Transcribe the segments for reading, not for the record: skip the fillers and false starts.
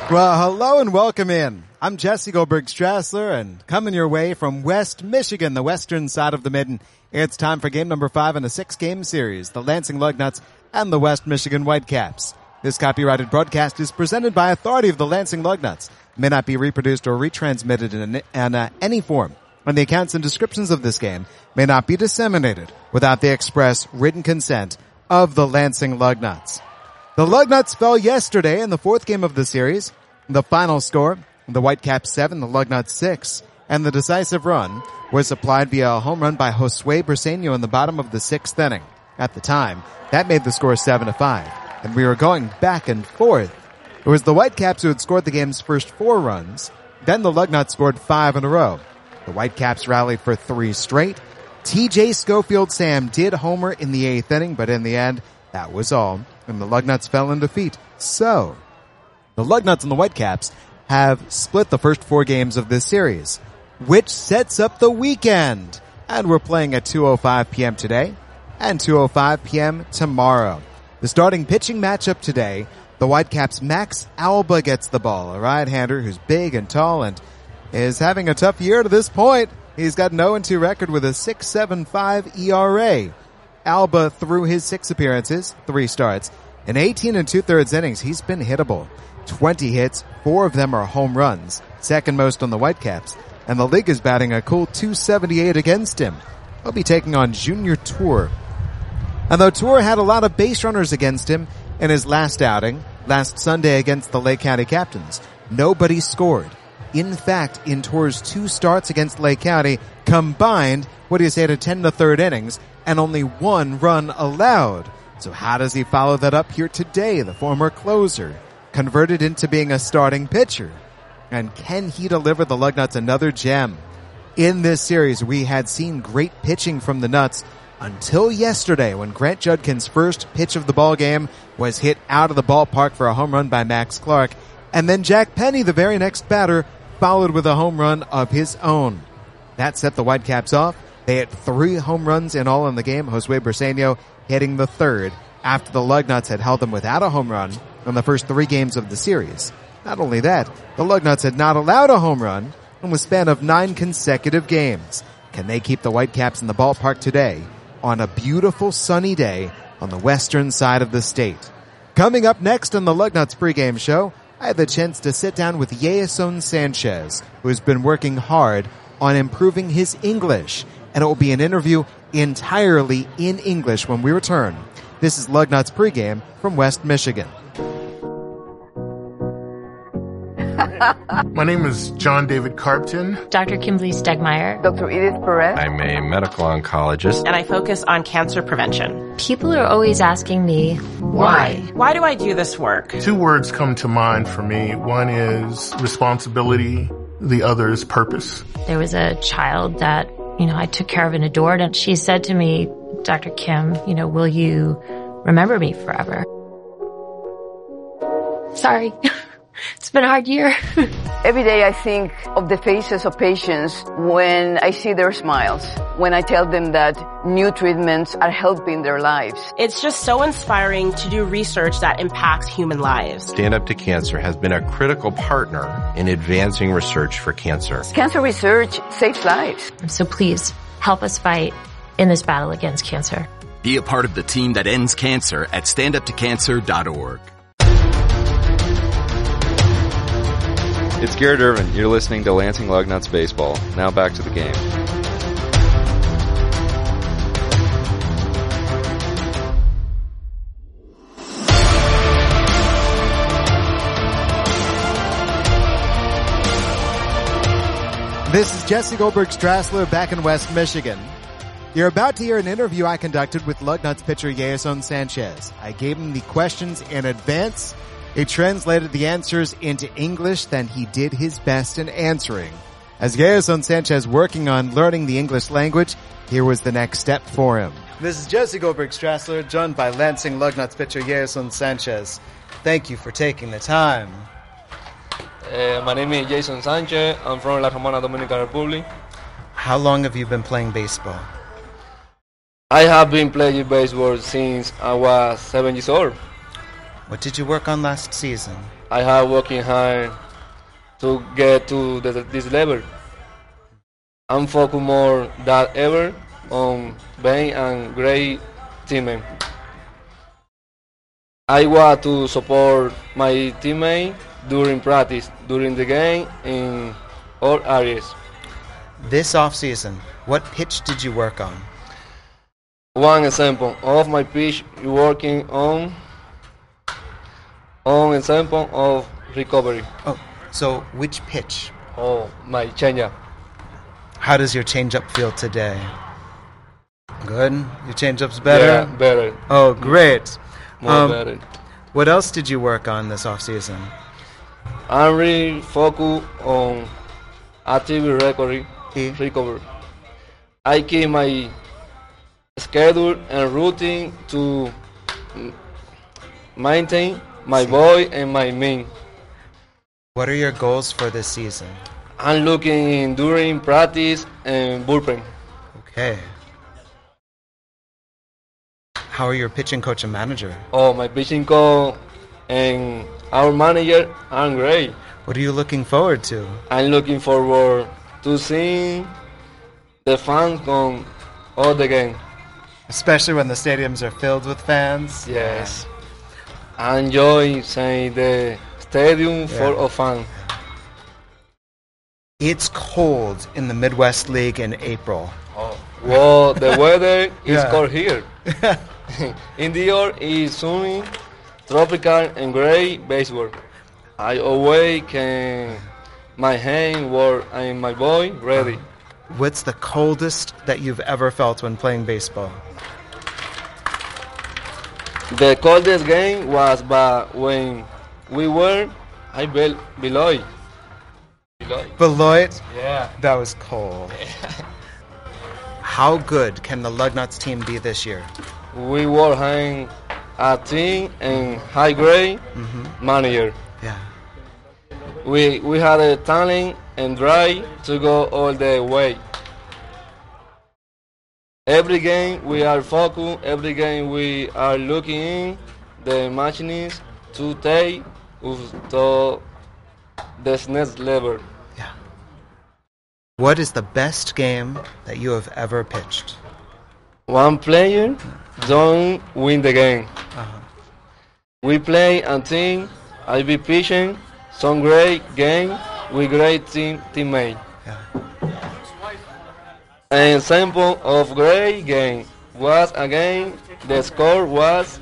Well, hello and welcome in. I'm Jesse Goldberg-Strassler, and coming your way from West Michigan, the western side of the Mitten, it's time for game number 5 in a 6-game series, the Lansing Lugnuts and the West Michigan Whitecaps. This copyrighted broadcast is presented by authority of the Lansing Lugnuts, may not be reproduced or retransmitted in any form, and the accounts and descriptions of this game may not be disseminated without the express written consent of the Lansing Lugnuts. The Lugnuts fell yesterday in the 4th game of the series. The final score, the Whitecaps 7, the Lugnuts 6, and the decisive run was supplied via a home run by Josue Briseño in the bottom of the 6th inning. At the time, that made the score 7-5, and we were going back and forth. It was the Whitecaps who had scored the game's first 4 runs, then the Lugnuts scored 5 in a row. The Whitecaps rallied for 3 straight. TJ Schofield Sam did homer in the 8th inning, but in the end, that was all, and the Lugnuts fell in defeat. So, the Lugnuts and the Whitecaps have split the first 4 games of this series, which sets up the weekend. And we're playing at 2:05 p.m. today and 2:05 p.m. tomorrow. The starting pitching matchup today, the Whitecaps' Max Alba gets the ball, a right-hander who's big and tall and is having a tough year to this point. He's got an 0-2 record with a 6.75 ERA. Alba, through his 6 appearances, 3 starts, in 18 2/3 innings, he's been hittable. 20 hits, 4 of them are home runs, second most on the Whitecaps, and the league is batting a cool .278 against him. He'll be taking on Junior Tour. And though Tour had a lot of base runners against him in his last outing, last Sunday against the Lake County Captains, nobody scored. In fact, in Tour's 2 starts against Lake County, combined, what do you say to 10 1/3 innings, and only 1 run allowed. So how does he follow that up here today, the former closer, converted into being a starting pitcher? And can he deliver the Lugnuts another gem? In this series, we had seen great pitching from the Nuts until yesterday when Grant Judkin's first pitch of the ball game was hit out of the ballpark for a home run by Max Clark. And then Jack Penny, the very next batter, followed with a home run of his own. That set the Whitecaps off. They had 3 home runs in all in the game, Josue Briseño hitting the 3rd after the Lugnuts had held them without a home run in the first 3 games of the series. Not only that, the Lugnuts had not allowed a home run in the span of 9 consecutive games. Can they keep the Whitecaps in the ballpark today on a beautiful sunny day on the western side of the state? Coming up next on the Lugnuts pregame show, I had the chance to sit down with Yeison Sanchez, who has been working hard on improving his English, and it will be an interview entirely in English when we return. This is Lugnuts pregame from West Michigan. My name is John David Carpton. Dr. Kimberly Stegmeyer. Dr. Edith Perez. I'm a medical oncologist. And I focus on cancer prevention. People are always asking me, why? Why do I do this work? 2 words come to mind for me. One is responsibility. The other is purpose. There was a child that, I took care of and adored, and she said to me, Dr. Kim, will you remember me forever? Sorry. It's been a hard year. Every day I think of the faces of patients when I see their smiles, when I tell them that new treatments are helping their lives. It's just so inspiring to do research that impacts human lives. Stand Up to Cancer has been a critical partner in advancing research for cancer. Cancer research saves lives. So please help us fight in this battle against cancer. Be a part of the team that ends cancer at standuptocancer.org. It's Garrett Irvin. You're listening to Lansing Lugnuts Baseball. Now back to the game. This is Jesse Goldberg-Strassler back in West Michigan. You're about to hear an interview I conducted with Lugnuts pitcher Yeison Sanchez. I gave him the questions in advance. He translated the answers into English, then he did his best in answering. As Yeison Sanchez working on learning the English language, here was the next step for him. This is Jesse Goldberg-Strassler, joined by Lansing Lugnuts pitcher Yeison Sanchez. Thank you for taking the time. My name is Yeison Sanchez. I'm from La Romana, Dominican Republic. How long have you been playing baseball? I have been playing baseball since I was 7 years old. What did you work on last season? I have working hard to get to this level. I'm focused more than ever on being a great teammate. I want to support my teammate during practice, during the game, in all areas. This offseason, what pitch did you work on? One example of my pitch working on example of recovery. Oh, so which pitch? Oh, my changeup. How does your changeup feel today? Good? Your changeup's better? Yeah, better. Oh, great. More better. What else did you work on this offseason? I'm really focused on active recovery. I keep my schedule and routine to maintain my body and my mind. What are your goals for this season? I'm looking during practice and bullpen. Okay. How are your pitching coach and manager? Oh, my pitching coach and our manager are great. What are you looking forward to? I'm looking forward to seeing the fans come all the game. Especially when the stadiums are filled with fans? Yes. I enjoy seeing the stadium full of fans. It's cold in the Midwest League in April. Oh. Well, the weather is cold here. Indoor is sunny, tropical, and great baseball. I always can my hand work and my body ready. What's the coldest that you've ever felt when playing baseball? The coldest game was when we were Beloit. Beloit? Yeah. That was cold. How good can the Lugnuts team be this year? We were having a team and high grade manager. Yeah. We had a talent and drive to go all the way. Every game we are focused, every game we are looking in the machines to take us to this next level. Yeah. What is the best game that you have ever pitched? One player don't win the game. We play a team. I be pitching some great game with great teammate. Yeah. An example of great game was a game. The score was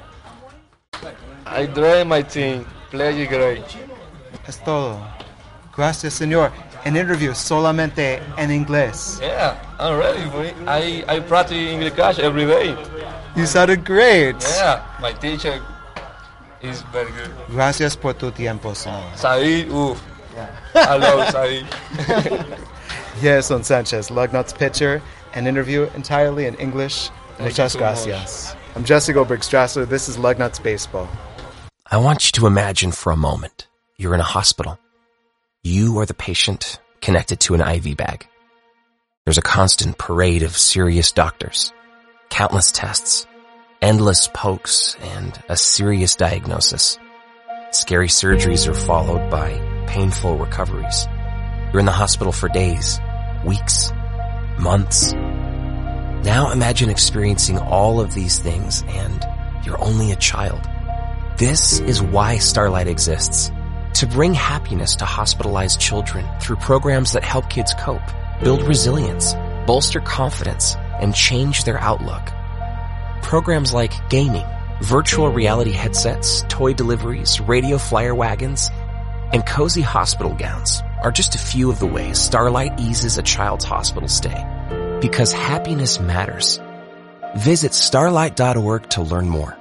I drive my team. Play great. Es todo. Gracias, señor. An interview solamente en inglés. Yeah, I'm ready for it. I practice English class every day. You sounded great. Yeah, my teacher is very good. Gracias por tu tiempo, señor. Said, I love Said. Yerson Sanchez, Lugnuts pitcher, an interview entirely in English. Muchas so gracias. I'm Jesse Goldberg-Strassler. This is Lugnuts Baseball. I want you to imagine for a moment you're in a hospital. You are the patient connected to an IV bag. There's a constant parade of serious doctors, countless tests, endless pokes, and a serious diagnosis. Scary surgeries are followed by painful recoveries. You're in the hospital for days, weeks, months. Now imagine experiencing all of these things and you're only a child. This is why Starlight exists. To bring happiness to hospitalized children through programs that help kids cope, build resilience, bolster confidence, and change their outlook. Programs like gaming, virtual reality headsets, toy deliveries, radio flyer wagons, and cozy hospital gowns are just a few of the ways Starlight eases a child's hospital stay. Because happiness matters. Visit starlight.org to learn more.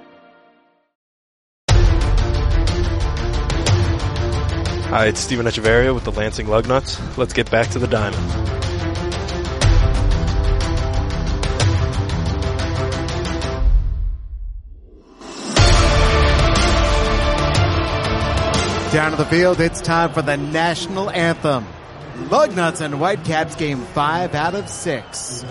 Hi, it's Steven Echeverria with the Lansing Lugnuts. Let's get back to the diamond. Down to the field, it's time for the national anthem. Lugnuts and Whitecaps game 5 out of 6.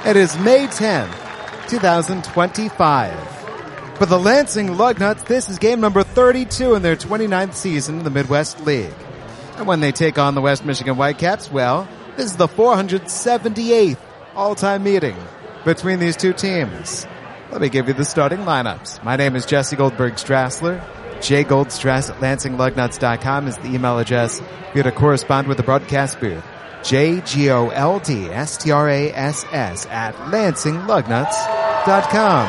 It is May 10th, 2025. For the Lansing Lugnuts, this is game number 32 in their 29th season in the Midwest League. And when they take on the West Michigan Whitecaps, well, this is the 478th all-time meeting between these two teams. Let me give you the starting lineups. My name is Jesse Goldberg Strassler. jgoldstrass@lansingLugnuts.com is the email address for you to correspond with the broadcast booth. jgoldstrass@lansingLugnuts.com.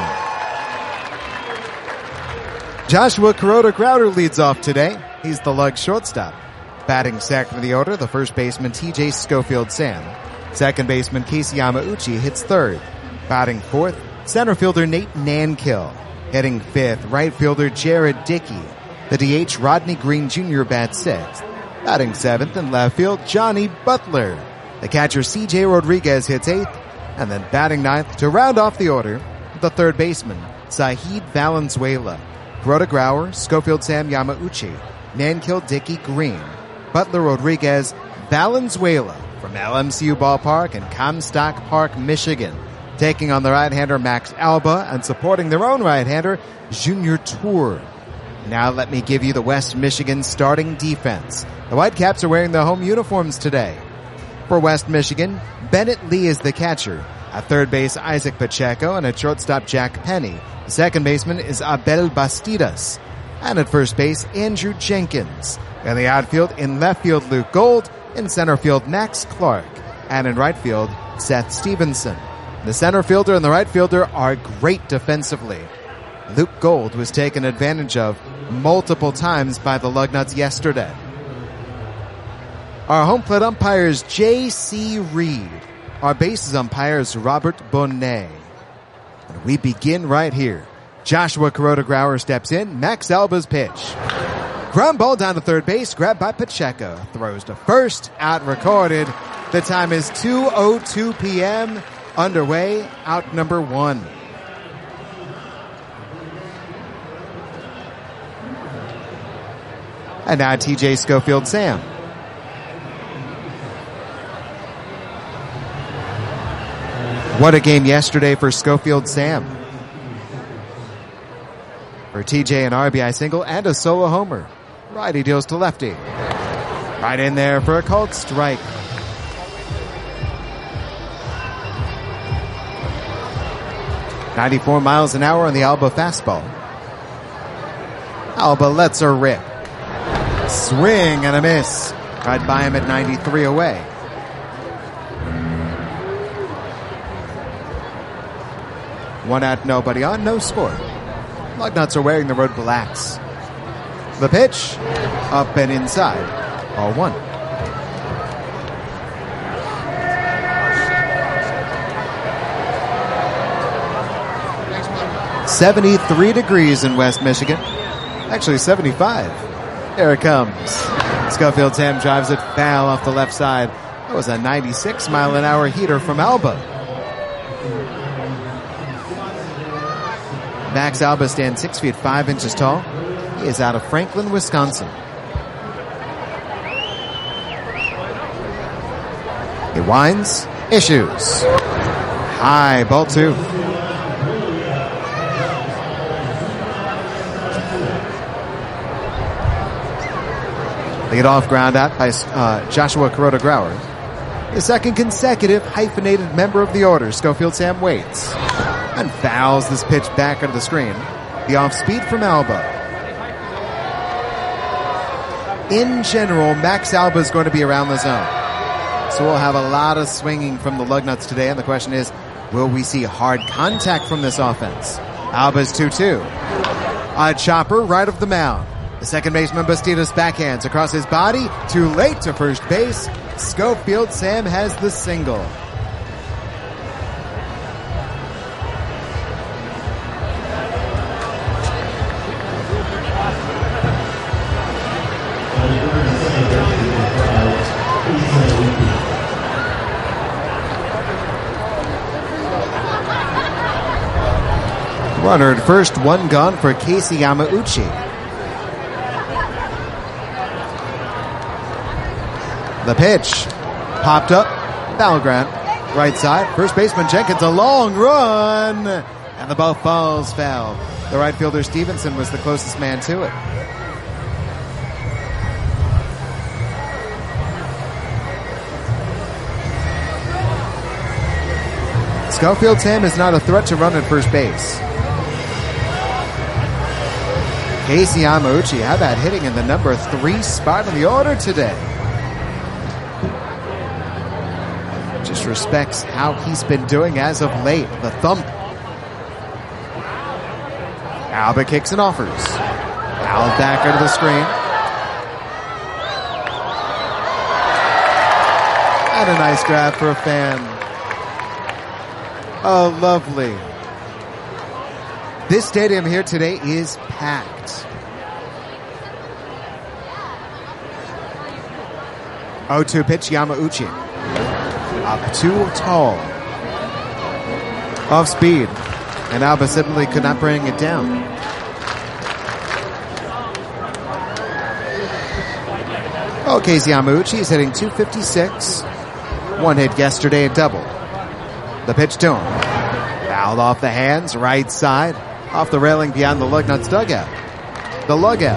Joshua Kuroda-Crowder leads off today. He's the Lug shortstop. Batting second in the order, the first baseman TJ Schofield Sam. Second baseman Casey Yamauchi hits third. Batting fourth, center fielder Nate Nankill. Hitting fifth, right fielder Jared Dickey. The DH Rodney Green Jr. bats sixth. Batting seventh in left field, Johnny Butler. The catcher CJ Rodriguez hits eighth. And then batting ninth to round off the order, the third baseman, Zahid Valenzuela. Kuroda-Crowder, Schofield Sam Yamauchi, Nankill Dickey Green, Butler Rodriguez, Valenzuela from LMCU Ballpark in Comstock Park, Michigan. Taking on the right-hander Max Alba and supporting their own right-hander, Junior Tour. Now let me give you the West Michigan starting defense. The Whitecaps are wearing their home uniforms today. For West Michigan, Bennett Lee is the catcher. At third base, Isaac Pacheco, and at shortstop, Jack Penny. The second baseman is Abel Bastidas. And at first base, Andrew Jenkins. In the outfield, in left field, Luke Gold. In center field, Max Clark. And in right field, Seth Stevenson. The center fielder and the right fielder are great defensively. Luke Gold was taken advantage of multiple times by the Lugnuts yesterday. Our home plate umpire is J.C. Reed. Our bases umpire is Robert Bonnet. And we begin right here. Joshua Kuroda-Crowder steps in. Max Alba's pitch. Ground ball down to third base, grabbed by Pacheco. Throws to first, out recorded. The time is 2:02 p.m. Underway, out number one. And now TJ Schofield Sam. What a game yesterday for Schofield Sam. For TJ, an RBI single and a solo homer. Righty deals to lefty. Right in there for a called strike. .94 miles an hour on the Alba fastball. Alba lets her rip. Swing and a miss. Right by him at 93 away. One out, nobody on, no score. Lugnuts are wearing the road blacks. The pitch, up and inside. 0-1. .73 degrees in West Michigan. Actually 75. Here it comes. Schofield Sam drives it foul off the left side. That was a 96 mile an hour heater from Alba. Max Alba stands 6 feet 5 inches tall. He is out of Franklin, Wisconsin. He winds, issues. High, ball two. Lead off ground out by Joshua Kuroda-Crowder. His second consecutive hyphenated member of the order. Schofield Sam waits and fouls this pitch back under the screen. The off speed from Alba. In general, Max Alba is going to be around the zone. So we'll have a lot of swinging from the Lugnuts today. And the question is, will we see hard contact from this offense? Alba's 2-2. A chopper right of the mound. The second baseman Bastidas backhands across his body. Too late to first base. Schofield Sam has the single. Runner at first, one gone for Casey Yamauchi. The pitch, popped up, foul ground. Right side, first baseman Jenkins, a long run, and the ball falls foul. The right fielder Stevenson was the closest man to it. Schofield Sam is not a threat to run at first base. Casey Yamauchi, how about hitting in the number 3 spot in the order today? Just respects how he's been doing as of late. The thump. Alba kicks and offers. Al back under the screen. And a nice grab for a fan. Oh, lovely. This stadium here today is packed. 0-2 pitch, Yamauchi. Up too tall. Off speed. And Alba simply could not bring it down. Oh, Casey Yamauchi is hitting .256. One hit yesterday, a double. The pitch to him. Fouled off the hands, right side. Off the railing beyond the Lugnuts dugout. The lugout.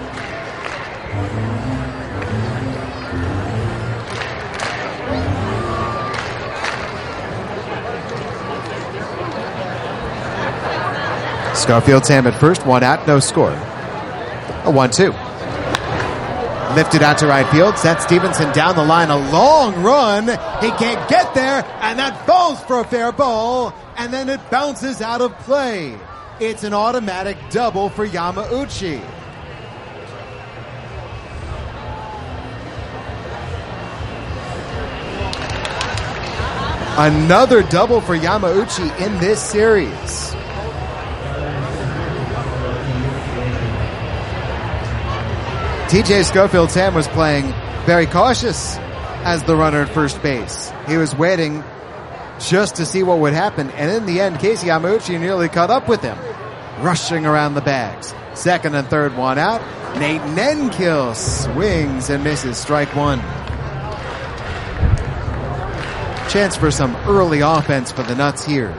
Schofield Sam at first, one out, no score. A 1-2. Lifted out to right field, Seth Stevenson down the line, a long run. He can't get there, and that falls for a fair ball, and then it bounces out of play. It's an automatic double for Yamauchi. Another double for Yamauchi in this series. TJ Schofield Sam was playing very cautious as the runner at first base. He was waiting just to see what would happen, and in the end, Casey Yamauchi nearly caught up with him, rushing around the bags. Second and third, one out. Nate Nenkill swings and misses, strike one. Chance for some early offense for the Nuts here.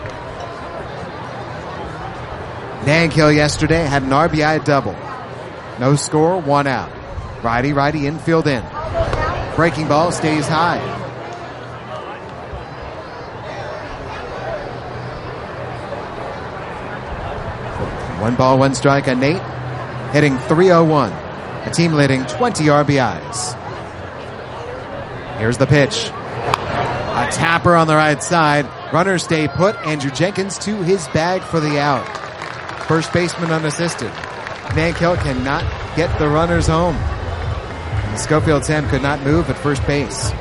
Nenkill yesterday had an RBI double. No score, one out. Righty, infield in. Breaking ball stays high. One ball, one strike on Nate. Hitting .301. A team leading 20 RBIs. Here's the pitch. A tapper on the right side. Runners stay put. Andrew Jenkins to his bag for the out. First baseman unassisted. Nankill cannot get the runners home. And Schofield Sam could not move at first base.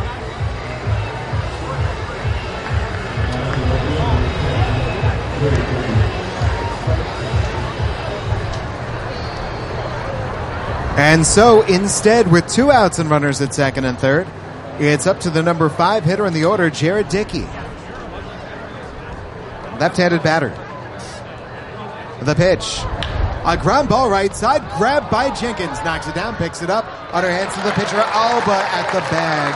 And so instead, with 2 outs and runners at second and third, it's up to the number 5 hitter in the order, Jared Dickey. Left-handed batter. The pitch. A ground ball right side, grabbed by Jenkins, knocks it down, picks it up, underhands to the pitcher, Alba at the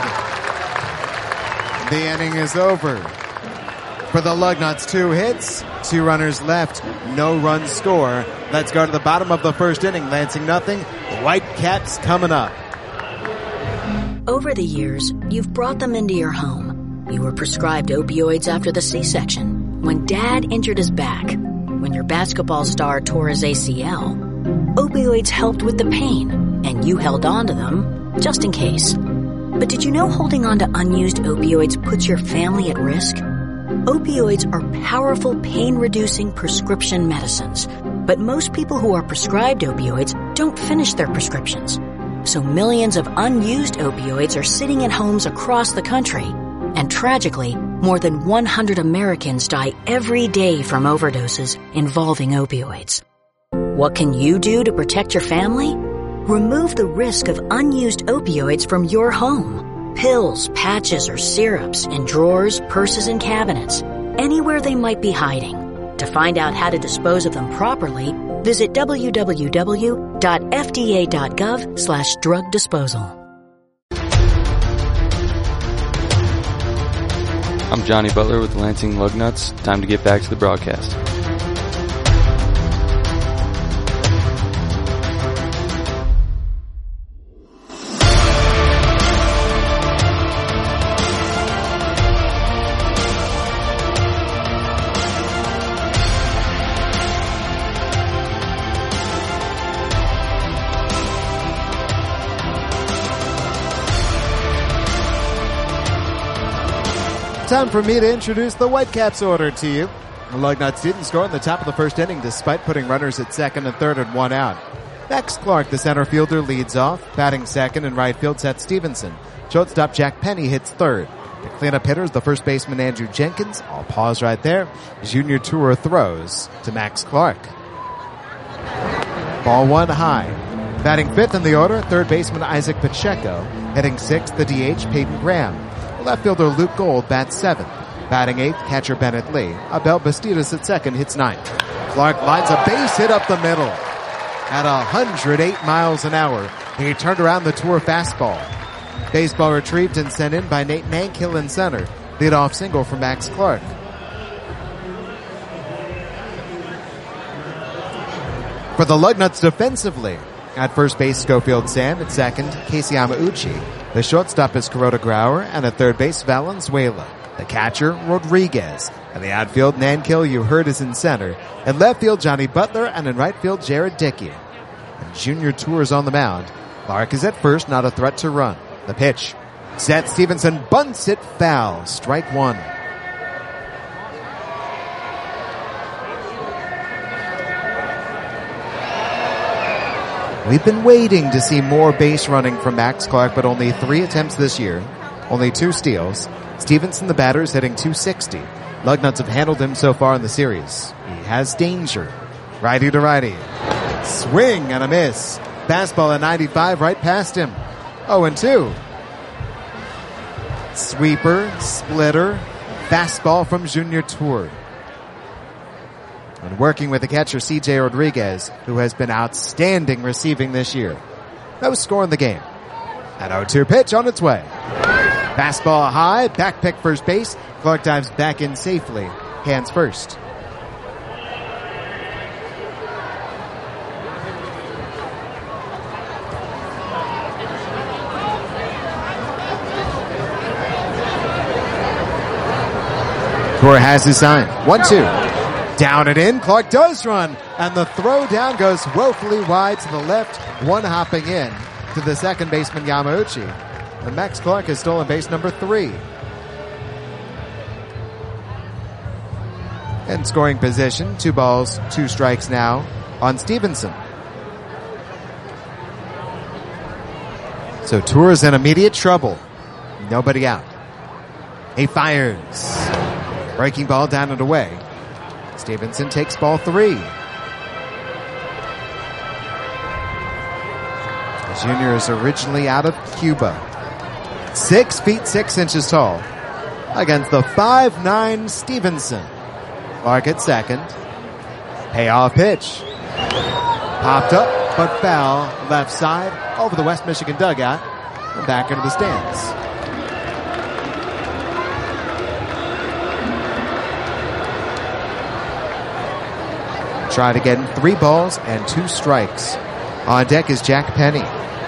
bag. The inning is over. For the Lugnuts, 2 hits, 2 runners left, no run score. Let's go to the bottom of the first inning. Lansing nothing, Whitecaps coming up. Over the years, you've brought them into your home. You were prescribed opioids after the C-section, when Dad injured his back, when your basketball star tore his ACL. Opioids helped with the pain, and you held on to them just in case. But did you know holding on to unused opioids puts your family at risk? Opioids are powerful pain-reducing prescription medicines, but most people who are prescribed opioids don't finish their prescriptions. So millions of unused opioids are sitting in homes across the country. And tragically, more than 100 Americans die every day from overdoses involving opioids. What can you do to protect your family? Remove the risk of unused opioids from your home. Pills, patches, or syrups in drawers, purses, and cabinets, anywhere they might be hiding. To find out how to dispose of them properly, visit www.fda.gov/drug disposal. I'm Johnny Butler with the Lansing Lugnuts. Time to get back to the broadcast. Time for me to introduce the Whitecaps order to you. The Lugnuts didn't score in the top of the first inning despite putting runners at second and third and one out. Max Clark, the center fielder, leads off. Batting second in right field, Seth Stevenson. Shortstop Jack Penny hits third. The cleanup hitters, the first baseman Andrew Jenkins. I'll pause right there. Junior Tour throws to Max Clark. Ball one high. Batting fifth in the order, third baseman Isaac Pacheco. Hitting sixth, the DH Peyton Graham. Left fielder Luke Gold bats seventh. Batting eighth, catcher Bennett Lee. Abel Bastidas at second hits ninth. Clark lines a base hit up the middle. At 108 miles an hour, he turned around the Tour fastball. Baseball retrieved and sent in by Nate Nankill in center. Leadoff single for Max Clark. For the Lugnuts defensively, at first base, Schofield Sam. At second, Casey Amauchi. The shortstop is Kuroda Grauer. And at third base, Valenzuela. The catcher, Rodriguez. And the outfield, Nankill, you heard, is in center. In left field, Johnny Butler. And in right field, Jared Dickey. And Junior Tour is on the mound. Clark is at first, not a threat to run. The pitch. Seth Stevenson bunts it foul. Strike one. We've been waiting to see more base running from Max Clark, but only 3 attempts this year. Only 2 steals. Stevenson, the batter, is hitting .260. Lugnuts have handled him so far in the series. He has danger. Righty to righty. Swing and a miss. Fastball at 95 right past him. 0-2. Sweeper, splitter, fastball from Junior Tour. And working with the catcher C.J. Rodriguez, who has been outstanding receiving this year. No score in the game. An 0-2 pitch on its way. Fastball high, back pick first base. Clark dives back in safely. Hands first. Tour has his sign. 1-2. Down and in. Clark does run. And the throw down goes woefully wide to the left. One hopping in to the second baseman Yamauchi. And Max Clark has stolen base number 3. In scoring position, 2 balls, 2 strikes now on Stevenson. So Tour is in immediate trouble. Nobody out. He fires. Breaking ball down and away. Stevenson takes ball 3. The junior is originally out of Cuba. 6 feet 6 inches tall against the 5'9" Stevenson. Clark at second. Payoff pitch. Popped up, but foul. Left side, over the West Michigan dugout, and back into the stands. Try to get in 3 balls and 2 strikes. On deck is Jack Penny.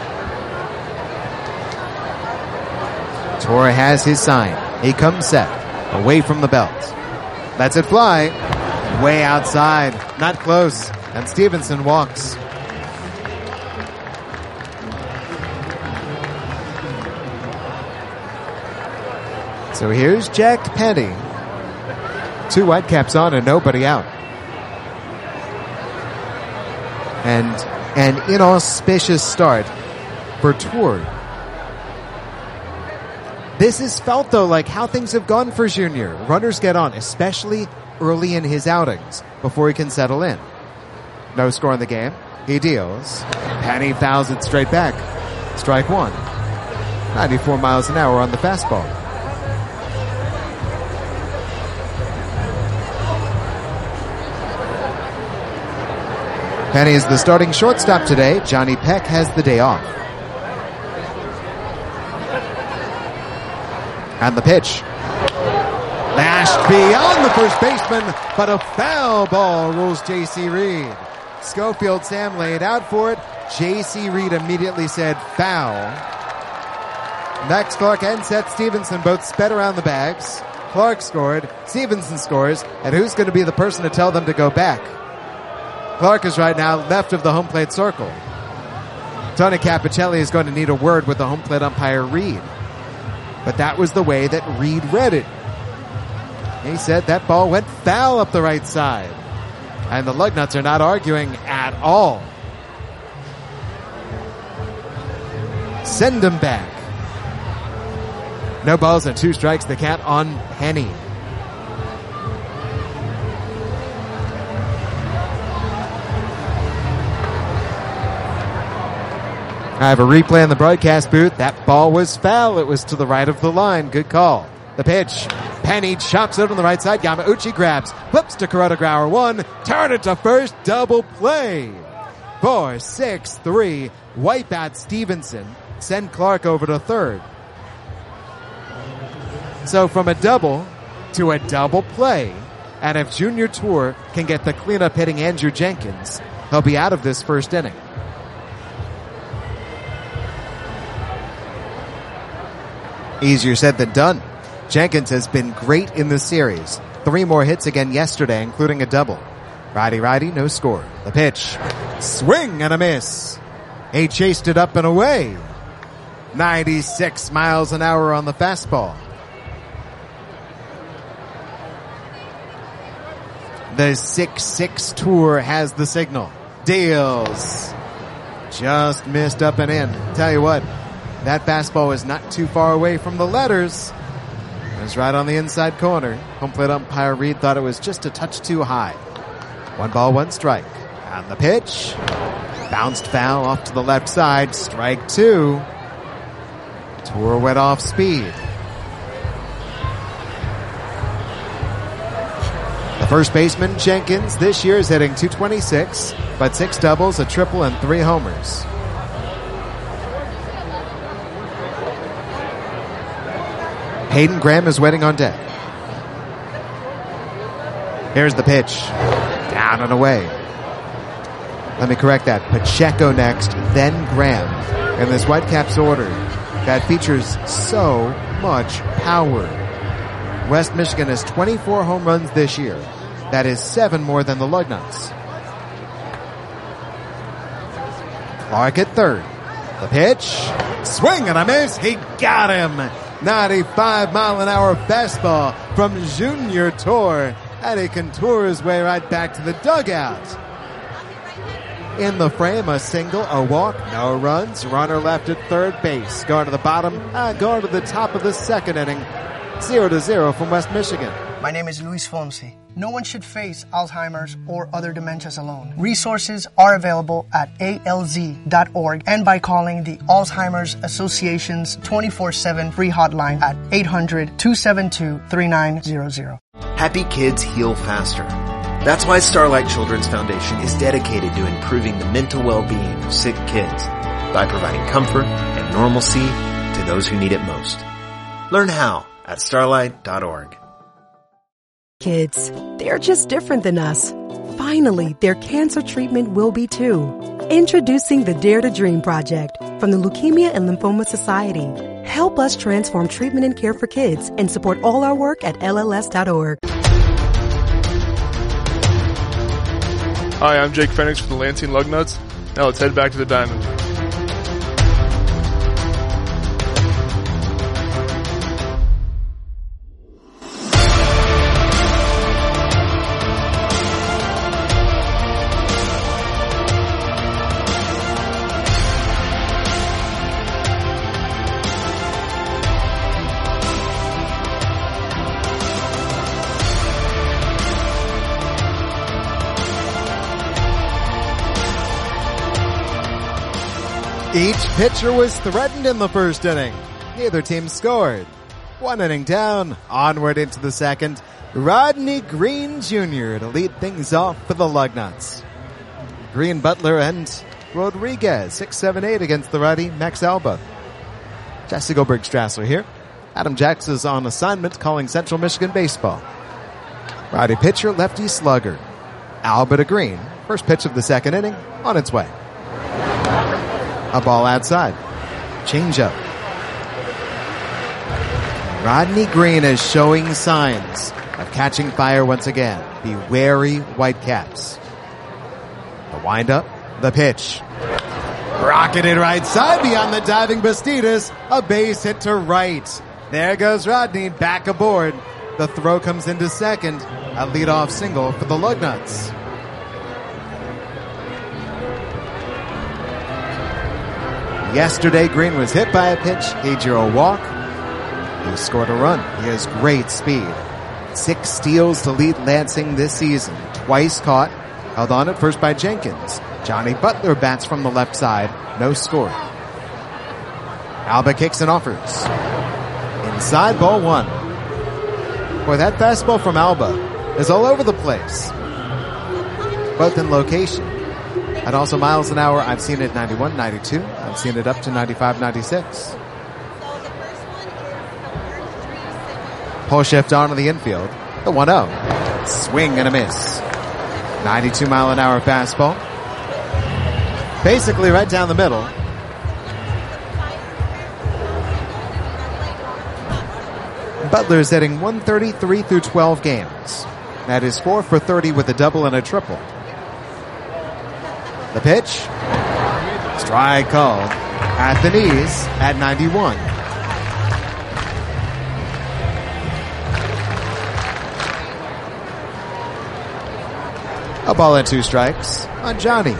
Tour has his sign. He comes set, away from the belt. Lets it fly. Way outside. Not close. And Stevenson walks. So here's Jack Penny. 2 Whitecaps on and nobody out. And an inauspicious start for Tour. This is felt, though, like how things have gone for Junior. Runners get on, especially early in his outings, before he can settle in. No score in the game. He deals. Penny fouls it straight back. Strike 1. 94 miles an hour on the fastball. Penny is the starting shortstop today. Johnny Peck has the day off. And the pitch. Bashed beyond the first baseman, but a foul ball rules J.C. Reed. Schofield Sam laid out for it. J.C. Reed immediately said foul. Max Clark and Seth Stevenson both sped around the bags. Clark scored, Stevenson scores, and who's going to be the person to tell them to go back? Clark is right now left of the home plate circle. Tony Capicelli is going to need a word with the home plate umpire Reed. But that was the way that Reed read it. He said that ball went foul up the right side. And the Lugnuts are not arguing at all. Send him back. No balls and 2 strikes. The count on Penny. I have a replay in the broadcast booth. That ball was foul. It was to the right of the line. Good call. The pitch. Penny chops it on the right side. Yamauchi grabs. Flips to Kuroda Grauer 1. Turn it to first. Double play. 4-6-3. Wipe out Stevenson. Send Clark over to third. So from a double to a double play. And if Junior Tour can get the cleanup hitting Andrew Jenkins, he'll be out of this first inning. Easier said than done. Jenkins has been great in this series. 3 more hits again yesterday, including a double. Righty, no score. The pitch. Swing and a miss. He chased it up and away. 96 miles an hour on the fastball. The 6-6 Tour has the signal. Deals. Just missed up and in. Tell you what, that fastball is not too far away from the letters. It was right on the inside corner. Home plate umpire Reed thought it was just a touch too high. 1 ball, 1 strike. On the pitch. Bounced foul off to the left side. Strike 2. Tour went off speed. The first baseman, Jenkins, this year is hitting .226, but 6 doubles, a triple, and 3 homers. Hayden Graham is waiting on deck. Here's the pitch. Down and away. Let me correct that. Pacheco next, then Graham. In this Whitecaps order that features so much power. West Michigan has 24 home runs this year. That is 7 more than the Lugnuts. Clark at third. The pitch. Swing and a miss. He got him. 95-mile-an-hour fastball from Junior Tour. And he can tour his way right back to the dugout. In the frame, a single, a walk, no runs. Runner left at third base. Going to the bottom, going to the top of the second inning. 0-0 from West Michigan. My name is Luis Fonsi. No one should face Alzheimer's or other dementias alone. Resources are available at alz.org and by calling the Alzheimer's Association's 24/7 free hotline at 800-272-3900. Happy kids heal faster. That's why Starlight Children's Foundation is dedicated to improving the mental well-being of sick kids by providing comfort and normalcy to those who need it most. Learn how at starlight.org. Kids, they're just different than us. Finally, their cancer treatment will be too. Introducing the Dare to Dream Project from the Leukemia and Lymphoma Society. Help us transform treatment and care for kids and support all our work at LLS.org. Hi, I'm Jake Fenix from the Lansing Lugnuts. Now let's head back to the diamond. Each pitcher was threatened in the first inning. Neither team scored. 1 inning down, onward into the second. Rodney Green Jr. to lead things off for the Lugnuts. Green, Butler, and Rodriguez, 6-7-8 against the righty Max Alba. Jesse Goldberg Strassler here. Adam Jacks is on assignment calling Central Michigan baseball. Righty pitcher, lefty slugger. Alba to Green. First pitch of the second inning, on its way. A ball outside. Changeup. Rodney Green is showing signs of catching fire once again. Be wary, Whitecaps. The windup, the pitch. Rocketed right side beyond the diving Bastidas. A base hit to right. There goes Rodney back aboard. The throw comes into second. A leadoff single for the Lugnuts. Yesterday, Green was hit by a pitch. He drew a walk. He scored a run. He has great speed. 6 steals to lead Lansing this season. Twice caught. Held on at first by Jenkins. Johnny Butler bats from the left side. No score. Alba kicks and offers. Inside, ball 1. Boy, that fastball from Alba is all over the place. Both in location. And also miles an hour. I've seen it 91, 92. I've seen it up to 95, 96. Pull shift on to the infield. The 1-0. Swing and a miss. 92 mile an hour fastball. Basically right down the middle. Butler is hitting 133 through 12 games. That is 4 for 30 with a double and a triple. The pitch. Strike called at the knees at 91. A ball and 2 strikes on Johnny.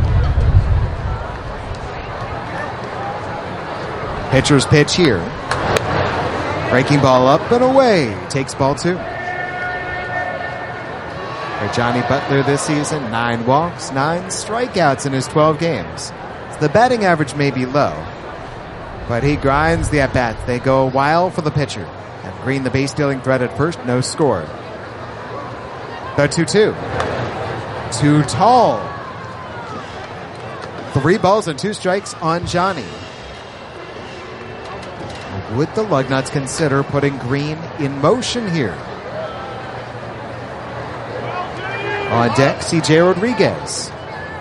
Pitcher's pitch here. Breaking ball up and away. Takes ball 2. For Johnny Butler this season, 9 walks, 9 strikeouts in his 12 games. So the batting average may be low, but he grinds the at-bats. They go a while for the pitcher. And Green, the base-stealing threat at first, no score. The 2-2. Too tall. 3 balls and 2 strikes on Johnny. Would the Lugnuts consider putting Green in motion here? On deck, C.J. Rodriguez.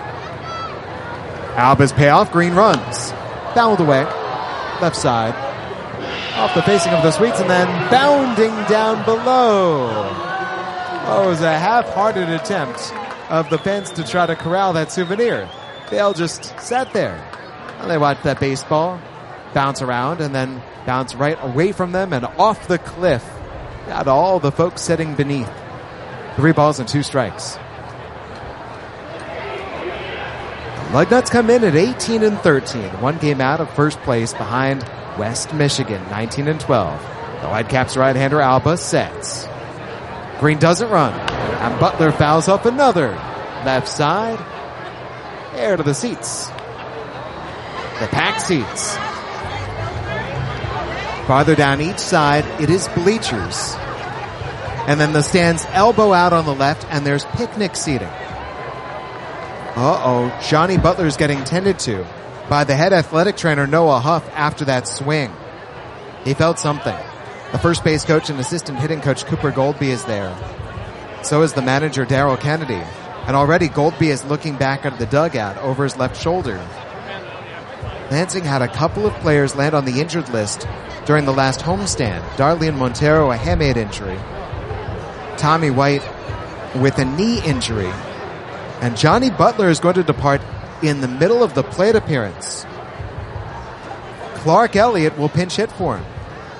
Alba's payoff, Green runs. Fouled away. Left side. Off the facing of the Sweets and then bounding down below. Oh, it was a half-hearted attempt of the fence to try to corral that souvenir. They all just sat there. And they watched that baseball bounce around and then bounce right away from them and off the cliff. Got all the folks sitting beneath. 3 balls and 2 strikes. Lugnuts come in at 18 and 13, 1 game out of first place behind West Michigan, 19 and 12. The Whitecaps right-hander Alba sets. Green doesn't run, and Butler fouls up another. Left side, air to the seats. The packed seats. Farther down each side, it is bleachers. And then the stands elbow out on the left, and there's picnic seating. Uh-oh, Johnny Butler's getting tended to by the head athletic trainer Noah Huff after that swing. He felt something. The first base coach and assistant hitting coach Cooper Goldby is there. So is the manager Darryl Kennedy. And already Goldby is looking back at the dugout over his left shoulder. Lansing had a couple of players land on the injured list during the last homestand. Darlene Montero, a hamate injury. Tommy White with a knee injury. And Johnny Butler is going to depart in the middle of the plate appearance. Clark Elliott will pinch hit for him.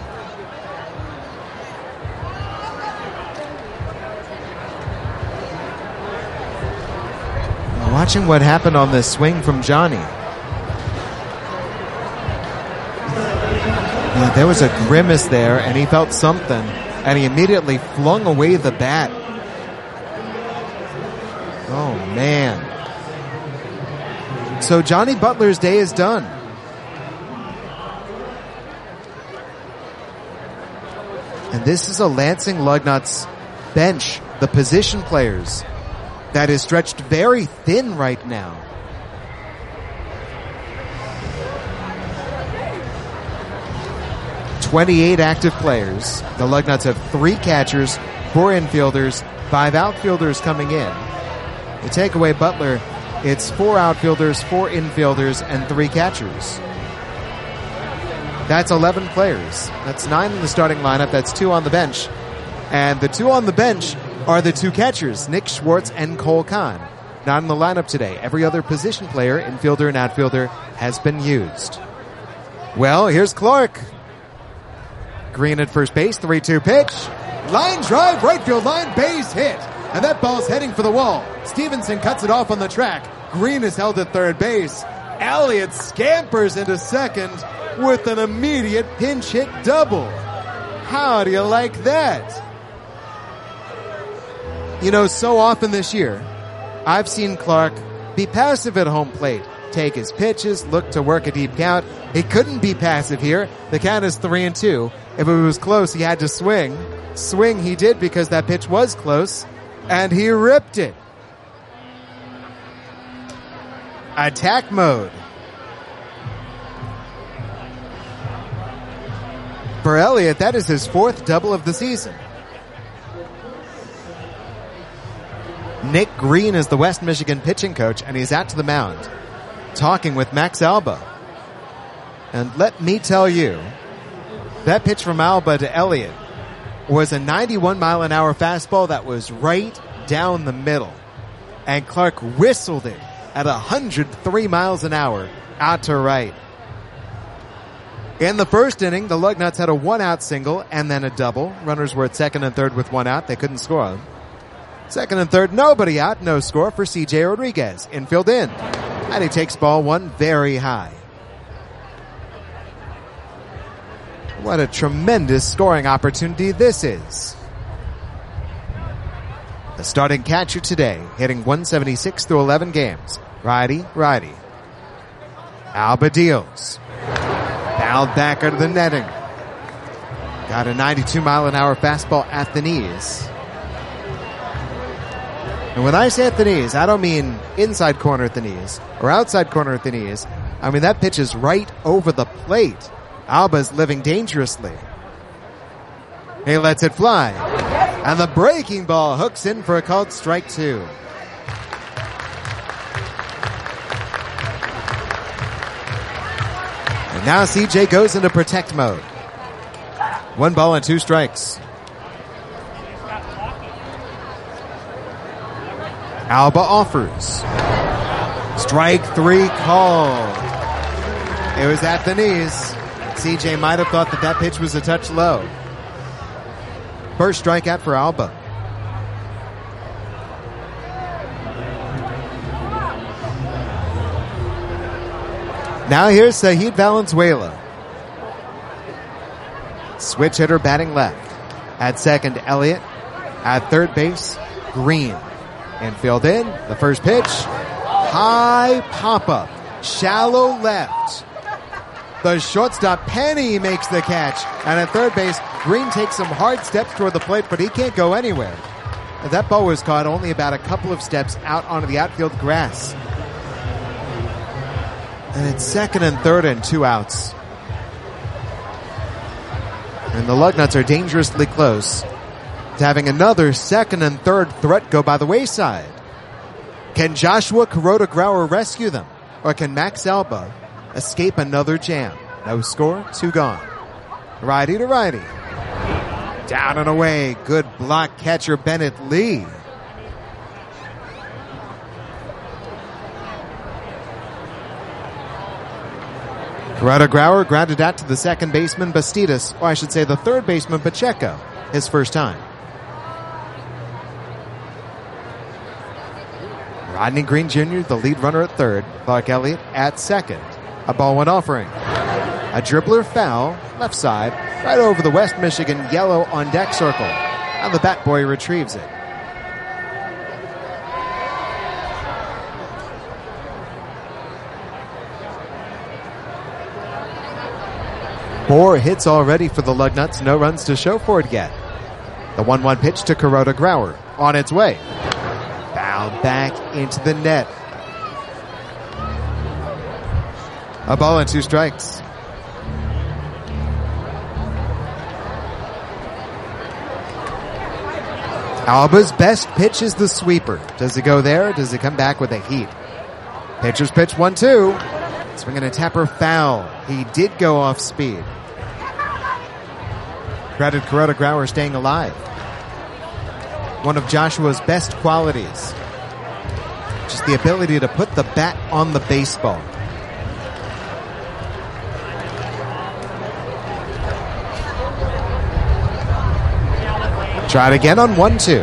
Watching what happened on this swing from Johnny. Yeah, there was a grimace there, and he felt something, and he immediately flung away the bat. Oh, man. So Johnny Butler's day is done. And this is a Lansing Lugnuts bench, the position players, that is stretched very thin right now. 28 active players. The Lugnuts have 3 catchers, 4 infielders, 5 outfielders coming in. You take away Butler, it's 4 outfielders, 4 infielders, and 3 catchers. That's 11 players. That's 9 in the starting lineup. That's 2 on the bench. And the 2 on the bench are the 2 catchers, Nick Schwartz and Cole Kahn. Not in the lineup today. Every other position player, infielder and outfielder, has been used. Well, here's Clark. Green at first base, 3-2 pitch. Line drive, right field line, base hit. And that ball's heading for the wall. Stevenson cuts it off on the track. Green is held at third base. Elliott scampers into second with an immediate pinch hit double. How do you like that? You know, so often this year, I've seen Clark be passive at home plate, take his pitches, look to work a deep count. He couldn't be passive here. The count is 3-2. If it was close, he had to swing. Swing he did because that pitch was close, and he ripped it. Attack mode. For Elliott, that is his 4th double of the season. Nick Green is the West Michigan pitching coach, and he's out to the mound talking with Max Alba. And let me tell you, that pitch from Alba to Elliott was a 91-mile-an-hour fastball that was right down the middle. And Clark whistled it at 103 miles an hour out to right. In the first inning, the Lugnuts had a 1-out single and then a double. Runners were at second and third with 1 out. They couldn't score. Second and third, nobody out, no score for C.J. Rodriguez. Infield in. And he takes ball 1 very high. What a tremendous scoring opportunity this is. The starting catcher today, hitting 176 through 11 games. Righty. Alba deals. Fouled back under the netting. Got a 92-mile-an-hour fastball at the knees. And when I say at the knees, I don't mean inside corner at the knees or outside corner at the knees. I mean that pitch is right over the plate. Alba's living dangerously. He lets it fly. And the breaking ball hooks in for a called strike 2. And now CJ goes into protect mode. 1 ball and 2 strikes. Alba offers. Strike 3 called. It was at the knees. CJ might have thought that pitch was a touch low. First strikeout for Alba. Now here's Sahid Valenzuela. Switch hitter batting left. At second, Elliott. At third base, Green. Infield in. The first pitch. High pop-up. Shallow left. The shortstop, Penny, makes the catch. And at third base, Green takes some hard steps toward the plate, but he can't go anywhere. That ball was caught only about a couple of steps out onto the outfield grass. And it's second and third and 2 outs. And the Lugnuts are dangerously close to having another second and third threat go by the wayside. Can Joshua Kuroda-Grauer rescue them? Or can Max Alba escape another jam? No score, 2 gone. Righty to righty. Down and away. Good block catcher Bennett Lee. Kuroda-Grauer grounded out to the second baseman Bastidas, or I should say the third baseman Pacheco, his first time. Rodney Green Jr., the lead runner at third. Clark Elliott at second. A ball went offering. A dribbler foul, left side, right over the West Michigan yellow on deck circle. And the bat boy retrieves it. Four hits already for the Lugnuts. No runs to show for it yet. The 1-1 pitch to Kuroda-Grauer. On its way. Fouled back into the net. A ball and 2 strikes. Alba's best pitch is the sweeper. Does he go there? Or does he come back with a heat? Pitcher's pitch 1-2. Swing and a tapper foul. He did go off speed. Credit Kuroda Grauer staying alive. One of Joshua's best qualities. Just the ability to put the bat on the baseball. Try it again on 1-2.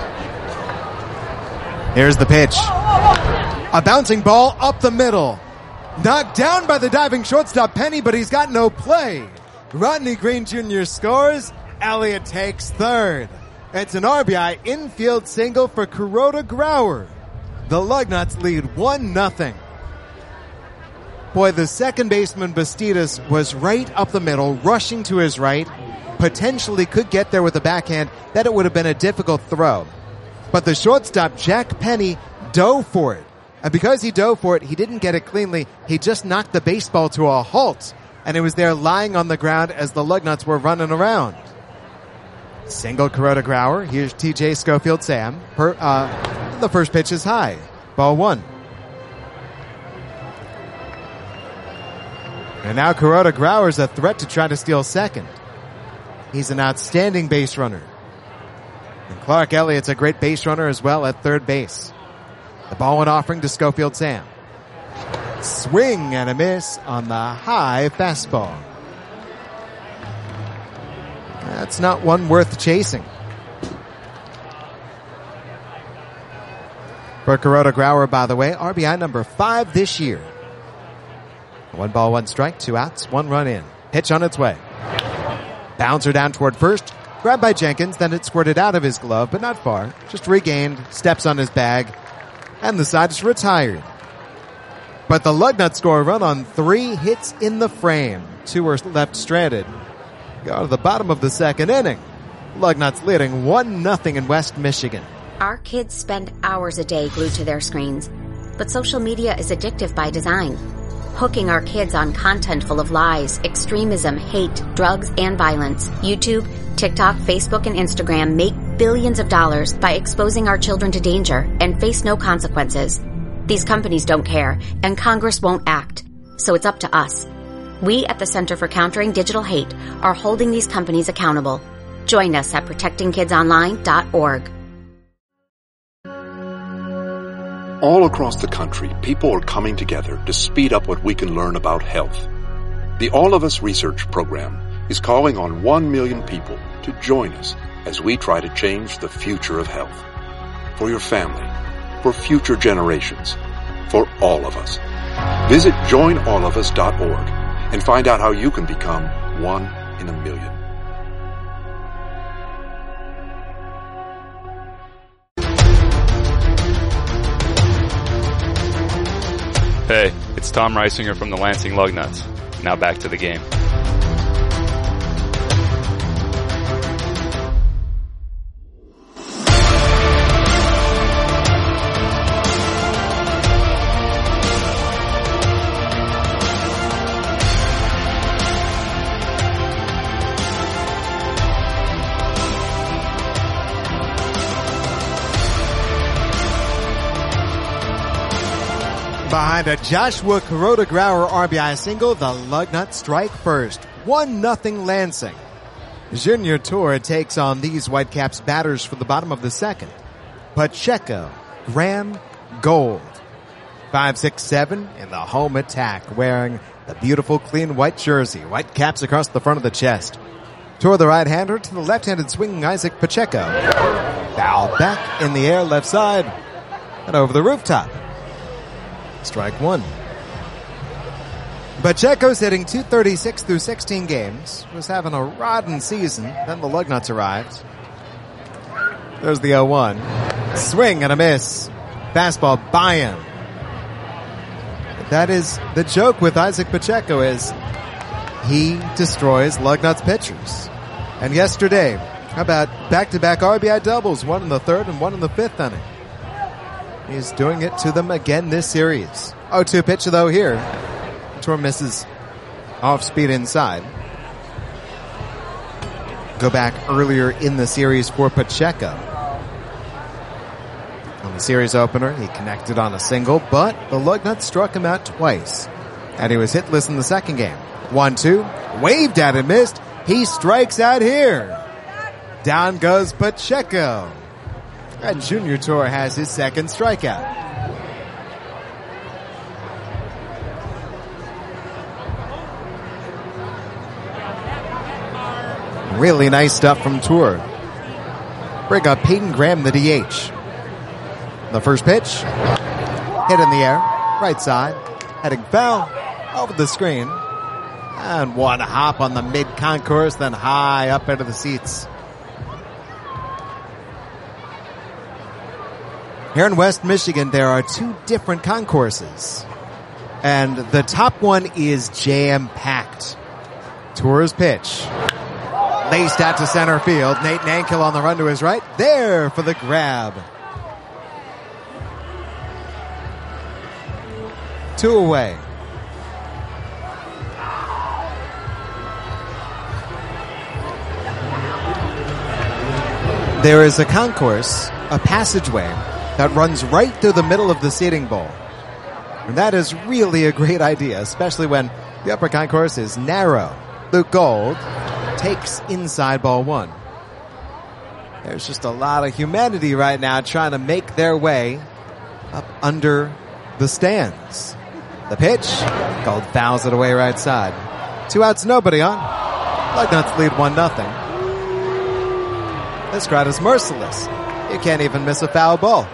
Here's the pitch. A bouncing ball up the middle. Knocked down by the diving shortstop Penny, but he's got no play. Rodney Green Jr. scores. Elliott takes third. It's an RBI infield single for Kuroda Grauer. The Lugnuts lead 1-0. Boy, the second baseman Bastidas was right up the middle, rushing to his right. Potentially could get there with a backhand. That it would have been a difficult throw. But the shortstop, Jack Penny, dove for it. And because he dove for it, he didn't get it cleanly. He just knocked the baseball to a halt. And it was there lying on the ground as the Lugnuts were running around. Single Kuroda Grauer. Here's TJ Schofield Sam. The first pitch is high. Ball 1. And now Kuroda Grauer's a threat to try to steal second. He's an outstanding base runner. And Clark Elliott's a great base runner as well at third base. The ball went offering to Schofield Sam. Swing and a miss on the high fastball. That's not one worth chasing. For Kuroda Grauer, by the way, RBI number 5 this year. 1 ball, 1 strike, 2 outs, 1 run in. Pitch on its way. Bouncer down toward first. Grabbed by Jenkins, then it squirted out of his glove, but not far. Just regained, steps on his bag, and the side is retired. But the Lugnuts score a run on 3 hits in the frame. 2 are left stranded. Go to the bottom of the second inning. Lugnuts leading 1-0 in West Michigan. Our kids spend hours a day glued to their screens, but social media is addictive by design. Hooking our kids on content full of lies, extremism, hate, drugs, and violence. YouTube, TikTok, Facebook, and Instagram make billions of dollars by exposing our children to danger and face no consequences. These companies don't care, and Congress won't act. So it's up to us. We at the Center for Countering Digital Hate are holding these companies accountable. Join us at protectingkidsonline.org. All across the country, people are coming together to speed up what we can learn about health. The All of Us Research Program is calling on 1 million people to join us as we try to change the future of health. For your family, for future generations, for all of us. Visit joinallofus.org and find out how you can become 1 in a million. Hey, it's Tom Reisinger from the Lansing Lugnuts. Now back to the game. Behind a Joshua Kuroda Grauer RBI single, the Lugnuts strike first. 1-0 Lansing. Junior Torre takes on these Whitecaps batters for the bottom of the second. Pacheco, Graham, Gold. 5, 6, 7 in the home attack, wearing the beautiful clean white jersey. White caps across the front of the chest. Toward the right-hander to the left-handed swinging Isaac Pacheco. Foul back in the air left side and over the rooftop. Strike 1. Pacheco's hitting .236 through 16 games. Was having a rotten season. Then the Lugnuts arrived. There's the 0-1. Swing and a miss. Fastball by him. That is the joke with Isaac Pacheco, is he destroys Lugnuts pitchers. And yesterday, how about back-to-back RBI doubles, 1 in the 3rd and 1 in the 5th inning. He's doing it to them again this series. 0-2 pitch though here. Torre misses off speed inside. Go back earlier in the series for Pacheco. In the series opener, he connected on a single, but the Lugnuts struck him out twice. And he was hitless in the second game. 1-2, waved at and missed. He strikes out here. Down goes Pacheco. And Junior Tour has his second strikeout. Really nice stuff from Tour. Bring up Peyton Graham, the DH. The first pitch, hit in the air, right side, heading foul, over the screen, and one hop on the mid-concourse, then high up into the seats. Here in West Michigan, there are two different concourses, and the top one is jam-packed. Tour's pitch. Laced out to center field. Nate Nankel on the run to his right. There for the grab. 2 away. There is a concourse, a passageway, that runs right through the middle of the seating bowl. And that is really a great idea, especially when the upper concourse is narrow. Luke Gold takes inside ball 1. There's just a lot of humanity right now trying to make their way up under the stands. The pitch, Gold fouls it away right side. 2 outs, nobody on. Lugnuts lead 1-0. This crowd is merciless. You can't even miss a foul ball.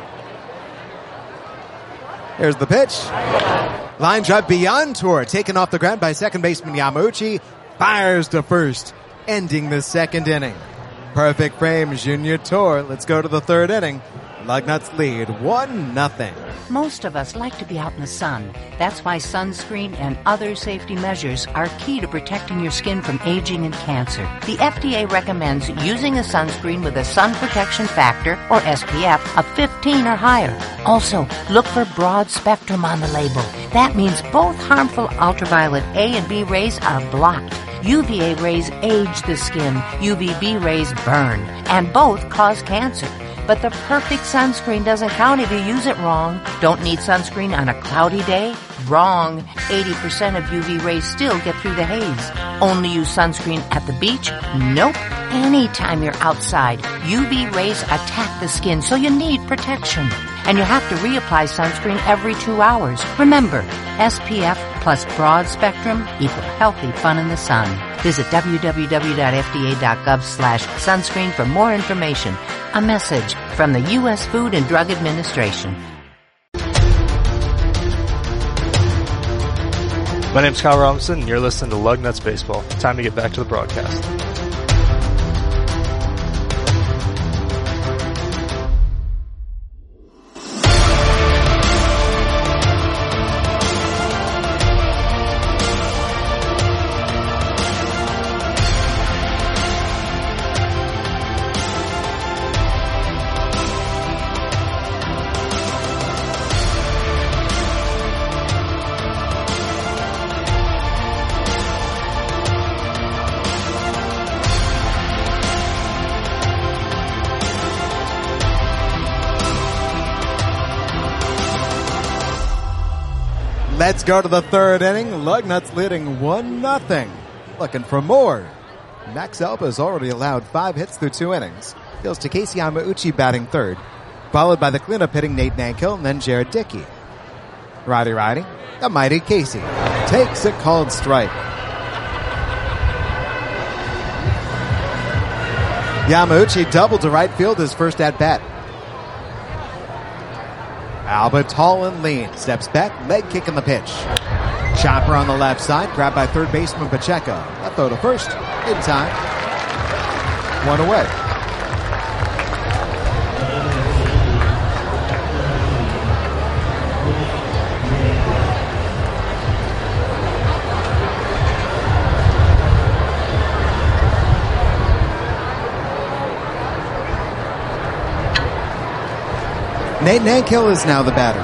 Here's the pitch. Line drive beyond Tour, taken off the ground by second baseman Yamauchi. Fires to first, ending the second inning. Perfect frame, Junior Tour. Let's go to the third inning. Lugnuts lead 1-0. Most of us like to be out in the sun. That's why sunscreen and other safety measures are key to protecting your skin from aging and cancer. The FDA recommends using a sunscreen with a sun protection factor, or SPF, of 15 or higher. Also, look for broad spectrum on the label. That means both harmful ultraviolet A and B rays are blocked. UVA rays age the skin, UVB rays burn, and both cause cancer. But the perfect sunscreen doesn't count if you use it wrong. Don't need sunscreen on a cloudy day? Wrong. 80% of UV rays still get through the haze. Only use sunscreen at the beach? Nope. Anytime you're outside, UV rays attack the skin, so you need protection. And you have to reapply sunscreen every 2 hours. Remember, SPF plus broad spectrum equal healthy fun in the sun. Visit www.fda.gov/sunscreen for more information. A message from the U.S. Food and Drug Administration. My name's Kyle Robinson, and you're listening to Lugnuts Baseball. Time to get back to the broadcast. Let's go to the third inning. Lugnuts leading 1-0. Looking for more. Max Elba has already allowed 5 hits through 2 innings. Goes to Casey Yamauchi batting third, followed by the cleanup hitting Nate Nankel and then Jared Dickey. Righty, the mighty Casey takes a called strike. Yamauchi doubled to right field his first at-bat. Alba, tall and lean, steps back, leg kick in the pitch. Chopper on the left side, grabbed by third baseman Pacheco. That throw to first, in time. 1 away. Nate Nankel is now the batter.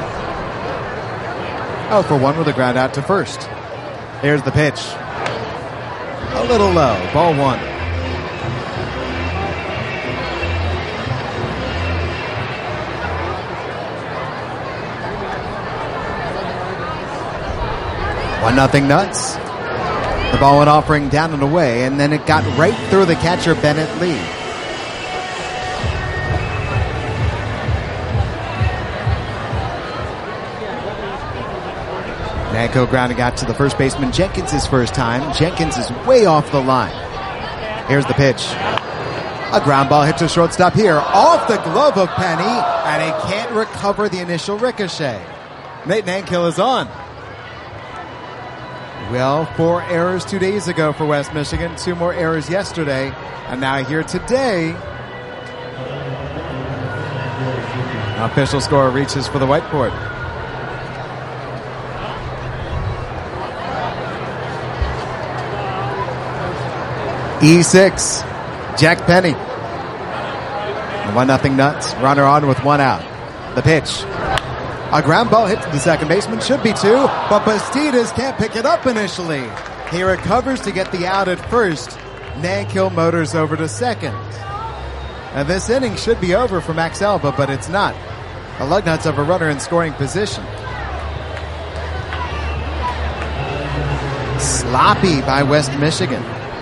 0-for-1 with a ground out to first. Here's the pitch. A little low. Ball 1. 1-0 Nuts. The ball went offering down and away, and then it got right through the catcher, Bennett Lee. Nanko grounding out to the first baseman Jenkins his first time. Jenkins is way off the line. Here's the pitch. A ground ball hit to shortstop here, off the glove of Penny, and he can't recover the initial ricochet. Nate Nankill is on. Well, 4 errors 2 days ago for West Michigan, 2 more errors yesterday, and now here today. Official score reaches for the whiteboard. E6, Jack Penny. 1-0 Nuts, runner on with 1 out. The pitch. A ground ball hit to the second baseman, should be 2, but Bastidas can't pick it up initially. He recovers to get the out at first. Nankill motors over to second. And this inning should be over for Max Alba, but it's not. The Lugnuts have a runner in scoring position. Sloppy by West Michigan.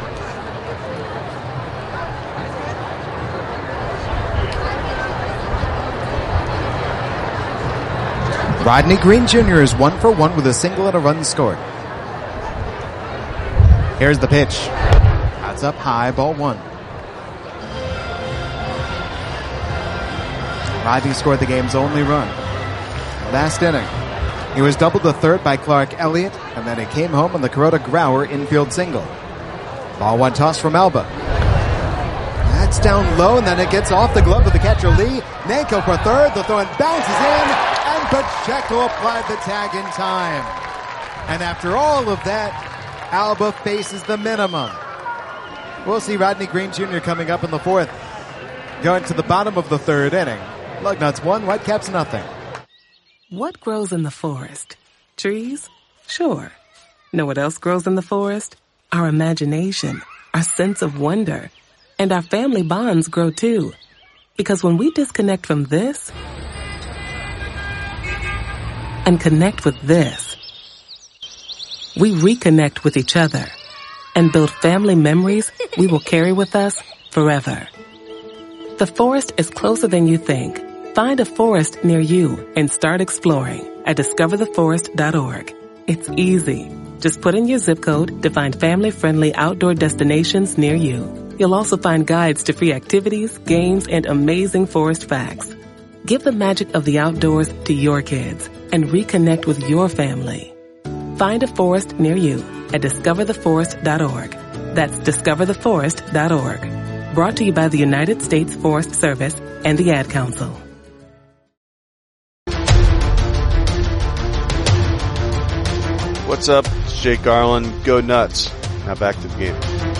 Rodney Green Jr. is 1 for 1 with a single and a run scored. Here's the pitch. That's up high, ball 1. Rodney scored the game's only run. Last inning. He was doubled to third by Clark Elliott, and then he came home on the Kuroda Grauer infield single. Ball 1 toss from Alba. That's down low, and then it gets off the glove of the catcher Lee. Nankill for third. The throw and bounces in. Pacheco applied the tag in time. And after all of that, Alba faces the minimum. We'll see Rodney Green Jr. coming up in the 4th. Going to the bottom of the 3rd inning. Lugnuts 1, Whitecaps 0. What grows in the forest? Trees? Sure. Know what else grows in the forest? Our imagination, our sense of wonder, and our family bonds grow too. Because when we disconnect from this and connect with this, we reconnect with each other and build family memories we will carry with us forever. The forest is closer than you think. Find a forest near you and start exploring at discovertheforest.org. It's easy. Just put in your zip code to find family-friendly outdoor destinations near you. You'll also find guides to free activities, games, and amazing forest facts. Give the magic of the outdoors to your kids and reconnect with your family. Find a forest near you at discovertheforest.org. That's discovertheforest.org. Brought to you by the United States Forest Service and the Ad Council. What's up? It's Jake Garland. Go Nuts. Now back to the game.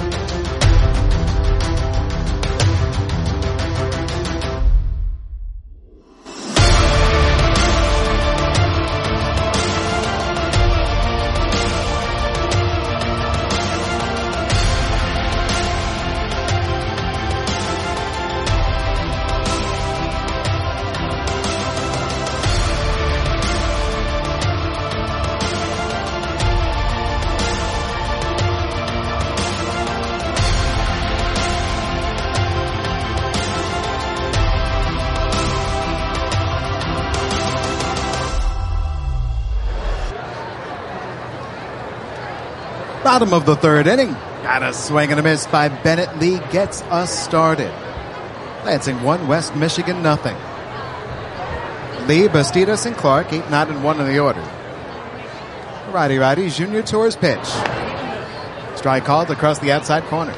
Bottom of the 3rd inning. Got a swing and a miss by Bennett Lee gets us started. Lansing 1, West Michigan 0. Lee, Bastidas, and Clark 8, 9, and 1 in the order. Righty, Junior Tour's pitch. Strike called across the outside corner.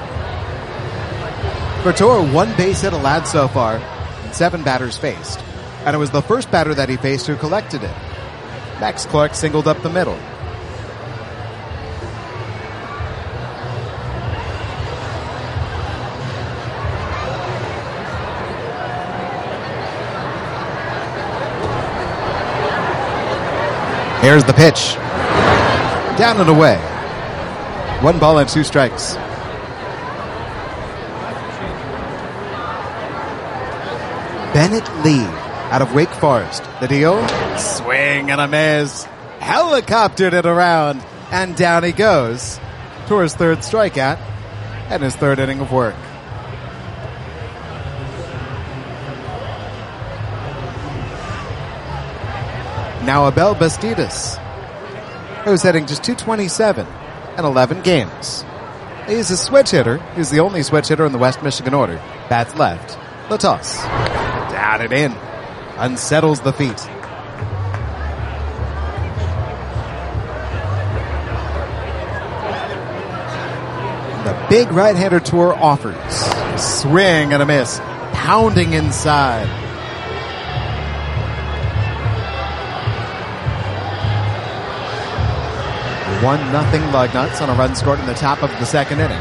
For Tour, 1 base hit allowed so far, and 7 batters faced. And it was the first batter that he faced who collected it. Max Clark singled up the middle. Here's the pitch. Down and away. 1 ball and 2 strikes. Bennett Lee out of Wake Forest. The deal? Swing and a miss. helicoptered it around, and down he goes. Tour's third strikeout and his third inning of work. Now Abel Bastidas, who's hitting just .227 in 11 games. He's a switch hitter. He's the only switch hitter in the West Michigan order. Bats left. The toss. Down and in. Unsettles the feet. The big right-hander Tour offers. Swing and a miss. Pounding inside. 1-0 Lugnuts on a run scored in the top of the second inning.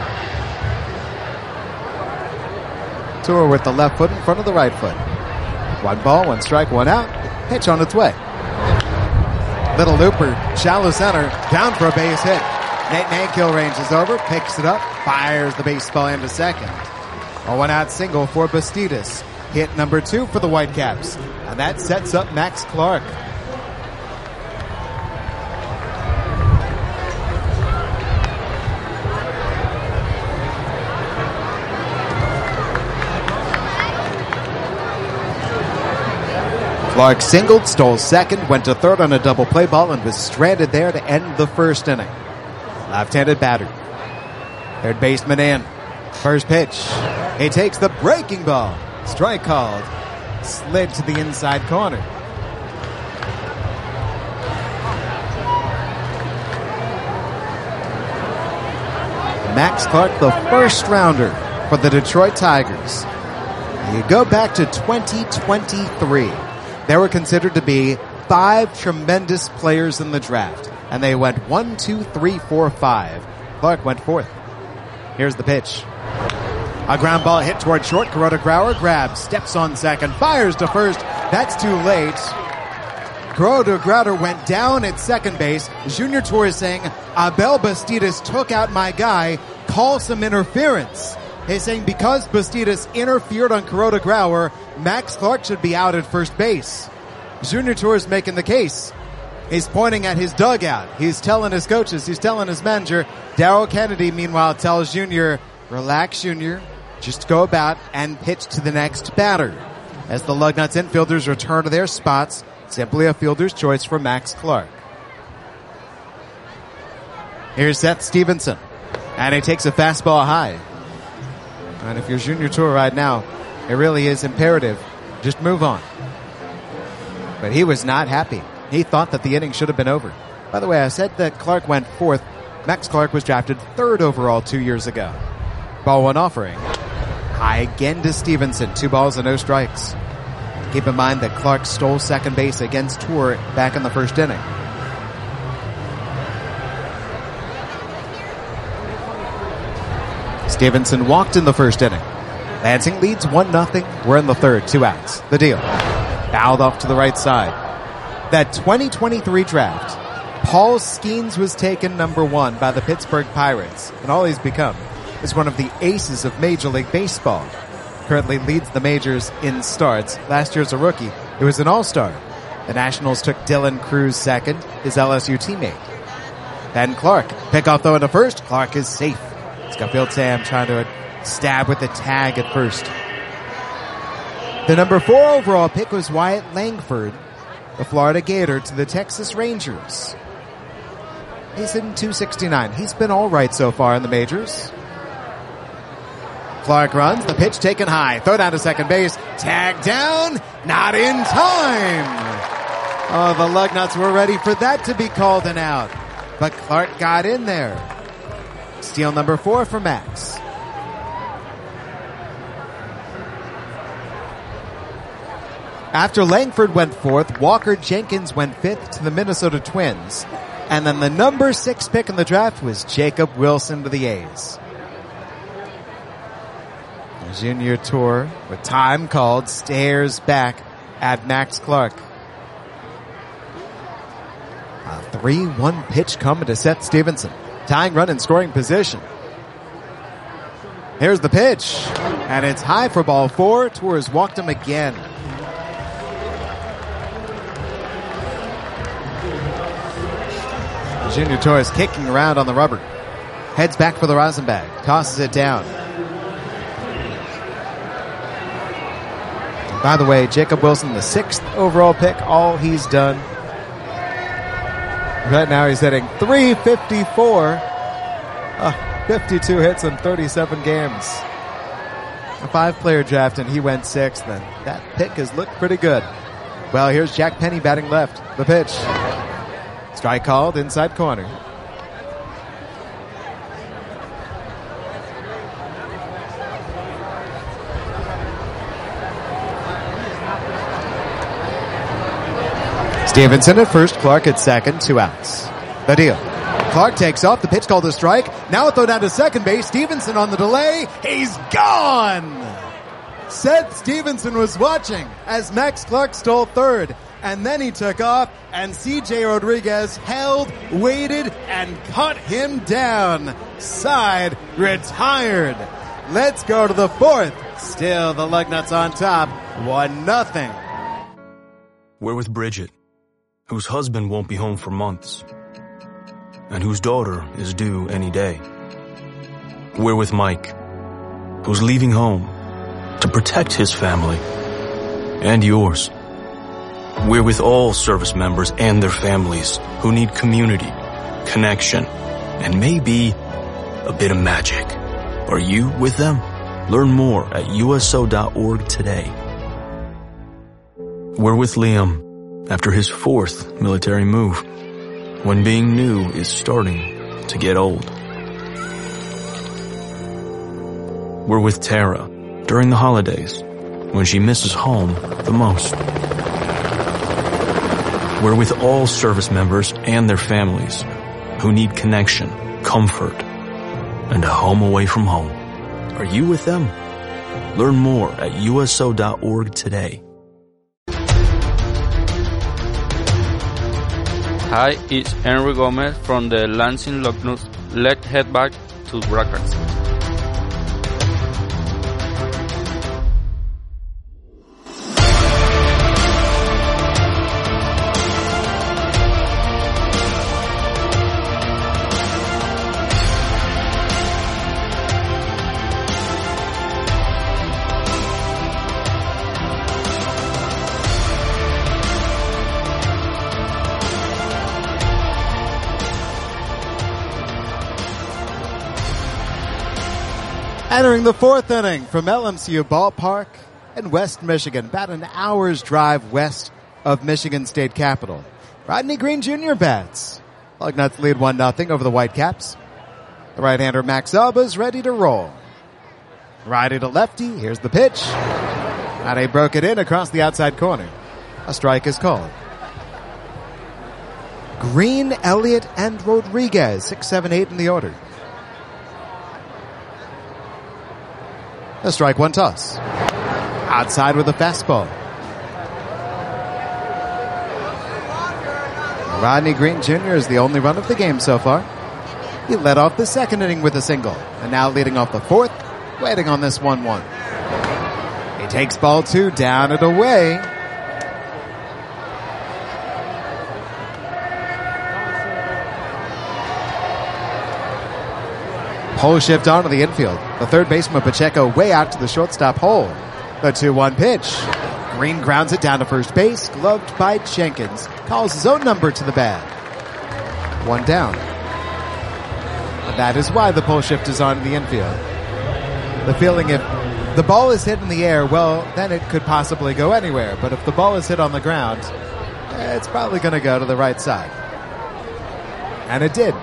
Tour with the left foot in front of the right foot. 1 ball, 1 strike, 1 out. Pitch on its way. Little looper, shallow center, down for a base hit. Nate Mankill ranges over, picks it up, fires the baseball into second. A 1-out single for Bastidas. Hit number 2 for the Whitecaps. And that sets up Max Clark. Clark singled, stole second, went to third on a double play ball, and was stranded there to end the first inning. Left-handed batter. Third baseman in. First pitch. He takes the breaking ball. Strike called. Slid to the inside corner. Max Clark, the first rounder for the Detroit Tigers. You go back to 2023. There were considered to be 5 tremendous players in the draft, and they went 1, 2, 3, 4, 5. Clark went 4th. Here's the pitch. A ground ball hit toward short. Kuroda Grauer grabs, steps on second, fires to first. That's too late. Kuroda Grauer went down at second base. Junior Tour is saying, Abel Bastidas took out my guy, call some interference. He's saying because Bastidas interfered on Kuroda Grauer, Max Clark should be out at first base. Junior Tour is making the case. He's pointing at his dugout. He's telling his coaches. He's telling his manager. Darrell Kennedy, meanwhile, tells Junior, relax, Junior. Just go about and pitch to the next batter. As the Lugnuts infielders return to their spots, simply a fielder's choice for Max Clark. Here's Seth Stevenson. And he takes a fastball high. And if you're Junior Tour right now, it really is imperative. Just move on. But he was not happy. He thought that the inning should have been over. By the way, I said that Clark went 4th. Max Clark was drafted 3rd overall 2 years ago. Ball 1 offering. High again to Stevenson. 2 balls and no strikes. Keep in mind that Clark stole second base against Tour back in the first inning. Stevenson walked in the first inning. Lansing leads 1-0. We're in the third. 2 outs. The deal. Fouled off to the right side. That 2023 draft, Paul Skeens was taken number 1 by the Pittsburgh Pirates. And all he's become is one of the aces of Major League Baseball. Currently leads the majors in starts. Last year's a rookie. It was an all-star. The Nationals took Dylan Cruz second, his LSU teammate. Then Clark. Pickoff though into first. Clark is safe. Scofield Sam trying to stab with the tag at first. The number 4 overall pick was Wyatt Langford, the Florida Gator, to the Texas Rangers. He's hitting .269. He's been all right so far in the majors. Clark runs, the pitch taken high. Throw down to second base. Tag down. Not in time. Oh, the Lugnuts were ready for that to be called an out. But Clark got in there. Steal number 4 for Max. After Langford went 4th, Walker Jenkins went 5th to the Minnesota Twins. And then the number 6 pick in the draft was Jacob Wilson to the A's. The Junior Tour, with time called, stares back at Max Clark. A 3-1 pitch coming to Seth Stevenson. Tying run in scoring position. Here's the pitch. And it's high for ball 4. Tour has walked him again. Junior Torres kicking around on the rubber. Heads back for the Rosenbag. Tosses it down. By the way, Jacob Wilson, the 6th overall pick, all he's done. Right now he's hitting .354. 52 hits in 37 games. A 5-player draft, and he went 6th, and that pick has looked pretty good. Well, here's Jack Penny batting left. The pitch. Strike called inside corner. Stevenson at first, Clark at second, 2 outs. The deal. Clark takes off, the pitch called a strike. Now a throw down to second base. Stevenson on the delay. He's gone! Seth Stevenson was watching as Max Clark stole third. And then he took off, and C.J. Rodriguez held, waited, and cut him down. Side retired. Let's go to the 4th. Still the Lugnuts on top, 1-0. We're with Bridget, whose husband won't be home for months, and whose daughter is due any day. We're with Mike, who's leaving home to protect his family and yours. We're with all service members and their families who need community, connection, and maybe a bit of magic. Are you with them? Learn more at USO.org today. We're with Liam after his 4th military move, when being new is starting to get old. We're with Tara during the holidays, when she misses home the most. We're with all service members and their families who need connection, comfort, and a home away from home. Are you with them? Learn more at USO.org today. Hi, it's Henry Gomez from the Lansing Lugnuts. Let's head back to broadcast. Entering the 4th inning from LMCU Ballpark in West Michigan, about an hour's drive west of Michigan State Capitol. Rodney Green Jr. bats. Lugnuts lead 1-0 over the Whitecaps. The right-hander Max Alba is ready to roll. Righty to lefty, here's the pitch. Ade broke it in across the outside corner. A strike is called. Green, Elliott, and Rodriguez, 6, 7, 8 in the order. A strike, 1 toss. Outside with a fastball. Rodney Green Jr. is the only run of the game so far. He led off the 2nd inning with a single, and now leading off the 4th, waiting on this 1-1. He takes ball 2, down and away. Pole shift onto the infield. The third baseman Pacheco way out to the shortstop hole. The 2-1 pitch. Green grounds it down to first base, gloved by Jenkins. Calls his own number to the bag. 1 down. And that is why the pole shift is on the infield. The feeling if the ball is hit in the air, well, then it could possibly go anywhere. But if the ball is hit on the ground, it's probably going to go to the right side. And it did.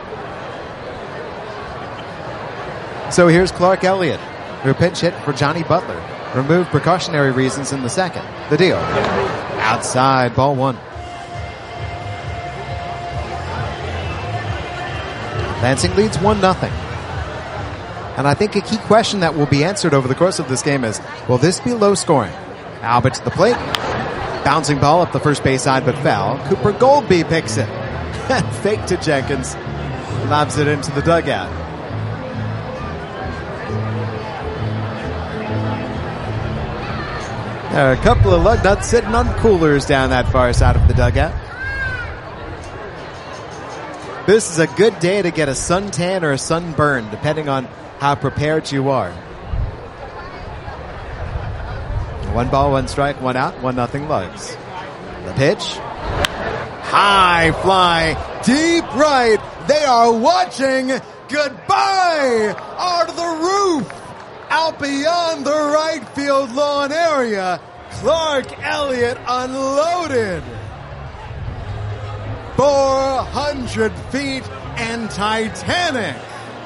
So here's Clark Elliott, who pinch hit for Johnny Butler. Removed precautionary reasons in the 2nd. The deal. Outside, ball 1. Lansing leads 1-0. And I think a key question that will be answered over the course of this game is, will this be low scoring? Albert to the plate. Bouncing ball up the first base side but foul. Cooper Goldby picks it. Fake to Jenkins. Lobs it into the dugout. There are a couple of Lugnuts sitting on coolers down that far side of the dugout. This is a good day to get a suntan or a sunburn, depending on how prepared you are. 1 ball, 1 strike, 1 out, 1-0 Lugs. The pitch. High fly, deep right. They are watching. Goodbye! Out of the roof! Out beyond the right field lawn area. Clark Elliott unloaded. 400 feet and Titanic.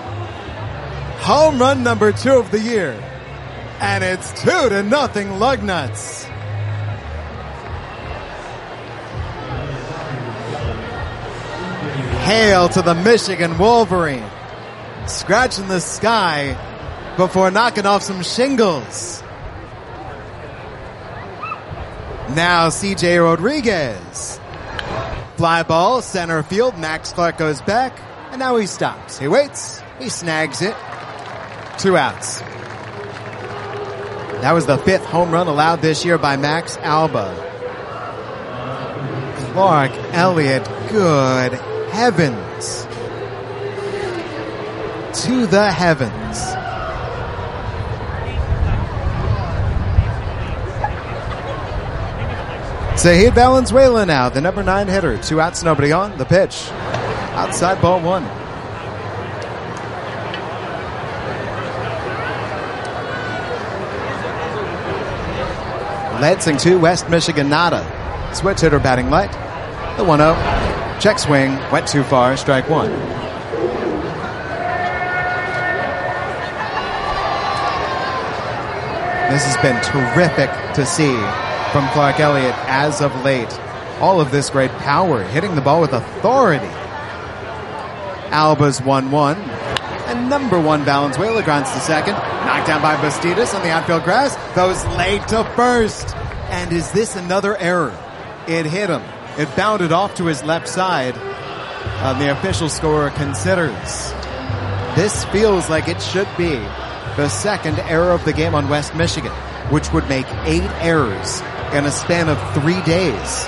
Home run number 2 of the year. And it's 2-0 Lugnuts. Hail to the Michigan Wolverine. Scratching the sky before knocking off some shingles. Now C.J. Rodriguez. Fly ball, center field. Max Clark goes back, and now he stops. He waits. He snags it. 2 outs. That was the 5th home run allowed this year by Max Alba. Clark Elliott, good heavens. To the heavens. Zahid Valenzuela now, the number 9 hitter. 2 outs, nobody on. The pitch. Outside, ball 1. Lansing 2, West Michigan nada. Switch hitter batting light. The 1-0. Check swing. Went too far. Strike 1. This has been terrific to see from Clark Elliott as of late. All of this great power, hitting the ball with authority. Alba's 1-1. And number 1 Valenzuela grunts to second. Knocked down by Bastidas on the outfield grass. Goes late to first. And is this another error? It hit him. It bounded off to his left side. The official scorer considers. This feels like it should be the 2nd error of the game on West Michigan, which would make 8 errors in a span of 3 days.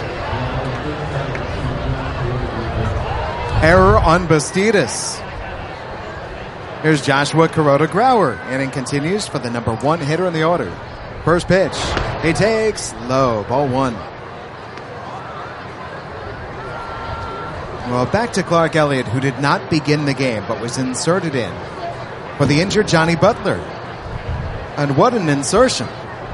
Error on Bastidas. Here's Joshua Kuroda-Grauer. Inning continues for the number 1 hitter in the order. First pitch. He takes low. Ball 1. Well, back to Clark Elliott, who did not begin the game, but was inserted in for the injured Johnny Butler. And what an insertion.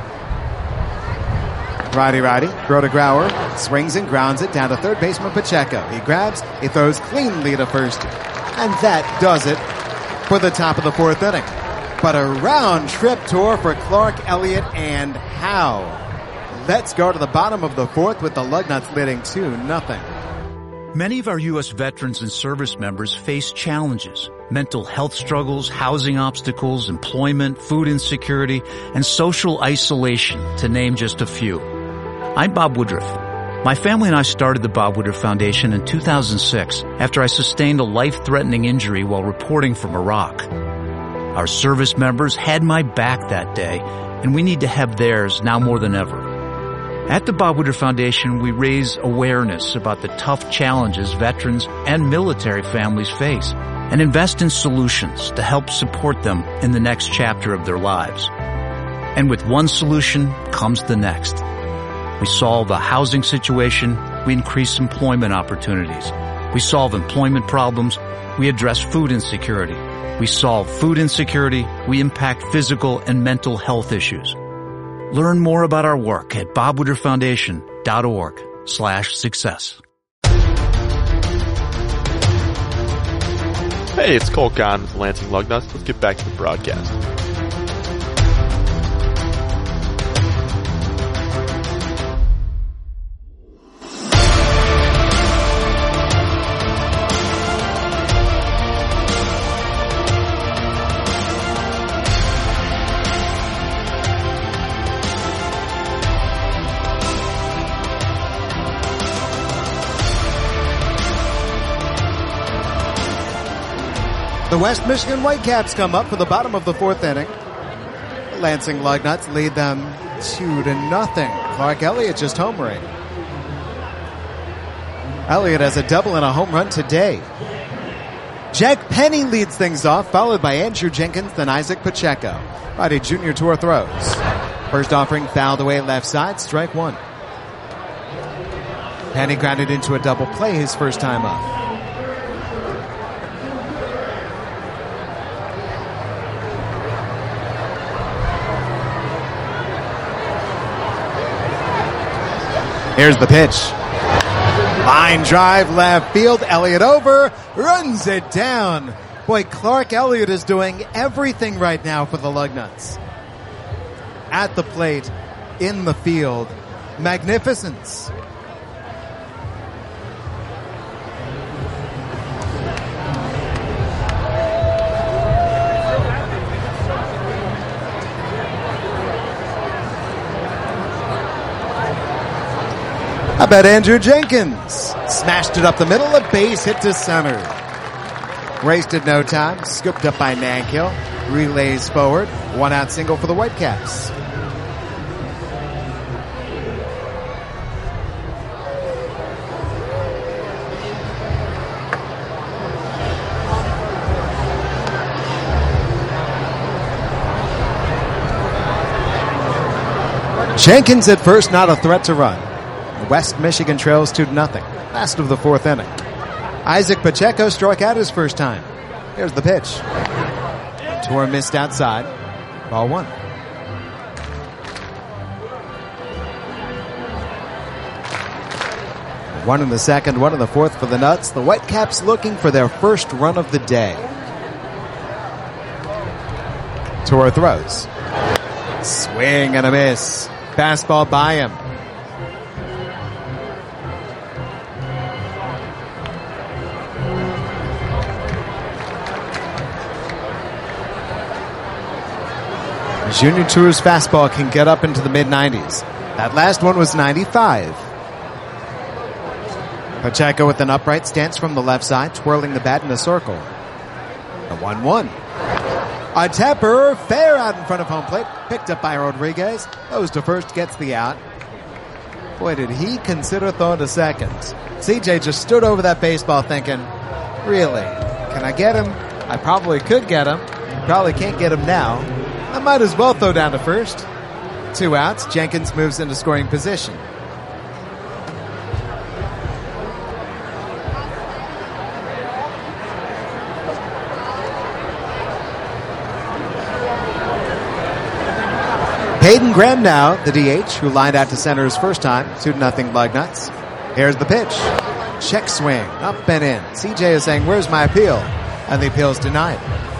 Righty. Kuroda-Grauer swings and grounds it down to third baseman Pacheco. He grabs, he throws cleanly to first. And that does it for the top of the 4th inning. But a round trip tour for Clark Elliott, and how? Let's go to the bottom of the 4th with the Lugnuts leading 2-0. Many of our U.S. veterans and service members face challenges: mental health struggles, housing obstacles, employment, food insecurity, and social isolation, to name just a few. I'm Bob Woodruff. My family and I started the Bob Woodruff Foundation in 2006 after I sustained a life-threatening injury while reporting from Iraq. Our service members had my back that day, and we need to have theirs now more than ever. At the Bob Woodruff Foundation, we raise awareness about the tough challenges veterans and military families face and invest in solutions to help support them in the next chapter of their lives. And with one solution comes the next. We solve the housing situation, we increase employment opportunities. We solve employment problems, we address food insecurity. We solve food insecurity, we impact physical and mental health issues. Learn more about our work at bobwoodrufffoundation.org/success. Hey, it's Cole Kahn with the Lansing Lugnuts. Let's get back to the broadcast. The West Michigan Whitecaps come up for the bottom of the 4th inning. The Lansing Lugnuts lead them 2-0. Clark Elliott just homering. Elliott has a double and a home run today. Jack Penny leads things off, followed by Andrew Jenkins, then Isaac Pacheco. Friday Jr. Tour throws. First offering fouled away left side, strike one. Penny grounded into a double play his first time up. Here's the pitch. Line drive left field. Elliott over. Runs it down. Boy, Clark Elliott is doing everything right now for the Lugnuts. At the plate, in the field. Magnificence. How about Andrew Jenkins? Smashed it up the middle, a base hit to center. Wasted no time, scooped up by Nankill, relays forward, 1-out single for the Whitecaps. Jenkins at first, not a threat to run. West Michigan trails 2-0. Last of the fourth inning. Isaac Pacheco struck out his first time. Here's the pitch. Tour missed outside. Ball one. One in the second, one in the fourth for the Nuts. The Whitecaps looking for their first run of the day. Tour throws. Swing and a miss. Fastball by him. Junior Tour's fastball can get up into the mid-90s. That last one was 95. Pacheco with an upright stance from the left side, twirling the bat in a circle. The 1-1. A tapper, fair out in front of home plate, picked up by Rodriguez. Goes to first, gets the out. Boy, did he consider throwing to second. CJ just stood over that baseball thinking, really, can I get him? I probably could get him. Probably can't get him now. I might as well throw down to first. 2 outs. Jenkins moves into scoring position. Peyton Graham now, the DH, who lined out to center his first time. 2-0 Lugnuts. Here's the pitch. Check swing. Up and in. CJ is saying, where's my appeal? And the appeal is denied.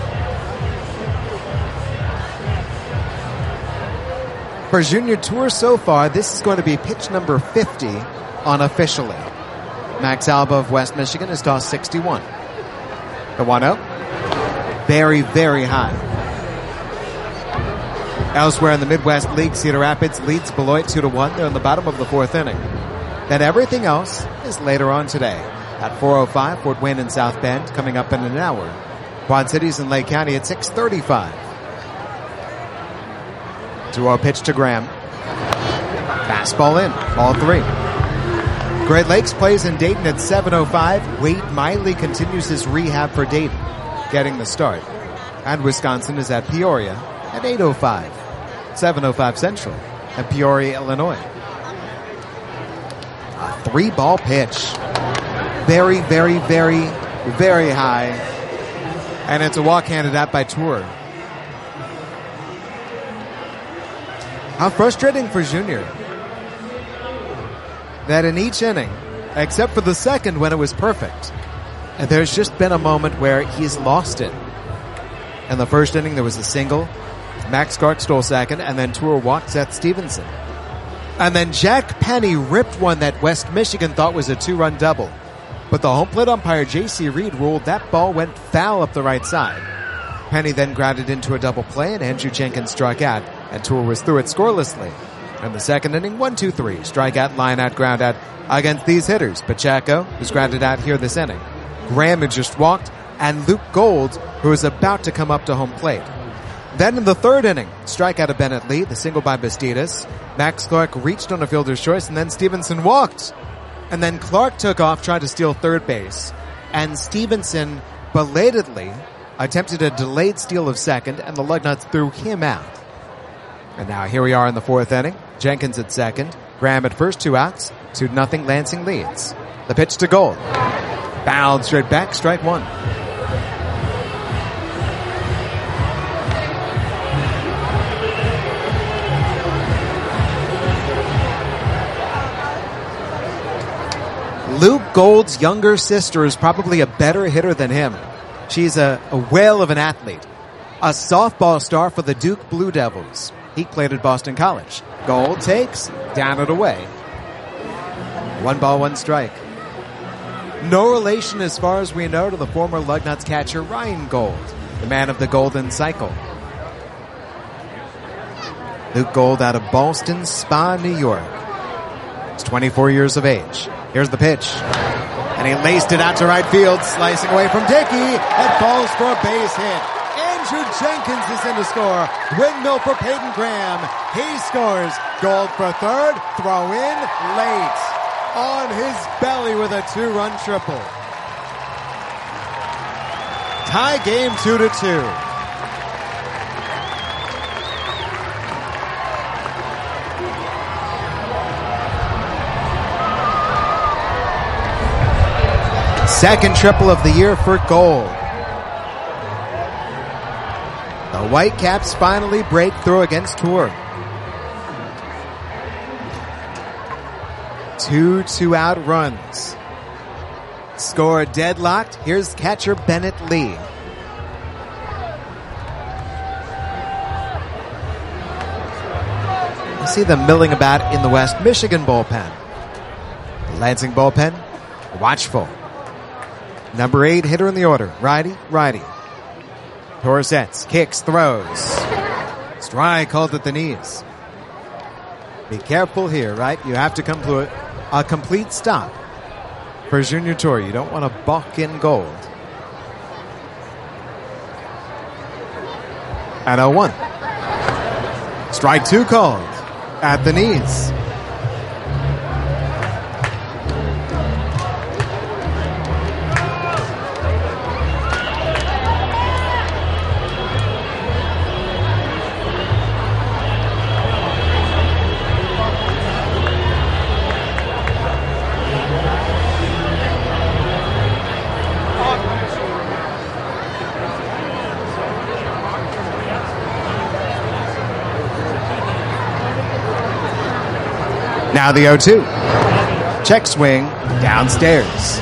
For Junior Tour so far, this is going to be pitch number 50 unofficially. Max Alba of West Michigan has tossed 61. The 1-0. Very, very high. Elsewhere in the Midwest League, Cedar Rapids leads Beloit 2-1. They're in the bottom of the fourth inning. Then everything else is later on today. At 4:05, Fort Wayne and South Bend coming up in an hour. Quad Cities and Lake County at 6:35. 2-0 pitch to Graham. Fastball in. Ball 3. Great Lakes plays in Dayton at 7:05. Wade Miley continues his rehab for Dayton, getting the start. And Wisconsin is at Peoria at 8:05. 7:05 Central at Peoria, Illinois. A 3-ball pitch. Very, very, very, very high. And it's a walk handed out by Tour. How frustrating for Junior that in each inning, except for the second when it was perfect, and there's just been a moment where he's lost it. In the first inning, there was a single. Max Gart stole second, and then Tour walked Seth Stevenson. And then Jack Penny ripped one that West Michigan thought was a 2-run double. But the home plate umpire J.C. Reed ruled that ball went foul up the right side. Penny then grounded into a double play, and Andrew Jenkins struck out, and Tour was through it scorelessly. In the second inning, 1-2-3. Strikeout, line out, ground out against these hitters. Pacheco, who's grounded out here this inning. Graham had just walked, and Luke Gold, who is about to come up to home plate. Then in the third inning, strikeout of Bennett Lee, the single by Bastidas. Max Clark reached on a fielder's choice, and then Stevenson walked. And then Clark took off, trying to steal third base. And Stevenson belatedly attempted a delayed steal of second, and the Lugnuts threw him out. And now here we are in the fourth inning. Jenkins at second. Graham at first, 2 outs. 2-0 Lansing leads. The pitch to Gold. Fouled straight back, strike one. Luke Gold's younger sister is probably a better hitter than him. She's a whale of an athlete. A softball star for the Duke Blue Devils. He played at Boston College. Gold takes, down and away. 1 ball, 1 strike. No relation as far as we know to the former Lugnuts catcher Ryan Gold, the man of the Golden Cycle. Luke Gold out of Ballston Spa, New York. He's 24 years of age. Here's the pitch. And he laced it out to right field, slicing away from Dickey. It falls for a base hit. Andrew Jenkins is in to score. Windmill for Peyton Graham. He scores. Gold for third. Throw in late. On his belly with a 2-run triple. Tie game 2-2. Second triple of the year for Gold. The Whitecaps finally break through against Tour. 2 2-out runs. Score deadlocked. Here's catcher Bennett Lee. You see them milling about in the West Michigan bullpen. The Lansing bullpen, watchful. Number 8 hitter in the order. Righty. Torres sets, kicks, throws. Strike called at the knees. Be careful here, right? You have to come to a complete stop for Junior Tour. You don't want to balk in Gold. And 0-1. Strike 2 called at the knees. Now the 0-2. Check swing downstairs.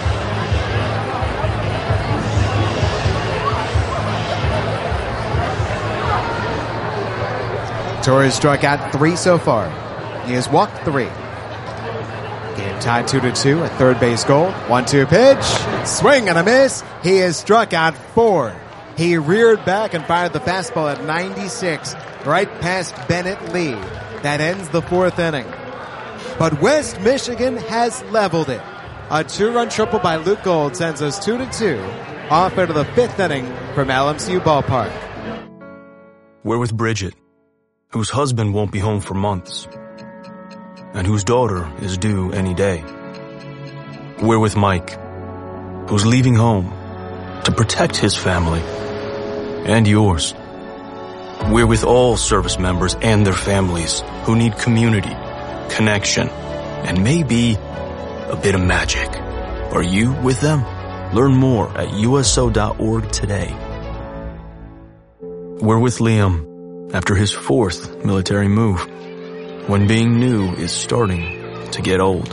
Torres struck out 3 so far. He has walked 3. Game tied 2-2 at third base. Gold. 1-2 pitch. Swing and a miss. He has struck out 4. He reared back and fired the fastball at 96 right past Bennett Lee. That ends the 4th inning. But West Michigan has leveled it. A 2-run triple by Luke Gold sends us 2-2 off into the 5th inning from LMCU Ballpark. We're with Bridget, whose husband won't be home for months, and whose daughter is due any day. We're with Mike, who's leaving home to protect his family and yours. We're with all service members and their families who need community, connection, and maybe a bit of magic. Are you with them? Learn more at USO.org today. We're with Liam after his 4th military move, when being new is starting to get old.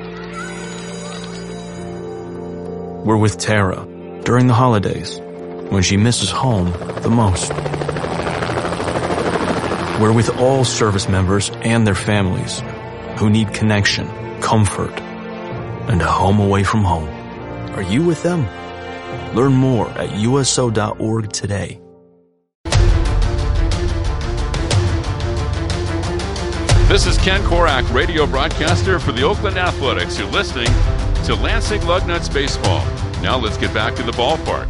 We're with Tara during the holidays, when she misses home the most. We're with all service members and their families who need connection, comfort, and a home away from home. Are you with them? Learn more at USO.org today. This is Ken Korak, radio broadcaster for the Oakland Athletics. You're listening to Lansing Lugnuts Baseball. Now let's get back to the ballpark.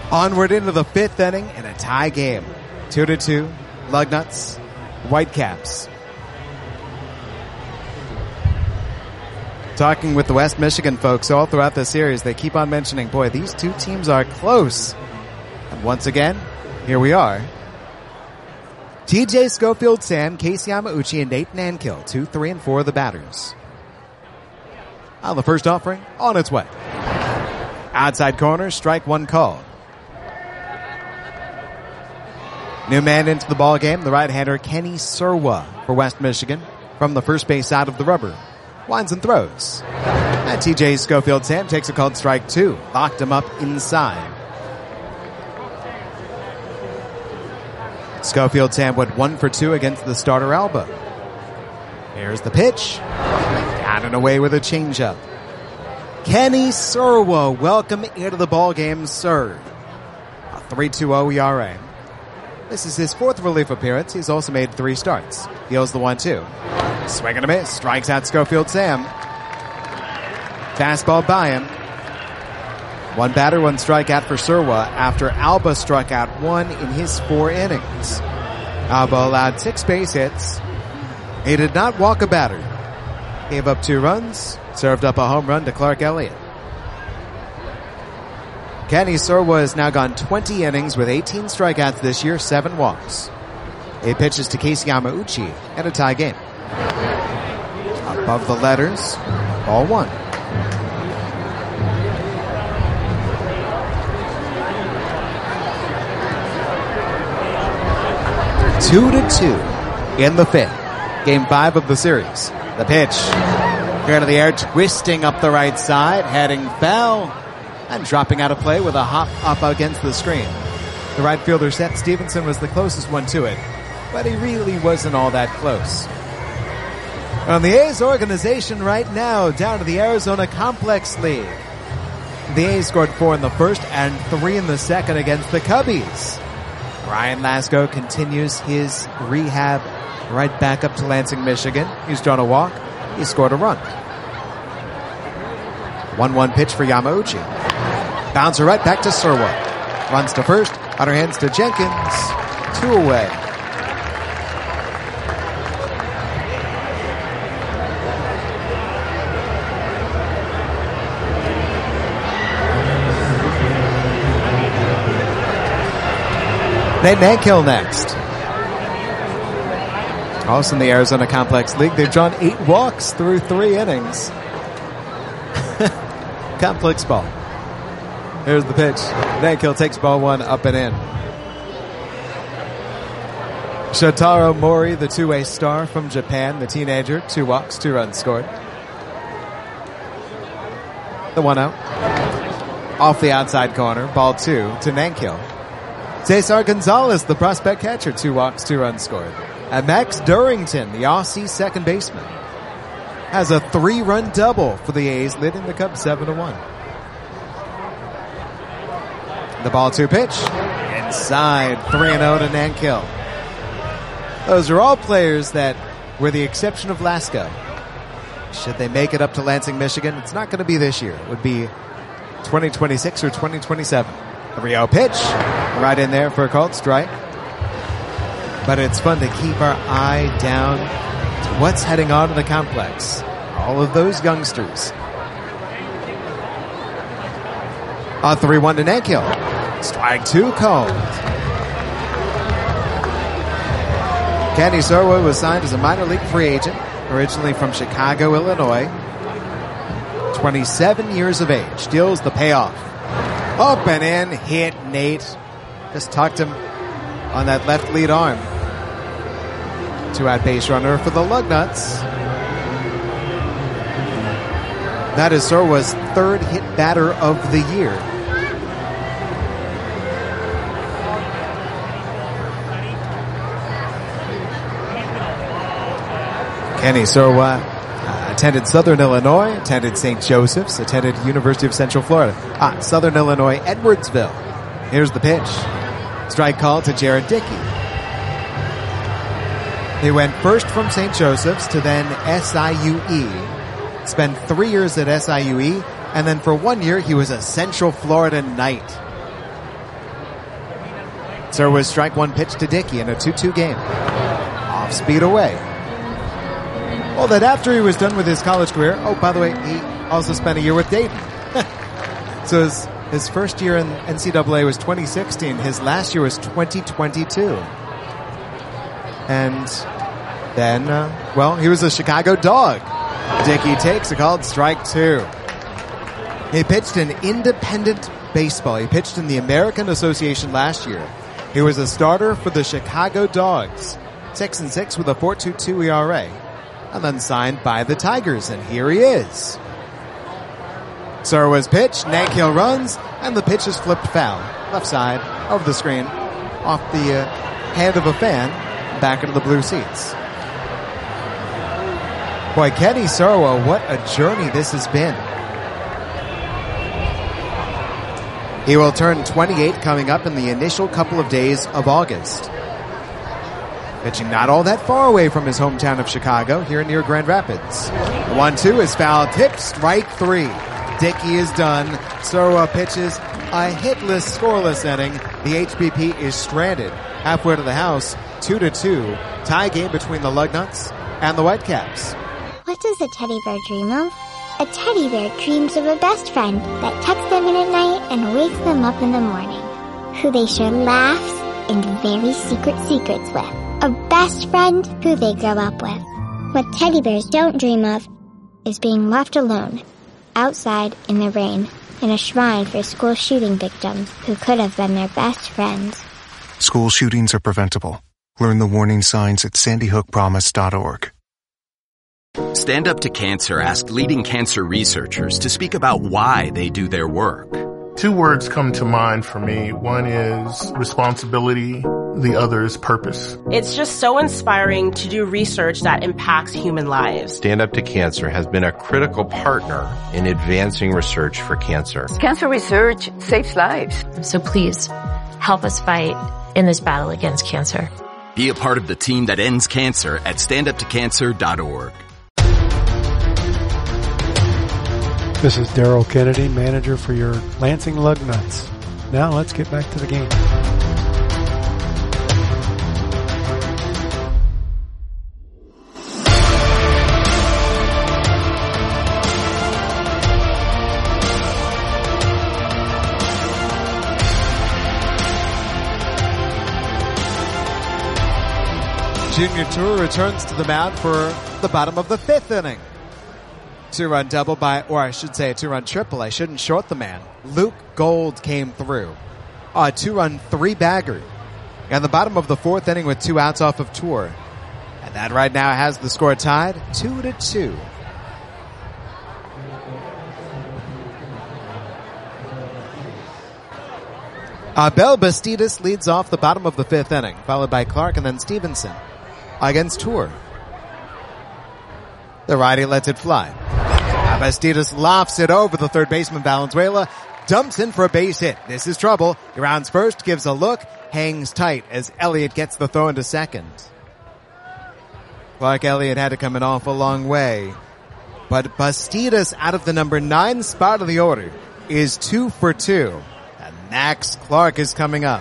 Onward into the 5th inning in a tie game. 2-2. Lugnuts, Whitecaps. Talking with the West Michigan folks all throughout the series, they keep on mentioning, boy, these two teams are close. And once again, here we are. TJ Schofield Sam, Casey Yamauchi, and Nate Nankill, 2, 3, and 4 of the batters. The first offering on its way. Outside corner, strike one called. New man into the ball game, the right-hander Kenny Surwa for West Michigan from the first base side of the rubber. Winds and throws. And TJ Schofield Sam takes a called strike 2. Locked him up inside. Schofield Sam went 1 for 2 against the starter Alba. Here's the pitch. Down and away with a changeup. Kenny Surwa, welcome into the ball game, sir. A 3.20 ERA. This is his 4th relief appearance. He's also made 3 starts. Deals the 1-2. Swing and a miss. Strikes out Schofield Sam. Fastball by him. 1 batter, 1 strikeout for Surwa after Alba struck out 1 in his 4 innings. Alba allowed 6 base hits. He did not walk a batter. Gave up 2 runs. Served up a home run to Clark Elliott. Kenny Surwa has now gone 20 innings with 18 strikeouts this year, 7 walks. He pitches to Casey Yamauchi in a tie game. Above the letters, ball 1. Two to 2 in the 5th. Game 5 of the series. The pitch. Here to the air, twisting up the right side, heading foul, and dropping out of play with a hop up against the screen. The right fielder, Seth Stevenson, was the closest one to it, but he really wasn't all that close. On the A's organization right now, down to the Arizona Complex League. The A's scored 4 in the first and 3 in the second against the Cubbies. Ryan Lasko continues his rehab right back up to Lansing, Michigan. He's drawn a walk. He scored a run. 1-1 pitch for Yamauchi. Bouncer right back to Surwa. Runs to first. On her hands to Jenkins. 2 away. Nate Nankill next. Also in the Arizona Complex League, they've drawn 8 walks through 3 innings. Complex ball. Here's the pitch. Nankill takes ball 1 up and in. Shotaro Mori, the 2-way star from Japan, the teenager, 2 walks, 2 runs scored. The 1-0. Off the outside corner, ball 2 to Nankill. Cesar Gonzalez, the prospect catcher, 2 walks, 2 runs scored. And Max Durrington, the Aussie second baseman, has a 3-run double for the A's, leading the Cubs 7-1. The ball 2 pitch. Inside, 3-0 to Nankill. Those are all players that were the exception of Lasko. Should they make it up to Lansing, Michigan? It's not going to be this year. It would be 2026 or 2027. The 3-0 pitch. Right in there for a called strike. But it's fun to keep our eye down to what's heading on in the complex. All of those youngsters. A 3-1 to Nankill. Strike 2 called. Kenny Surwa was signed as a minor league free agent, originally from Chicago, Illinois. 27 years of age. Deals the payoff. Up and in, hit Nate. Just tucked him on that left lead arm. 2-out base runner for the Lugnuts. That is Surwa's 3rd hit batter of the year. Kenny Surwa attended Southern Illinois, attended St. Joseph's, attended University of Central Florida. Southern Illinois, Edwardsville. Here's the pitch. Strike call to Jared Dickey. He went first from St. Joseph's to then SIUE. Spent 3 years at SIUE, and then for 1 year he was a Central Florida Knight. So it was strike one pitch to Dickey in a 2-2 game. Off speed away. Well, that after he was done with his college career, oh, by the way, he also spent a year with Dayton. So his first year in NCAA was 2016. His last year was 2022. And then, he was a Chicago Dog. Dickey takes a called strike two. He pitched in independent baseball. He pitched in the American Association last year. He was a starter for the Chicago Dogs. 6-6 with a 4.22 ERA. And then signed by the Tigers. And here he is. Serwa's pitch, Nankiel runs, and the pitch is flipped foul. Left side, over the screen, off the hand of a fan, back into the blue seats. Boy, Kenny Serwa, what a journey this has been. He will turn 28 coming up in the initial couple of days of August. Pitching not all that far away from his hometown of Chicago, here near Grand Rapids. The 1-2 is foul tip, strike three. Dickey is done. Serwa pitches a hitless, scoreless inning. The HBP is stranded halfway to the house, 2-2. Tie game between the Lugnuts and the Whitecaps. What does a teddy bear dream of? A teddy bear dreams of a best friend that tucks them in at night and wakes them up in the morning, who they share laughs and very secret secrets with. A best friend who they grow up with. What teddy bears don't dream of is being left alone, outside in the rain, in a shrine for school shooting victims who could have been their best friends. School shootings are preventable. Learn the warning signs at sandyhookpromise.org. Stand Up to Cancer asked leading cancer researchers to speak about why they do their work. Two words come to mind for me. One is responsibility. The other is purpose. It's just so inspiring to do research that impacts human lives. Stand Up to Cancer has been a critical partner in advancing research for cancer. Cancer research saves lives. So please, help us fight in this battle against cancer. Be a part of the team that ends cancer at standuptocancer.org. This is Daryl Kennedy, manager for your Lansing Lugnuts. Now let's get back to the game. Junior Tour returns to the mound for the bottom of the fifth inning. Two-run double by, or I should say a two-run triple. I shouldn't short the man. Luke Gold came through. A two-run three-bagger. And the bottom of the fourth inning with 2 outs off of Tour. And that right now has the score tied 2-2. Bell Bastidas leads off the bottom of the fifth inning, followed by Clark and then Stevenson against Tour. The righty lets it fly. Bastidas lofts it over the third baseman Valenzuela, dumps in for a base hit. This is trouble. He rounds first, gives a look, hangs tight as Elliott gets the throw into second. Clark Elliott had to come an awful long way. But Bastidas out of the number 9 spot of the order is 2 for 2. And Max Clark is coming up.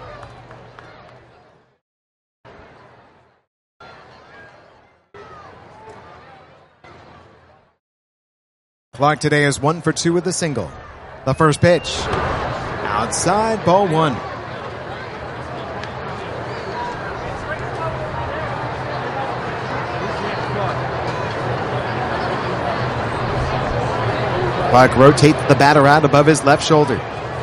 Clark today is 1 for 2 with a single. The first pitch. Outside, ball 1. Clark rotates the bat around above his left shoulder.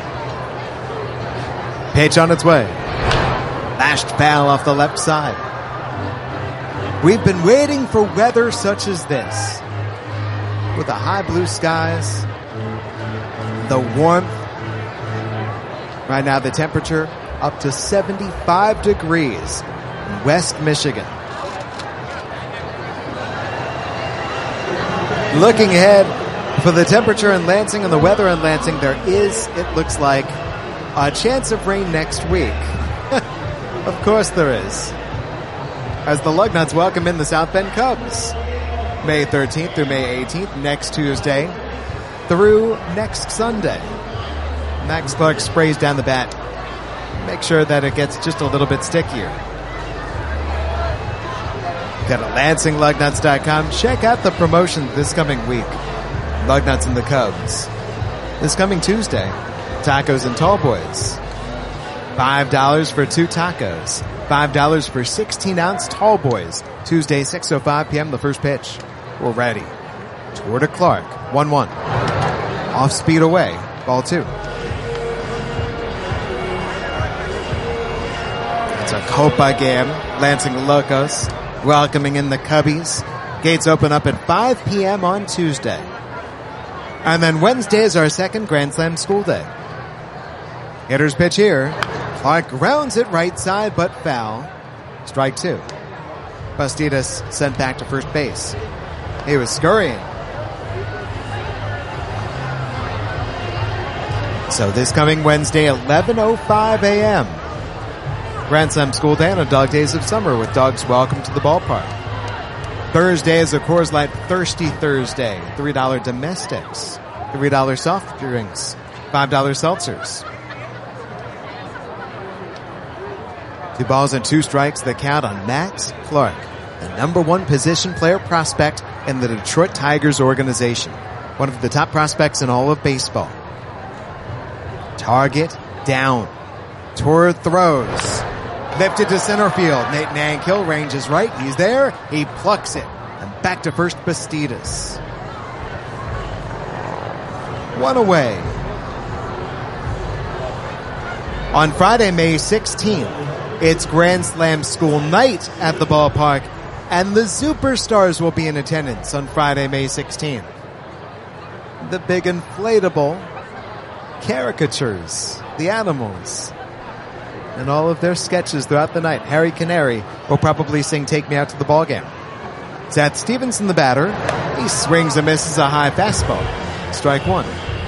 Pitch on its way. Lashed foul off the left side. We've been waiting for weather such as this. With the high blue skies, the warmth. Right now the temperature up to 75 degrees in West Michigan. Looking ahead for the temperature in Lansing and the weather in Lansing, there is, it looks like, a chance of rain next week. Of course there is. As the Lugnuts welcome in the South Bend Cubs. May 13th through May 18th, next Tuesday through next Sunday. Max Clark sprays down the bat. make sure that it gets just a little bit stickier. Go to LansingLugnuts.com. Check out the promotion this coming week. Lugnuts and the Cubs. This coming Tuesday, tacos and tall boys. $5 for 2 tacos. $5 for 16-ounce tall boys. Tuesday, 6:05 p.m., the first pitch. We're ready. Tour to Clark. 1-1. Off speed away. Ball 2. It's a Copa game. Lansing Locos welcoming in the Cubbies. Gates open up at 5 p.m. on Tuesday. And then Wednesday is our second Grand Slam school day. Hitter's pitch here. Clark grounds it right side, but foul. Strike 2. Bastidas sent back to first base. He was scurrying. So this coming Wednesday, 11:05 a.m. Grand Slam school day on a Dog Days of Summer with dogs welcome to the ballpark. Thursday is a Coors Light Thirsty Thursday. $3 domestics. $3 soft drinks. $5 seltzers. 2 balls and 2 strikes, the count on Max Clark, the number 1 position player prospect in the Detroit Tigers organization. One of the top prospects in all of baseball. Target down. Tour throws. Lifted to center field. Nate Nankill ranges right. He's there. He plucks it. And back to first, Bastidas. 1 away. On Friday, May 16th, it's Grand Slam school night at the ballpark, and the Superstars will be in attendance on Friday, May 16th. The big inflatable caricatures, the animals, and all of their sketches throughout the night. Harry Canary will probably sing Take Me Out to the Ballgame. Seth Stevenson, the batter. He swings and misses a high fastball. Strike 1.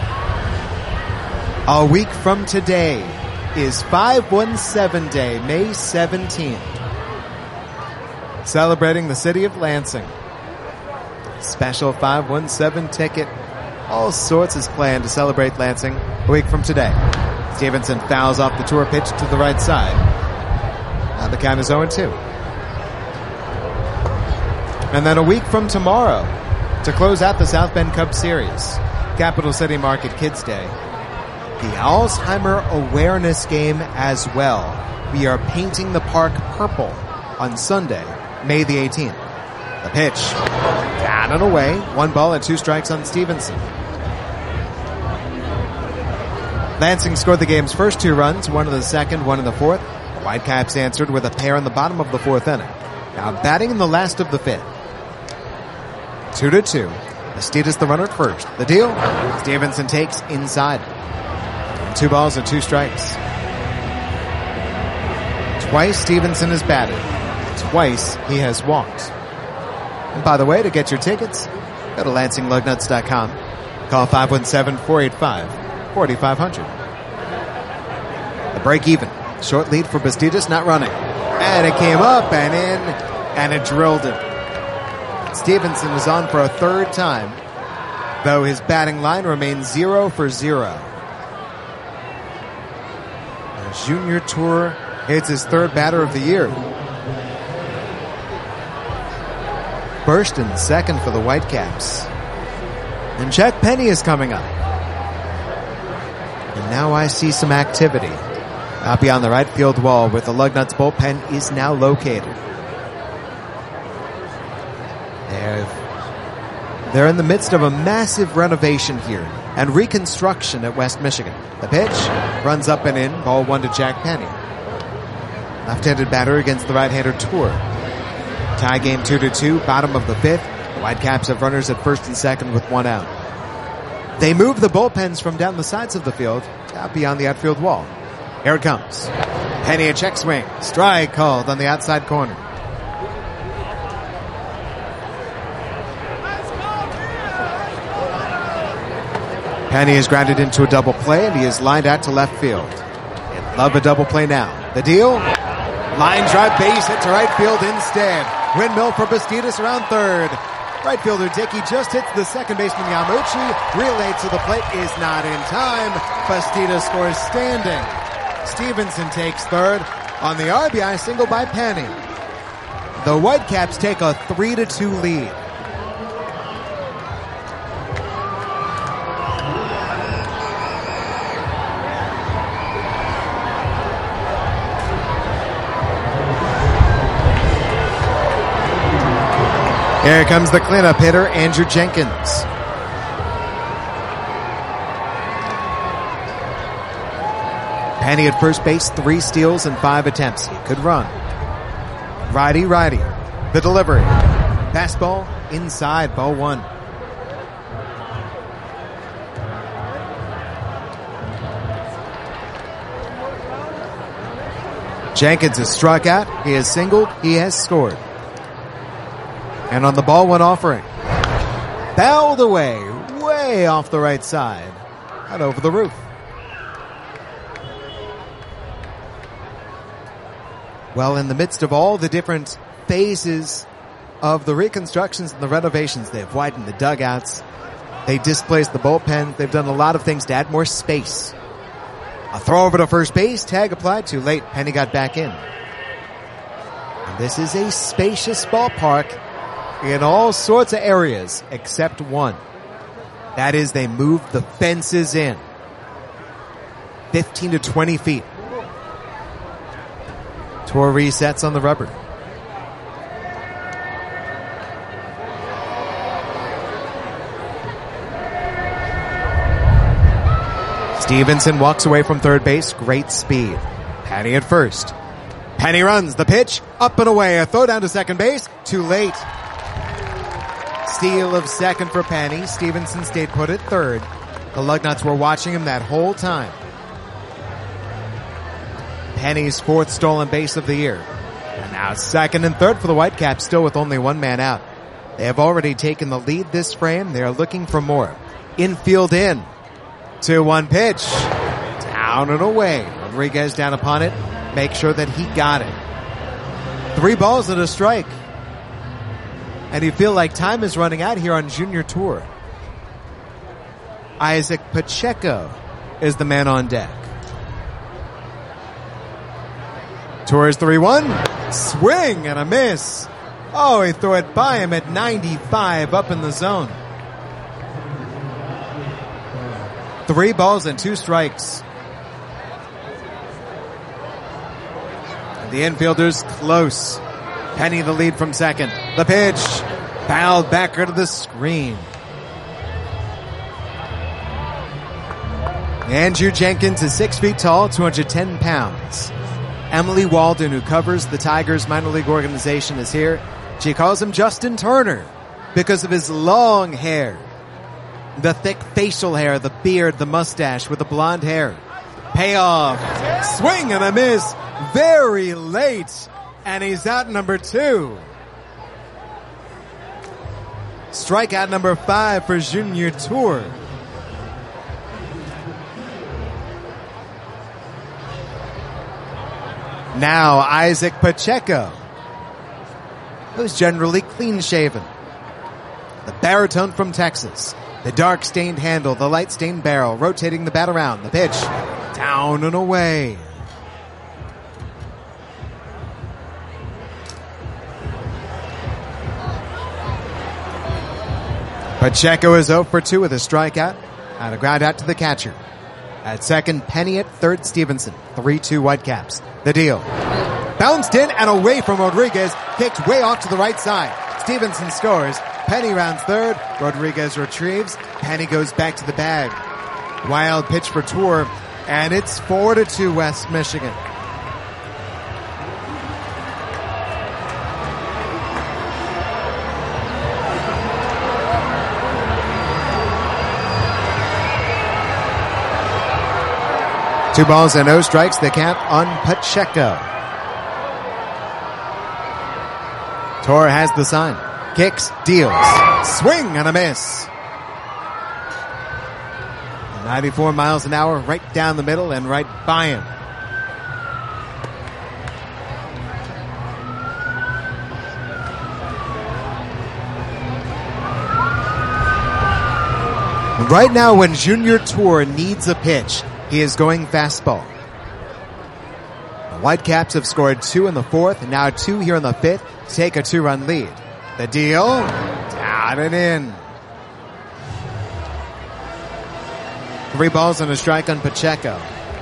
A week from today is 517 Day, May 17th. Celebrating the city of Lansing. Special 517 ticket. All sorts is planned to celebrate Lansing a week from today. Stevenson fouls off the tour pitch to the right side. Now the count is 0-2. And then a week from tomorrow, to close out the South Bend Cubs series, Capital City Market Kids Day, the Alzheimer Awareness Game as well. We are painting the park purple on Sunday, May the 18th. The pitch, down and away, 1 ball and 2 strikes on Stevenson. Lansing scored the game's first 2 runs, 1 in the second, 1 in the fourth. The Whitecaps answered with a pair in the bottom of the 4th inning. Now batting in the last of the 5th. 2-2. Bastidas the runner at first. The deal, Stevenson takes inside. 2 balls and 2 strikes. Twice Stevenson has batted. Twice he has walked. And by the way, to get your tickets, go to LansingLugnuts.com. Call 517-485-4500. The break even. Short lead for Bastidas, not running. And it came up and in, and it drilled him. Stevenson is on for a 3rd time, though his batting line remains 0 for 0. The Junior Tour hits his 3rd batter of the year. First and second for the Whitecaps. And Jack Penny is coming up. And now I see some activity out beyond the right field wall where the Lugnuts bullpen is now located. They're in the midst of a massive renovation here and reconstruction at West Michigan. The pitch runs up and in, ball 1 to Jack Penny. Left-handed batter against the right-hander Tour. Tie game 2-2, bottom of the 5th. The Whitecaps have runners at first and second with 1 out. They move the bullpens from down the sides of the field out beyond the outfield wall. Here it comes. Penny a check swing. Strike called on the outside corner. Penny is grounded into a double play, and he is lined out to left field. They'd love a double play now. The deal? Line drive, base hit to right field instead. Windmill for Bastidas around 3rd. Right fielder Dickey just hits the second baseman Yamuchi. Relay to the plate is not in time. Bastidas scores standing. Stevenson takes third on the RBI single by Penny. The Whitecaps take a 3-2 lead. Here comes the cleanup hitter, Andrew Jenkins. Penny at first base, 3 steals and 5 attempts. He could run. Righty. The delivery. Fastball inside, ball 1. Jenkins has struck out. He has singled. He has scored. And on the ball 1 offering. Fouled away, way off the right side. Out over the roof. Well, in the midst of all the different phases of the reconstructions and the renovations, they've widened the dugouts. They displaced the bullpen. They've done a lot of things to add more space. A throw over to first base. Tag applied too late. Penny got back in. And this is a spacious ballpark in all sorts of areas except one. That is, they moved the fences in 15 to 20 feet. Tour resets on the rubber. Stevenson walks away from third base. Great speed. Penny at first. Penny runs the pitch. Up and away. A throw down to second base. Too late. Steal of second for Penny. Stevenson stayed put at third. The Lugnuts were watching him that whole time. Penny's 4th stolen base of the year. And now second and third for the Whitecaps, still with only 1 man out. They have already taken the lead this frame. They are looking for more. Infield in. 2-1 pitch. Down and away. Rodriguez down upon it. Make sure that he got it. 3 balls and a strike. And you feel like time is running out here on Junior Tour. Isaac Pacheco is the man on deck. Tours 3-1. Swing and a miss. Oh, he threw it by him at 95 up in the zone. 3 balls and 2 strikes. And the infielders close. Penny the lead from second. The pitch. Fouled back to the screen. Andrew Jenkins is 6 feet tall, 210 pounds. Emily Walden, who covers the Tigers minor league organization, is here. She calls him Justin Turner because of his long hair. The thick facial hair, the beard, the mustache with the blonde hair. Payoff. Swing and a miss. Very late. And he's out number 2. Strikeout number 5 for Junior Tour. Now Isaac Pacheco, who's generally clean-shaven. The baritone from Texas. The dark-stained handle, the light-stained barrel, rotating the bat around. The pitch, down and away. Pacheco is 0 for 2 with a strikeout and a ground out to the catcher. At second, Penny. At third, Stevenson. 3-2 Whitecaps. The deal. Bounced in and away from Rodriguez. Kicked way off to the right side. Stevenson scores. Penny rounds third. Rodriguez retrieves. Penny goes back to the bag. Wild pitch for Tour. And it's 4-2 West Michigan. Two balls and no strikes. The count on Pacheco. Tor has the sign. Kicks, deals. Swing and a miss. 94 miles an hour right down the middle and right by him. Right now when Junior Tour needs a pitch, he is going fastball. Whitecaps have scored 2 in the 4th, and now 2 here in the 5th to take a 2-run lead. The deal, down and in. 3 balls and a strike on Pacheco.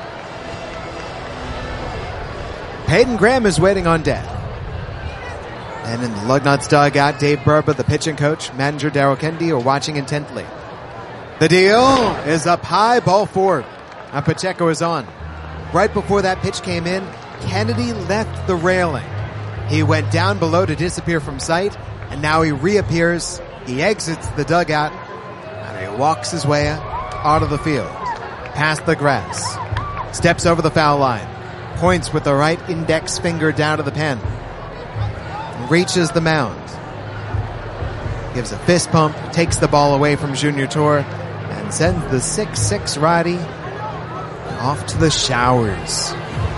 Peyton Graham is waiting on deck. And in the Lugnuts dugout, Dave Burba, the pitching coach, manager Darryl Kennedy are watching intently. The deal is up high, ball 4. And Pacheco is on. Right before that pitch came in, Kennedy left the railing. He went down below to disappear from sight, and now he reappears. He exits the dugout, and he walks his way out of the field, past the grass, steps over the foul line, points with the right index finger down to the pen, reaches the mound, gives a fist pump, takes the ball away from Junior Torre, and sends the 6'6" righty off to the showers.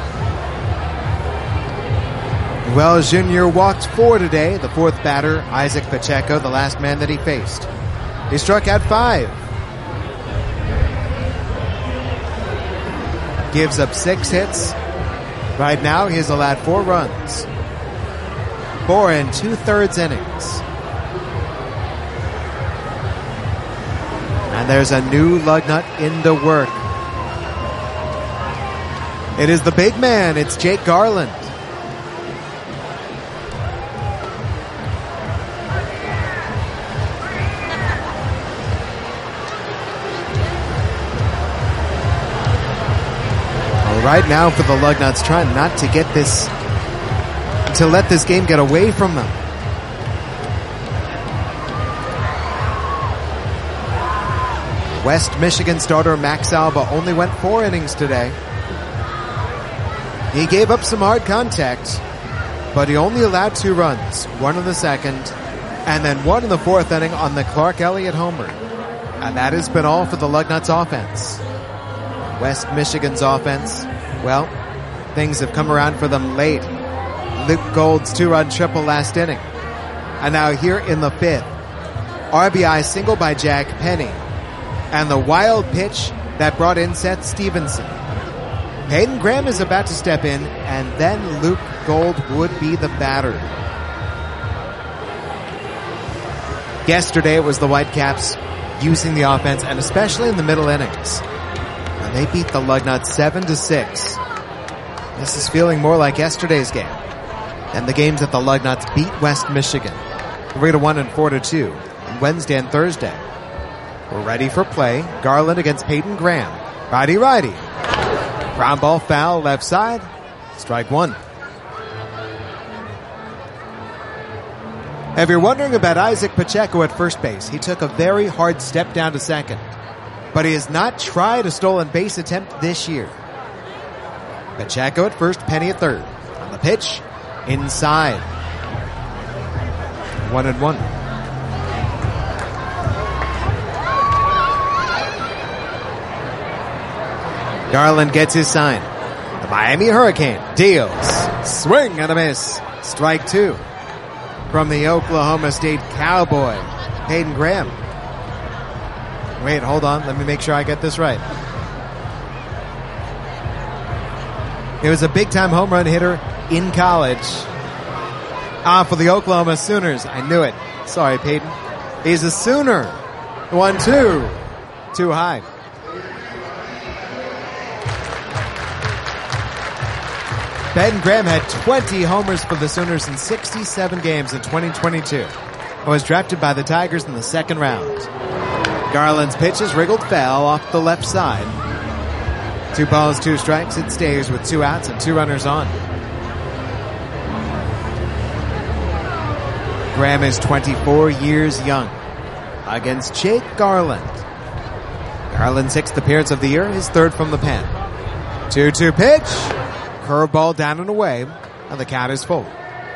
Well, Junior walked 4 today, the 4th batter, Isaac Pacheco, the last man that he faced. He struck out 5. Gives up 6 hits. Right now, he has allowed 4 runs. 4 2/3 innings. And there's a new Lugnut in the work. It is the big man. It's Jake Garland. Well, right now for the Lugnuts, trying not to get this, to let this game get away from them. West Michigan starter Max Alba only went 4 innings today. He gave up some hard contact, but he only allowed 2 runs, 1 in the 2nd, and then 1 in the 4th inning on the Clark Elliott homer. And that has been all for the Lugnuts offense. West Michigan's offense, well, things have come around for them late. Luke Gold's 2-run triple last inning. And now here in the 5th, RBI single by Jack Penny. And the wild pitch that brought in Seth Stevenson. Peyton Graham is about to step in, and then Luke Gold would be the batter. Yesterday it was the Whitecaps using the offense, and especially in the middle innings. And they beat the Lugnuts 7-6. This is feeling more like yesterday's game than the games that the Lugnuts beat West Michigan 3-1 and 4-2 on Wednesday and Thursday. We're ready for play. Garland against Peyton Graham. Righty. Ground ball foul, left side. Strike 1. If you're wondering about Isaac Pacheco at first base, he took a very hard step down to second. But he has not tried a stolen base attempt this year. Pacheco at first, Penny at third. On the pitch, inside. 1-1. Garland gets his sign. The Miami Hurricane deals. Swing and a miss. Strike 2. From the Oklahoma State Cowboy, Peyton Graham. Wait, hold on. Let me make sure I get this right. He was a big-time home run hitter in college. For the Oklahoma Sooners. I knew it. Sorry, Peyton. He's a Sooner. 1-2. Too high. Peyton Graham had 20 homers for the Sooners in 67 games in 2022 and was drafted by the Tigers in the 2nd round. Garland's pitch is wriggled foul off the left side. 2 balls, 2 strikes. It stays with 2 outs and 2 runners on. Graham is 24 years young against Jake Garland. Garland's 6th appearance of the year, his 3rd from the pen. 2-2 pitch. Curveball down and away, and the count is full.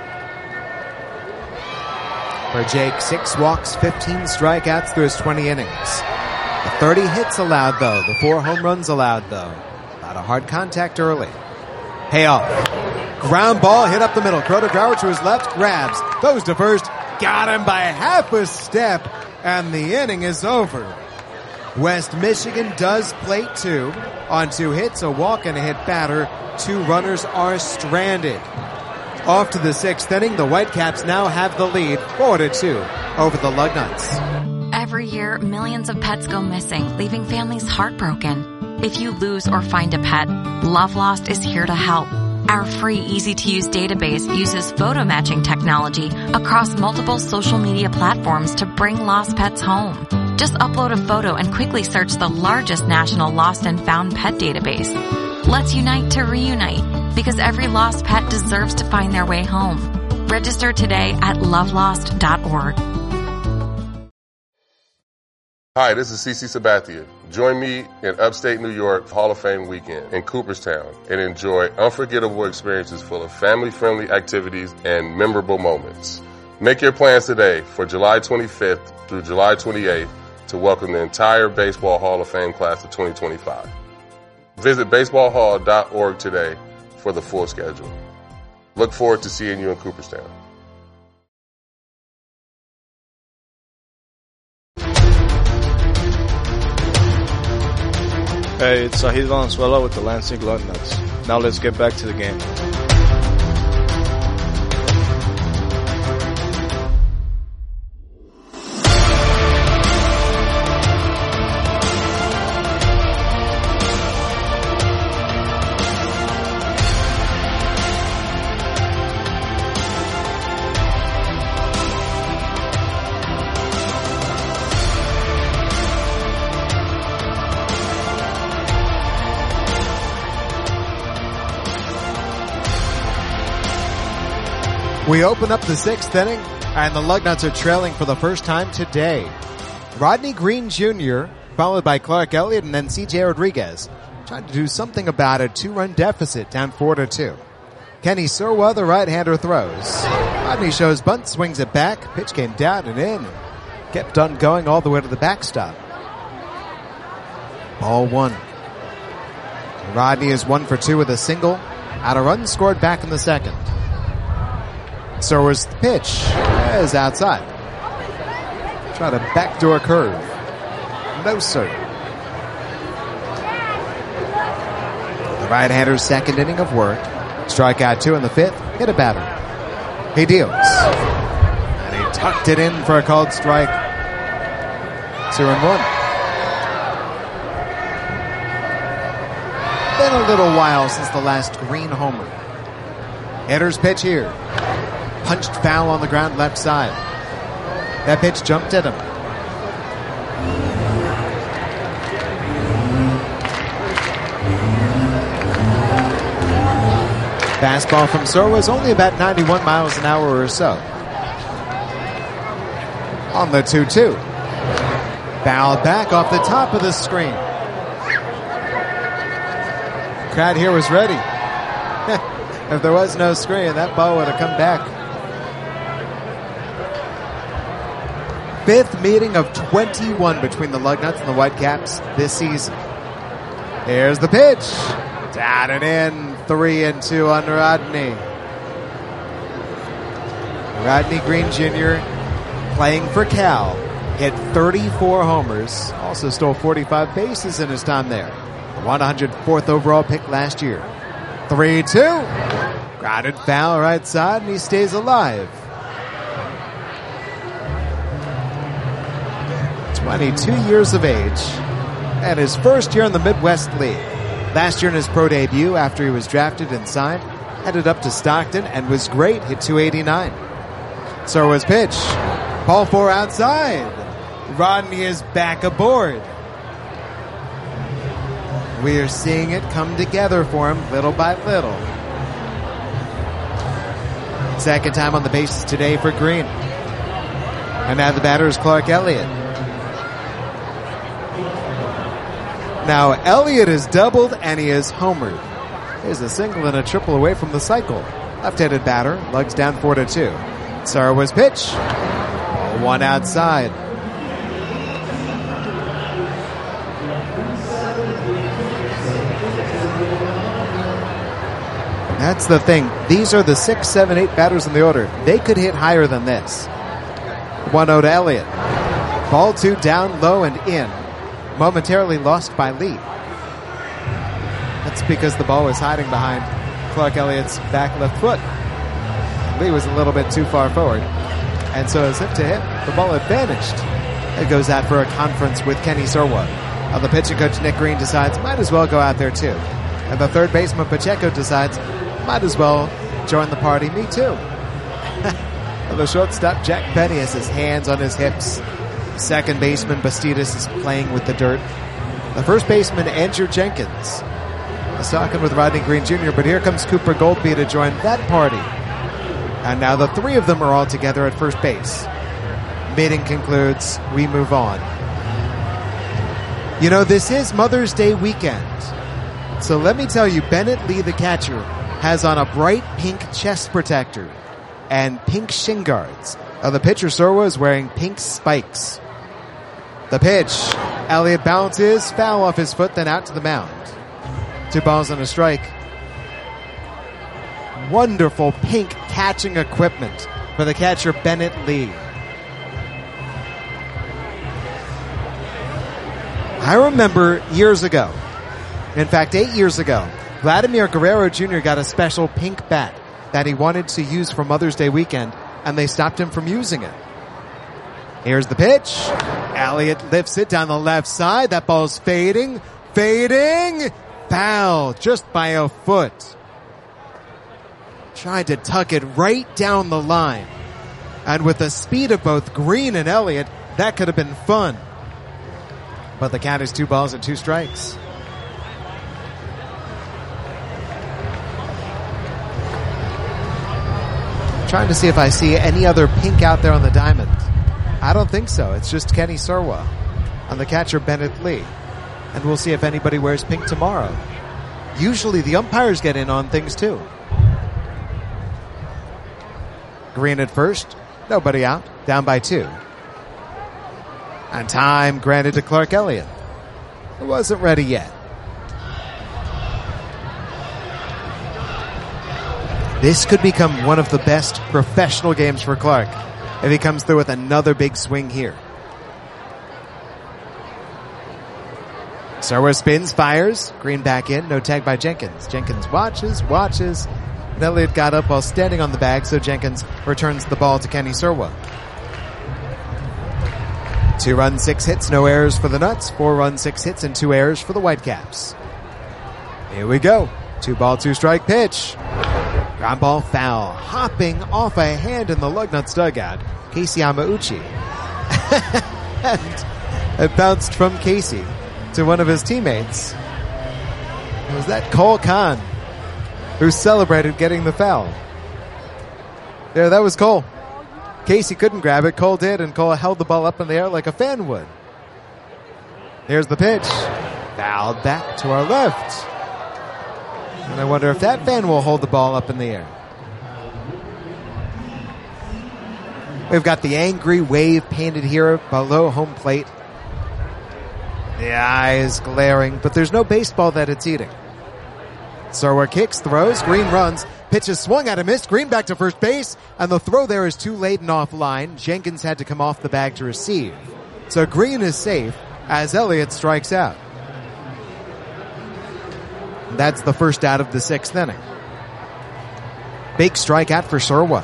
For Jake, 6 walks, 15 strikeouts through his 20 innings. The 30 hits allowed, though. The 4 home runs allowed, though. A lot of hard contact early. Payoff. Ground ball hit up the middle. Crota Grauer to his left, grabs, goes to first, got him by half a step, and the inning is over. West Michigan does plate 2. On 2 hits, a walk and a hit batter. 2 runners are stranded. Off to the 6th inning, the Whitecaps now have the lead 4-2 over the Lugnuts. Every year, millions of pets go missing, leaving families heartbroken. If you lose or find a pet, Love Lost is here to help. Our free, easy-to-use database uses photo matching technology across multiple social media platforms to bring lost pets home. Just upload a photo and quickly search the largest national lost and found pet database. Let's unite to reunite, because every lost pet deserves to find their way home. Register today at lovelost.org. Hi, this is CC Sabathia. Join me in upstate New York Hall of Fame weekend in Cooperstown and enjoy unforgettable experiences full of family-friendly activities and memorable moments. Make your plans today for July 25th through July 28th to welcome the entire Baseball Hall of Fame class of 2025. Visit baseballhall.org today for the full schedule. Look forward to seeing you in Cooperstown. Hey, it's Sahid Valenzuela with the Lansing Lugnuts. Now let's get back to the game. We open up the 6th inning, and the Lugnuts are trailing for the first time today. Rodney Green Jr., followed by Clark Elliott and then C.J. Rodriguez, trying to do something about a 2-run deficit down 4-2. Kenny Surwa, the right-hander, throws. Rodney shows bunt, swings it back. Pitch came down and in. Kept on going all the way to the backstop. Ball 1. Rodney is 1 for 2 with a single. Out a run scored back in the second. Surwa's pitch is outside. Try to backdoor curve. No, sir. The right-hander's second inning of work. Strikeout 2 in the 5th. Hit a batter. He deals. And he tucked it in for a called strike. 2-1. Been a little while since the last Green homer. Hitter's pitch here. Punched foul on the ground left side. That pitch jumped at him. Fastball from Surwa is only about 91 miles an hour or so. On the 2-2. Fouled back off the top of the screen. Crowd here was ready. If there was no screen, that ball would have come back. 5th meeting of 21 between the Lugnuts and the Whitecaps this season. Here's the pitch. Down and in. 3-2 on Rodney. Rodney Green Jr. playing for Cal. Hit 34 homers. Also stole 45 bases in his time there. 104th overall pick last year. 3-2. Grounded foul right side, and he stays alive. 22 years of age, and his first year in the Midwest League. Last year in his pro debut, after he was drafted and signed, headed up to Stockton and was great, hit 289. Surwa's pitch. Ball 4 outside. Rodney is back aboard. We are seeing it come together for him little by little. Second time on the bases today for Green. And now the batter is Clark Elliott. Now Elliott is doubled and he is homered. There's a single and a triple away from the cycle. Left-handed batter, lugs down 4-2. Surwa's pitch. 1 outside. That's the thing. These are the 6, 7, 8 batters in the order. They could hit higher than this. 1-0 to Elliott. Ball 2 down low and in. momentarily lost by Lee. That's because the ball was hiding behind Clark Elliott's back left foot. Lee was a little bit too far forward. And so as hip to hip, the ball had vanished. It goes out for a conference with Kenny Sorwa. The pitching coach Nick Green decides might as well go out there too. And the third baseman Pacheco decides might as well join the party. Me too. And the shortstop Jack Petty has his hands on his hips. Second baseman Bastidas is playing with the dirt. The first baseman Andrew Jenkins is talking with Rodney Green Jr., but here comes Cooper Goldby to join that party. And now the three of them are all together at first base. Meeting concludes. We move on. You know, this is Mother's Day weekend. So let me tell you, Bennett Lee, the catcher, has on a bright pink chest protector and pink shin guards. The pitcher, Sorwa, is wearing pink spikes. The pitch. Elliott bounces, foul off his foot, then out to the mound. 2 balls and a strike. Wonderful pink catching equipment for the catcher, Bennett Lee. I remember years ago, in fact 8 years ago, Vladimir Guerrero Jr. got a special pink bat that he wanted to use for Mother's Day weekend, and they stopped him from using it. Here's the pitch. Elliott lifts it down the left side. That ball's fading. Foul just by a foot. Tried to tuck it right down the line. And with the speed of both Green and Elliott, that could have been fun. But the count is 2 balls and 2 strikes. Trying to see if I see any other pink out there on the diamond. I don't think so. It's just Kenny Sorwa on the catcher, Bennett Lee. And we'll see if anybody wears pink tomorrow. Usually the umpires get in on things too. Green at first. Nobody out. Down by 2. And time granted to Clark Elliott. It wasn't ready yet. This could become one of the best professional games for Clark if he comes through with another big swing here. Sorwa spins, fires. Green back in. No tag by Jenkins. Jenkins watches. And Elliott got up while standing on the bag, so Jenkins returns the ball to Kenny Sorwa. 2 runs, 6 hits, no errors for the Nuts. 4 runs, 6 hits, and 2 errors for the Whitecaps. Here we go. 2 ball, 2 strike pitch. Ground ball foul. Hopping off a hand in the Lugnuts dugout. Casey Yamauchi. And it bounced from Casey to one of his teammates. It was that Cole Khan who celebrated getting the foul. There, that was Cole. Casey couldn't grab it. Cole did, and Cole held the ball up in the air like a fan would. Here's the pitch. Fouled back to our left. And I wonder if that fan will hold the ball up in the air. We've got the angry wave painted here below home plate. The eye is glaring, but there's no baseball that it's eating. Sorwa kicks, throws, Green runs, pitches swung at a miss, Green back to first base, and the throw there is too late and offline. Jenkins had to come off the bag to receive. So Green is safe as Elliott strikes out. That's the first out of the 6th inning. Big strikeout for Sorwa.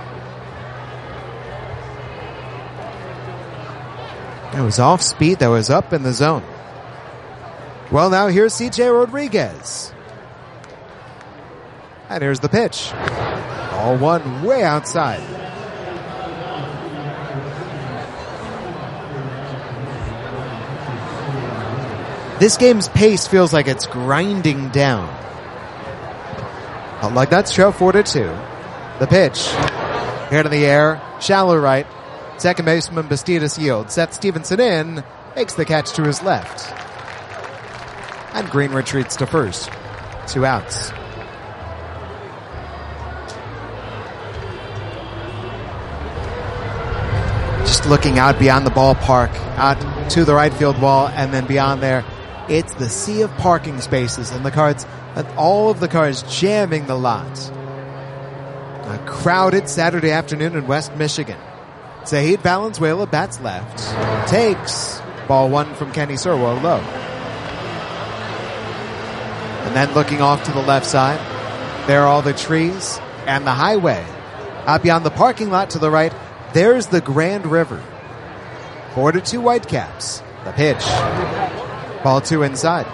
It was off speed that was up in the zone. Well, now here's CJ Rodriguez. And here's the pitch. All one way outside. This game's pace feels like it's grinding down. Lugnuts trail 4-2. The pitch. Hit in the air. Shallow right. Second baseman Bastidas yields. Seth Stevenson in. Makes the catch to his left. And Green retreats to first. 2 outs. Just looking out beyond the ballpark, out to the right field wall, and then beyond there, it's the sea of parking spaces and the cars, and all of the cars jamming the lot. A crowded Saturday afternoon in West Michigan. Zahid Valenzuela bats left. Takes. Ball one from Kenny Serwo low. And then looking off to the left side, there are all the trees and the highway. Out beyond the parking lot to the right, there's the Grand River. 4-2 Whitecaps. The pitch. Ball two inside.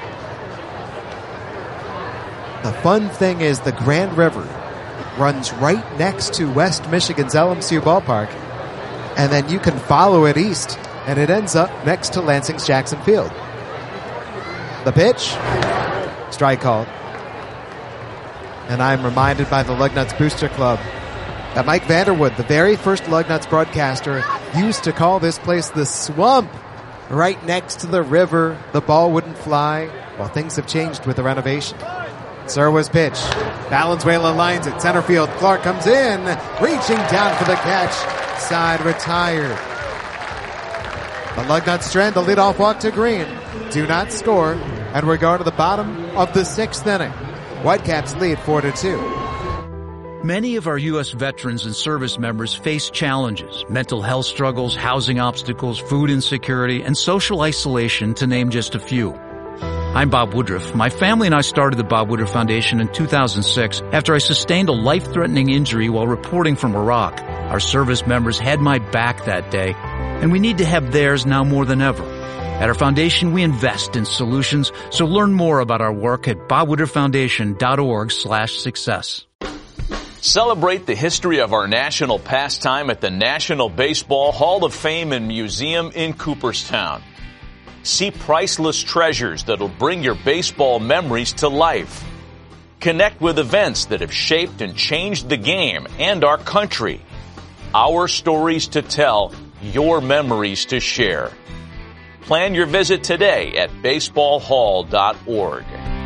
The fun thing is the Grand River runs right next to West Michigan's LMCU ballpark, and then you can follow it east, and it ends up next to Lansing's Jackson Field. The pitch. Strike called. And I'm reminded by the Lugnuts Booster Club that Mike Vanderwood, the very first Lugnuts broadcaster, used to call this place the Swamp. Right next to the river, the ball wouldn't fly. Well, things have changed with the renovation. Serwo's pitch. Valenzuela lines it. Center field. Clark comes in. Reaching down for the catch. Side retired. The Lugnuts strand the leadoff walk to Green. Do not score. And we're going to the bottom of the sixth inning. Whitecaps lead 4-2. Many of our U.S. veterans and service members face challenges, mental health struggles, housing obstacles, food insecurity, and social isolation, to name just a few. I'm Bob Woodruff. My family and I started the Bob Woodruff Foundation in 2006 after I sustained a life-threatening injury while reporting from Iraq. Our service members had my back that day, and we need to have theirs now more than ever. At our foundation, we invest in solutions, so learn more about our work at bobwoodrufffoundation.org/success. Celebrate the history of our national pastime at the National Baseball Hall of Fame and Museum in Cooperstown. See priceless treasures that'll bring your baseball memories to life. Connect with events that have shaped and changed the game and our country. Our stories to tell, your memories to share. Plan your visit today at baseballhall.org.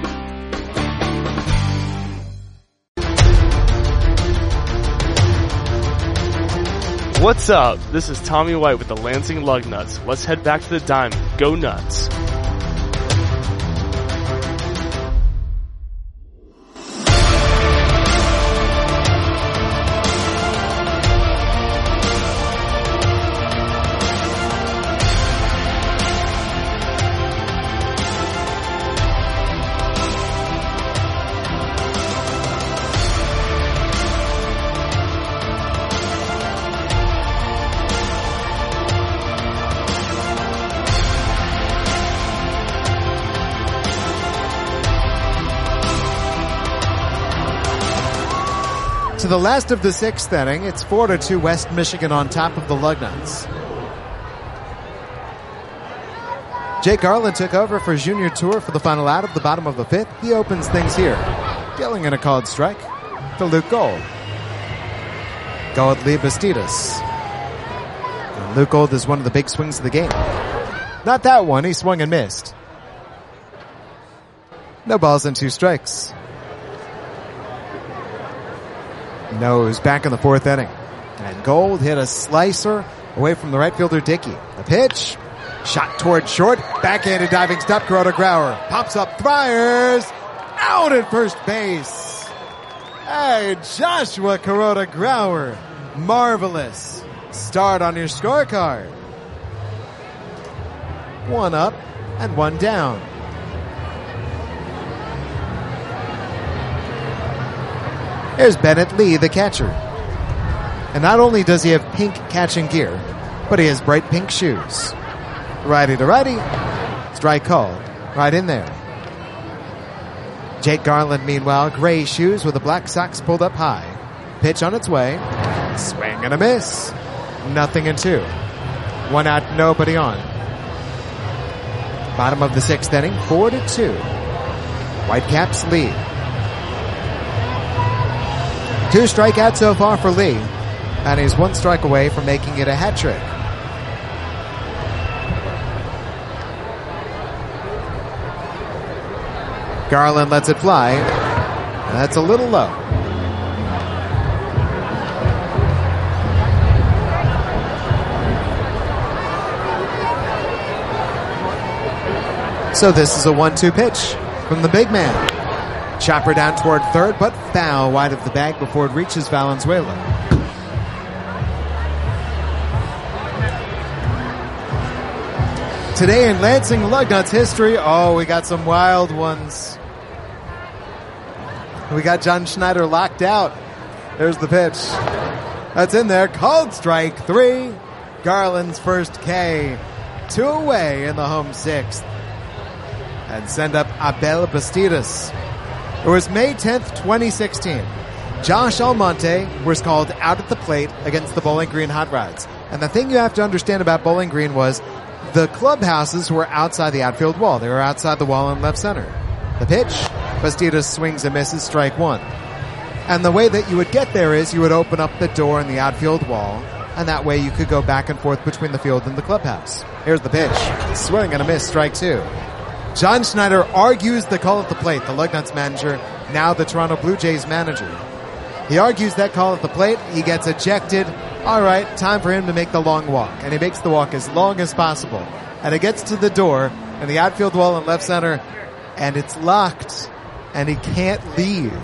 What's up? This is Tommy White with the Lansing Lugnuts. Let's head back to the diamond. Go Nuts! To the last of the sixth inning, it's 4-2 West Michigan on top of the Lugnuts. Jake Garland took over for Junior Tour for the final out of the bottom of the fifth. He opens things here, dealing in a called strike to Luke Gold. Gold lead Bastidas. And Luke Gold is one of the big swings of the game. Not that one, he swung and missed. No balls and two strikes. Nose back in the fourth inning. And Gold hit a slicer away from the right fielder Dickey. The pitch. Shot toward short. Backhanded diving stop. Kuroda Grauer pops up. Friars. Out at first base. Hey, Joshua Kuroda Grauer. Marvelous start on your scorecard. One up and one down. Here's Bennett Lee, the catcher. And not only does he have pink catching gear, but he has bright pink shoes. Righty to righty. Strike called. Right in there. Jake Garland, meanwhile, gray shoes with the black socks pulled up high. Pitch on its way. Swing and a miss. 0-2. One out, nobody on. Bottom of the sixth inning, 4-2. Whitecaps lead. 2 strikeouts so far for Lee, and he's 1 strike away from making it a hat trick. Garland lets it fly, and that's a little low. So this is a 1-2 pitch from the big man. Chopper down toward third, but foul wide of the bag before it reaches Valenzuela. Today in Lansing Lugnuts history, we got some wild ones. We got John Schneider locked out. There's the pitch. That's in there. Called strike 3. Garland's first K. 2 away in the home 6th. And send up Abel Bastidas. It was May 10th, 2016. Josh Almonte was called out at the plate against the Bowling Green Hot Rods. And the thing you have to understand about Bowling Green was the clubhouses were outside the outfield wall. They were outside the wall in left center. The pitch, Bastidas swings and misses, strike 1. And the way that you would get there is you would open up the door in the outfield wall, and that way you could go back and forth between the field and the clubhouse. Here's the pitch. Swing and a miss, strike 2. John Schneider argues the call at the plate, the Lugnuts manager, now the Toronto Blue Jays manager. He argues that call at the plate. He gets ejected. All right, time for him to make the long walk. And he makes the walk as long as possible. And it gets to the door in the outfield wall in left center, and it's locked, and he can't leave.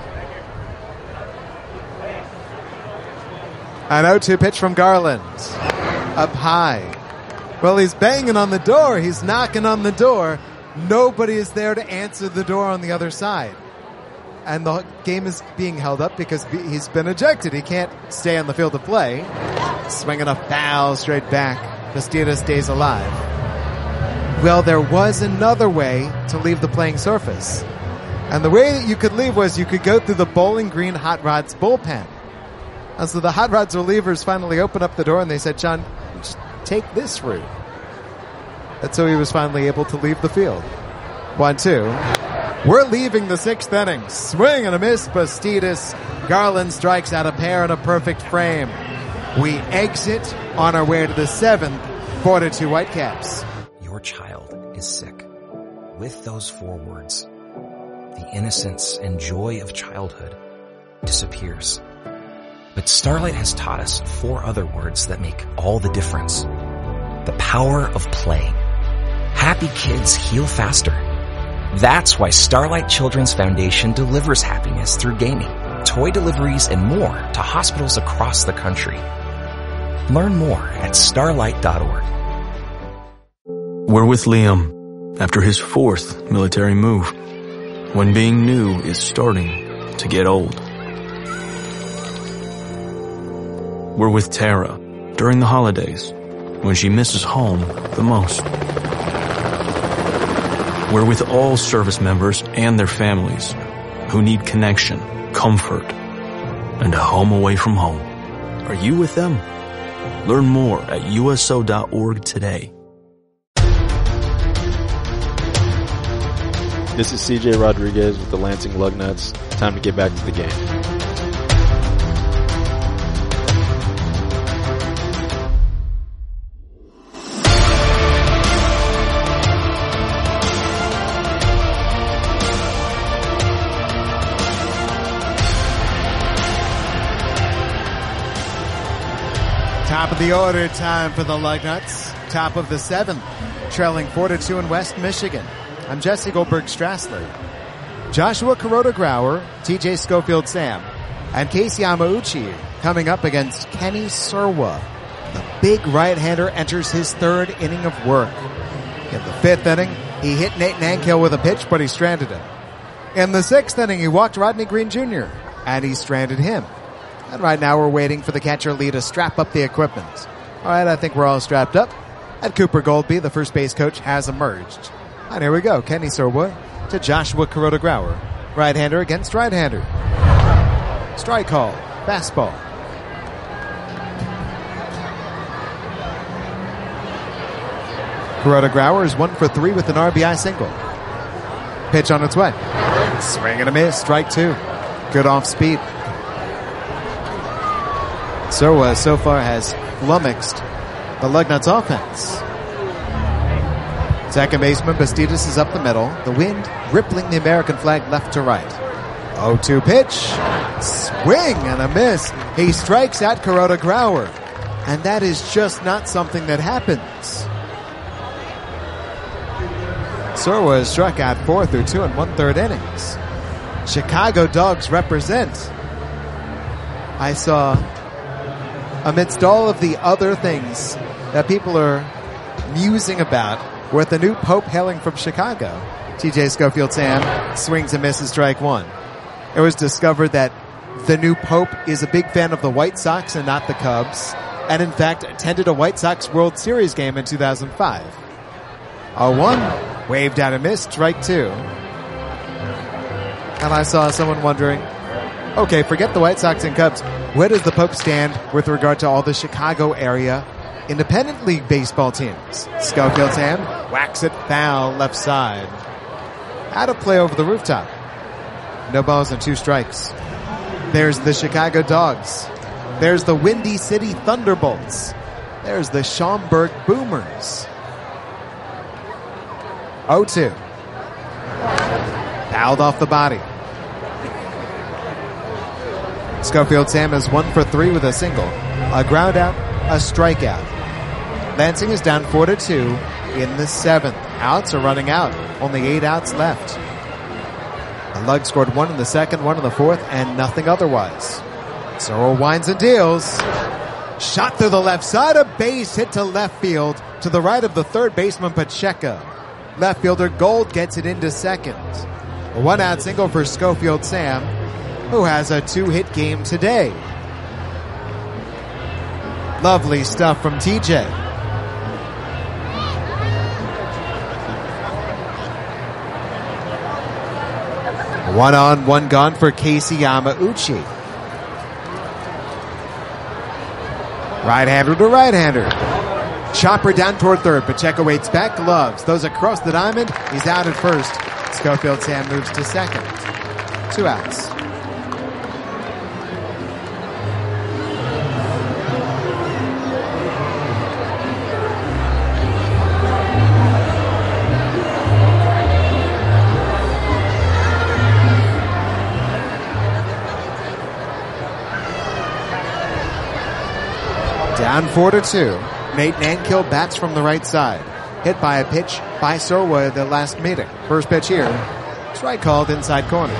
An 0-2 pitch from Garland. Up high. Well, he's banging on the door. He's knocking on the door. Nobody is there to answer the door on the other side. And the game is being held up because he's been ejected. He can't stay on the field of play. Swinging a foul straight back. Bastidas stays alive. Well, there was another way to leave the playing surface. And the way that you could leave was you could go through the Bowling Green Hot Rods bullpen. And so the Hot Rods relievers finally opened up the door and they said, John, just take this route. And so he was finally able to leave the field. 1-2. We're leaving the 6th inning. Swing and a miss. Bastidas. Garland strikes out a pair in a perfect frame. We exit on our way to the 7th. 4-2 Whitecaps. Your child is sick. With those 4 words, the innocence and joy of childhood disappears. But Starlight has taught us 4 other words that make all the difference. The power of play. Happy kids heal faster. That's why Starlight Children's Foundation delivers happiness through gaming, toy deliveries, and more to hospitals across the country. Learn more at starlight.org. We're with Liam after his 4th military move, when being new is starting to get old. We're with Tara during the holidays, when she misses home the most. We're with all service members and their families who need connection, comfort, and a home away from home. Are you with them? Learn more at USO.org today. This is CJ Rodriguez with the Lansing Lugnuts. Time to get back to the game. Top of the order, time for the Lugnuts. Top of the 7th, trailing 4-2 in West Michigan. I'm Jesse Goldberg-Strassler. Joshua Kuroda-Grauer, TJ Schofield-Sam, and Casey Amauchi coming up against Kenny Surwa. The big right-hander enters his 3rd inning of work. In the 5th inning, he hit Nate Nankill with a pitch, but he stranded him. In the 6th inning, he walked Rodney Green Jr., and he stranded him. And right now we're waiting for the catcher Lee to strap up the equipment. All right, I think we're all strapped up. And Cooper Goldby, the first base coach, has emerged. And here we go. Kenny Surwa to Joshua Kuroda-Grauer. Right-hander against right-hander. Strike call. Fastball. Kuroda-Grauer is 1 for 3 with an RBI single. Pitch on its way. Swing and a miss. Strike 2. Good off speed. Surwa so far has flummoxed the Lugnuts offense. Second baseman Bastidas is up the middle. The wind rippling the American flag left to right. 0-2 pitch. Swing and a miss. He strikes out Kuroda-Grauer. And that is just not something that happens. Surwa has struck out 4 through 2 and 1/3 innings. Chicago Dogs represent. I saw, amidst all of the other things that people are musing about with the new pope hailing from Chicago. TJ Schofield Sam swings and misses strike one. It was discovered that the new pope is a big fan of the White Sox and not the Cubs, and in fact attended a White Sox World Series game in 2005. 0-1, waved out and missed, strike two. And I saw someone wondering, okay, forget the White Sox and Cubs. Where does the Pope stand with regard to all the Chicago area independent league baseball teams? Schofield's hand whacks it foul left side. Out of play over the rooftop. No balls and two strikes. There's the Chicago Dogs. There's the Windy City Thunderbolts. There's the Schaumburg Boomers. 0-2. Fouled off the body. Schofield Sam is 1 for 3 with a single, a ground out, a strikeout. Lansing is down 4-2 in the 7th. Outs are running out. Only 8 outs left. The Lug scored 1 in the 2nd, 1 in the 4th, and nothing otherwise. Searle winds and deals. Shot through the left side, a base hit to left field to the right of the third baseman Pacheco. Left fielder Gold gets it into second. A 1-out single for Schofield Sam, who has a 2-hit game today. Lovely stuff from TJ. One on, one gone for Casey Yamauchi. Right-hander to right-hander. Chopper down toward third. Pacheco waits back, gloves. Those across the diamond. He's out at first. Schofield Sam moves to second. 2 outs. Down 4-2. Nate Nankill bats from the right side. Hit by a pitch by Sorwa at the last meeting. First pitch here. Strike called inside corner.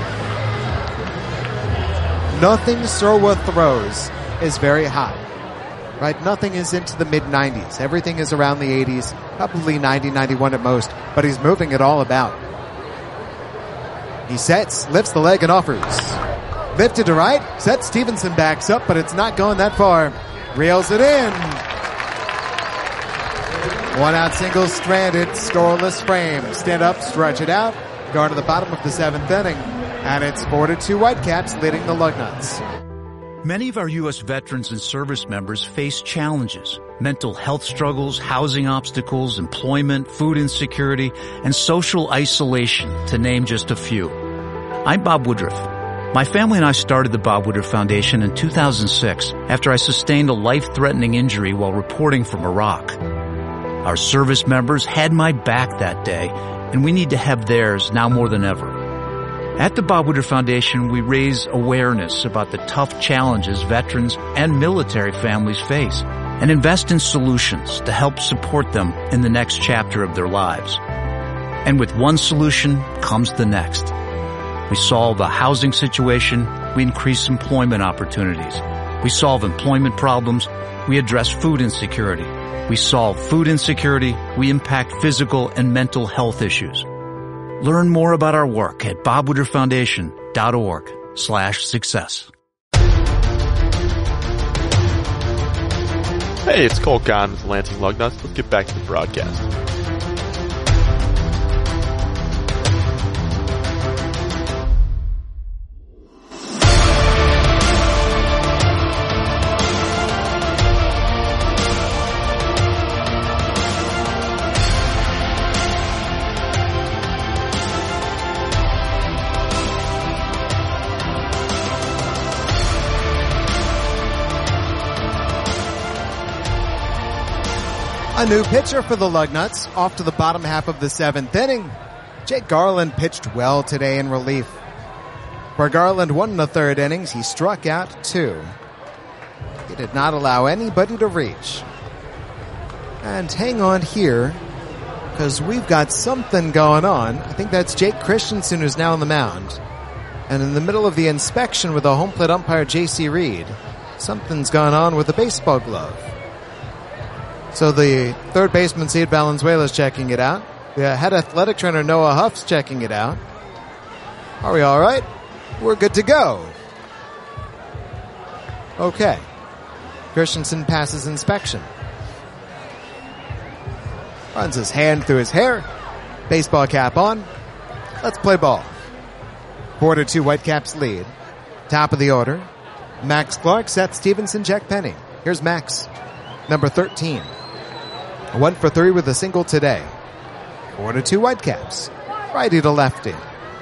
Nothing Sorwa throws is very high. Right? Nothing is into the mid-90s. Everything is around the 80s. Probably 90, 91 at most. But he's moving it all about. He sets, lifts the leg and offers. Lifted to right. Sets, Stevenson backs up, but it's not going that far. Reels it in. 1-out single stranded, scoreless frame. Stand up, stretch it out. Going to the bottom of the 7th inning. And it's 4-2 Whitecaps leading the Lugnuts. Many of our U.S. veterans and service members face challenges. Mental health struggles, housing obstacles, employment, food insecurity, and social isolation, to name just a few. I'm Bob Woodruff. My family and I started the Bob Woodruff Foundation in 2006 after I sustained a life-threatening injury while reporting from Iraq. Our service members had my back that day, and we need to have theirs now more than ever. At the Bob Woodruff Foundation, we raise awareness about the tough challenges veterans and military families face and invest in solutions to help support them in the next chapter of their lives. And with one solution comes the next. We solve the housing situation, we increase employment opportunities. We solve employment problems, we address food insecurity. We solve food insecurity, we impact physical and mental health issues. Learn more about our work at bobwoodrufffoundation.org/success. Hey, it's Cole Kahn with the Lansing Lugnuts. Let's get back to the broadcast. A new pitcher for the Lugnuts, off to the bottom half of the 7th inning. Jake Garland pitched well today in relief. For Garland, 1 1/3 innings, he struck out 2. He did not allow anybody to reach. And hang on here, because we've got something going on. I think that's Jake Christensen, who's now on the mound. And in the middle of the inspection with the home plate umpire, J.C. Reed, something's gone on with the baseball glove. So the third baseman, Sid Valenzuela, is checking it out. The head athletic trainer, Noah Huff's checking it out. Are we all right? We're good to go. Okay. Christensen passes inspection. Runs his hand through his hair. Baseball cap on. Let's play ball. 4-2 Whitecaps lead. Top of the order. Max Clark, Seth Stevenson, Jack Penny. Here's Max, number 13. 1 for 3 with a single today. 4-2 Whitecaps. Righty to lefty.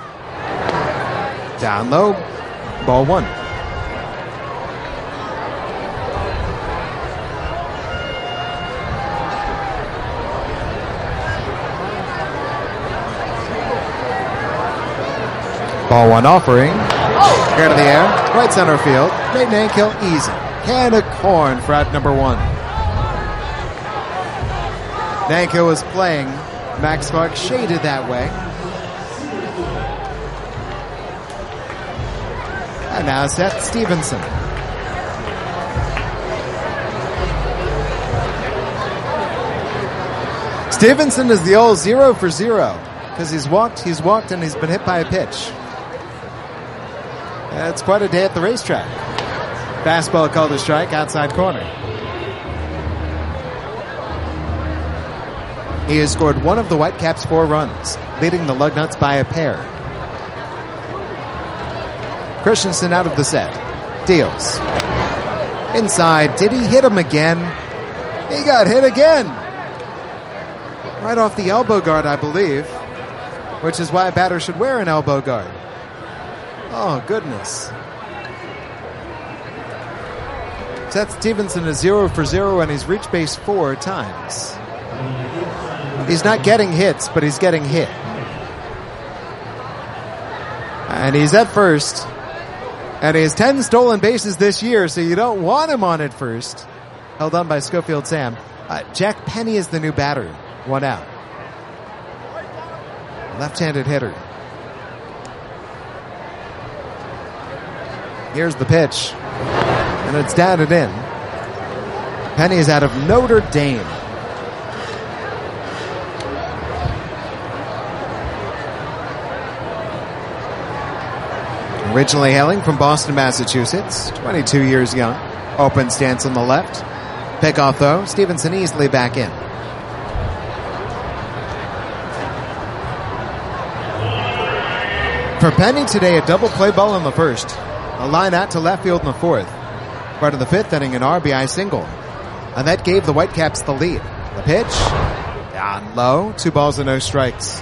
Down low. Ball 1. Ball 1 offering. Air to the air. Right center field. Nate Nankill easy. Can of corn for out number 1. Nankill was playing. Max Clark shaded that way. And now Seth Stevenson. Stevenson is the old 0 for 0 because he's walked, and he's been hit by a pitch. It's quite a day at the racetrack. Fastball called a strike, outside corner. He has scored one of the Whitecaps' 4 runs, leading the Lugnuts by a pair. Christensen out of the set. Deals. Inside. Did he hit him again? He got hit again! Right off the elbow guard, I believe. Which is why a batter should wear an elbow guard. Oh, goodness. Seth Stevenson is 0 for 0 and he's reached base 4 times. He's not getting hits, but he's getting hit. And he's at first. And he has 10 stolen bases this year, so you don't want him on at first. Held on by Schofield Sam. Jack Penny is the new batter. 1 out. Left-handed hitter. Here's the pitch. And it's down and in. Penny is out of Notre Dame. Originally hailing from Boston, Massachusetts. 22 years young. Open stance on the left. Pickoff though. Stevenson easily back in. For Penny today, a double play ball in the first. A line out to left field in the 4th. Part of the 5th inning, an RBI single. And that gave the Whitecaps the lead. The pitch, down low, 2 balls and no strikes.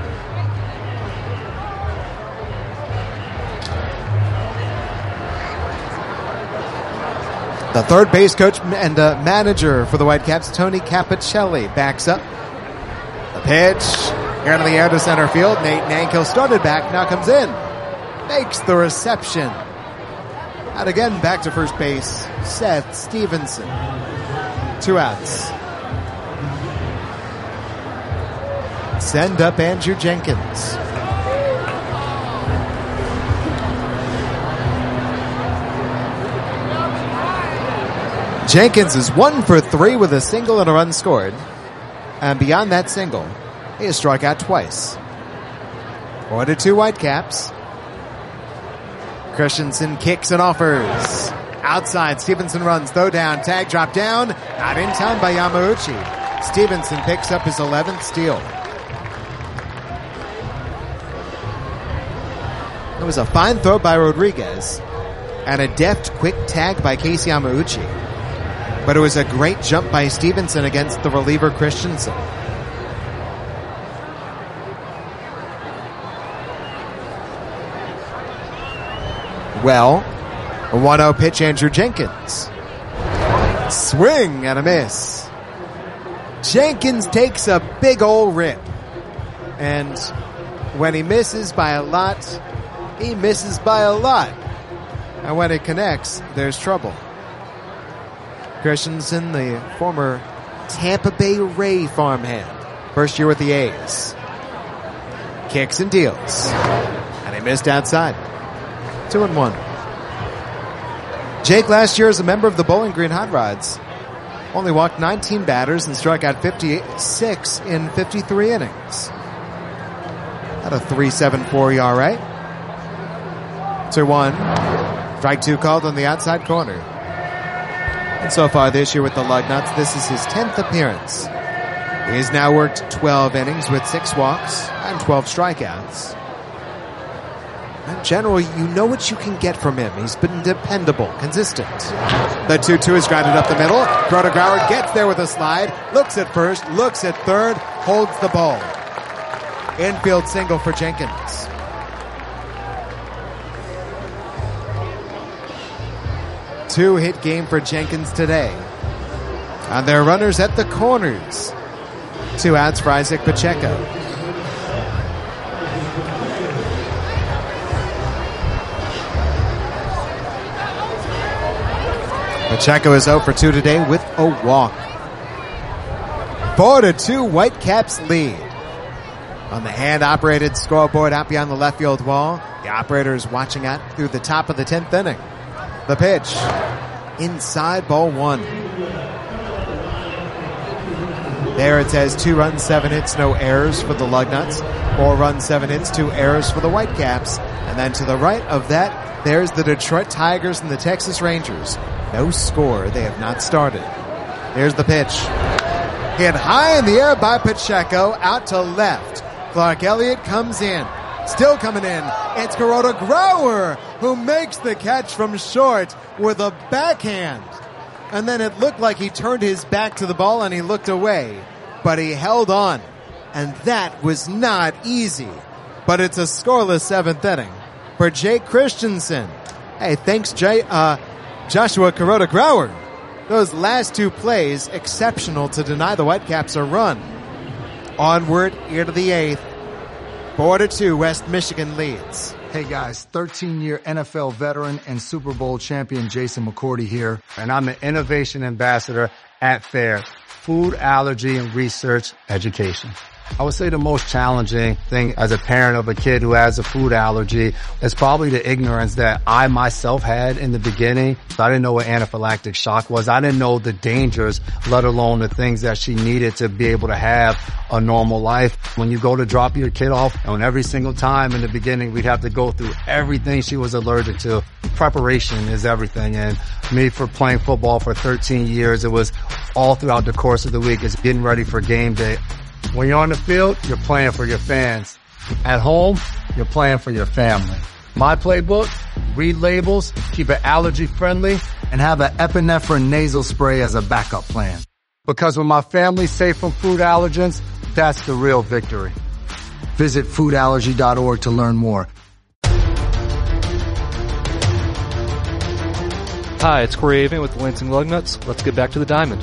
The third base coach and manager for the Whitecaps, Tony Capicelli, backs up. The pitch, air to the air to center field. Nate Nankill started back, now comes in. Makes the reception. And again, back to first base, Seth Stevenson. 2 outs. Send up Andrew Jenkins. Jenkins is 1 for 3 with a single and a run scored. And beyond that single, he has struck out twice. 4-2 Whitecaps. Christensen kicks and offers. Outside, Stevenson runs, throw down, tag drop down. Not in time by Yamauchi. Stevenson picks up his 11th steal. It was a fine throw by Rodriguez and a deft, quick tag by Casey Yamauchi. But it was a great jump by Stevenson against the reliever Christensen. Well, a 1-0 pitch, Andrew Jenkins. Swing and a miss. Jenkins takes a big old rip. And when he misses by a lot, he misses by a lot. And when it connects, there's trouble. Christensen, the former Tampa Bay Ray farmhand. First year with the A's. Kicks and deals. And he missed outside. 2-1. Jake last year as a member of the Bowling Green Hot Rods only walked 19 batters and struck out 56 in 53 innings. At a 3.74 ERA. 2-1. Strike 2 called on the outside corner. And so far this year with the Lugnuts, this is his 10th appearance. He's now worked 12 innings with 6 walks and 12 strikeouts. In general, you know what you can get from him. He's been dependable, consistent. The 2-2 is grounded up the middle. Kuroda Grauer gets there with a slide, looks at first, looks at third, holds the ball. Infield single for Jenkins. Two-hit game for Jenkins today. And there are runners at the corners. 2 outs for Isaac Pacheco. Pacheco is 0 for 2 today with a walk. 4-2, Whitecaps lead. On the hand-operated scoreboard out beyond the left field wall, the operator is watching out through the top of the 10th inning. The pitch. Inside, ball 1. There it says 2 runs, 7 hits, no errors for the Lugnuts. 4 runs, 7 hits, 2 errors for the Whitecaps. And then to the right of that, there's the Detroit Tigers and the Texas Rangers. No score. They have not started. There's the pitch. Hit high in the air by Pacheco, out to left. Clark Elliott comes in. Still coming in. It's Kuroda Grauer who makes the catch from short with a backhand. And then it looked like he turned his back to the ball and he looked away. But he held on. And that was not easy. But it's a scoreless 7th inning for Jake Christensen. Hey, thanks, Joshua Kuroda Grauer. Those last 2 plays, exceptional to deny the Whitecaps a run. Onward here to the 8th. 4-2, West Michigan leads. Hey guys, 13-year NFL veteran and Super Bowl champion Jason McCourty here, and I'm the Innovation Ambassador at FAIR, Food Allergy and Research Education. I would say the most challenging thing as a parent of a kid who has a food allergy is probably the ignorance that I myself had in the beginning. I didn't know what anaphylactic shock was. I didn't know the dangers, let alone the things that she needed to be able to have a normal life. When you go to drop your kid off, and every single time in the beginning we'd have to go through everything she was allergic to. Preparation is everything, and me for playing football for 13 years, it was all throughout the course of the week. It's getting ready for game day. When you're on the field, you're playing for your fans. At home, you're playing for your family. My playbook, read labels, keep it allergy friendly, and have an epinephrine nasal spray as a backup plan. Because when my family's safe from food allergens, that's the real victory. Visit foodallergy.org to learn more. Hi, it's Corey Avon with the Lansing Lugnuts. Let's get back to the diamond.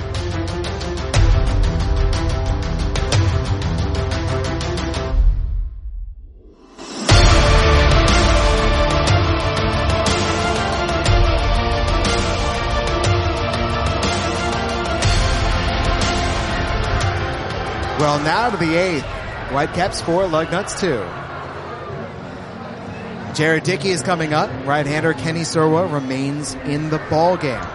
Well, now to the 8th. Whitecaps 4, Lugnuts 2. Jared Dickey is coming up. Right-hander Kenny Surwa remains in the ball game.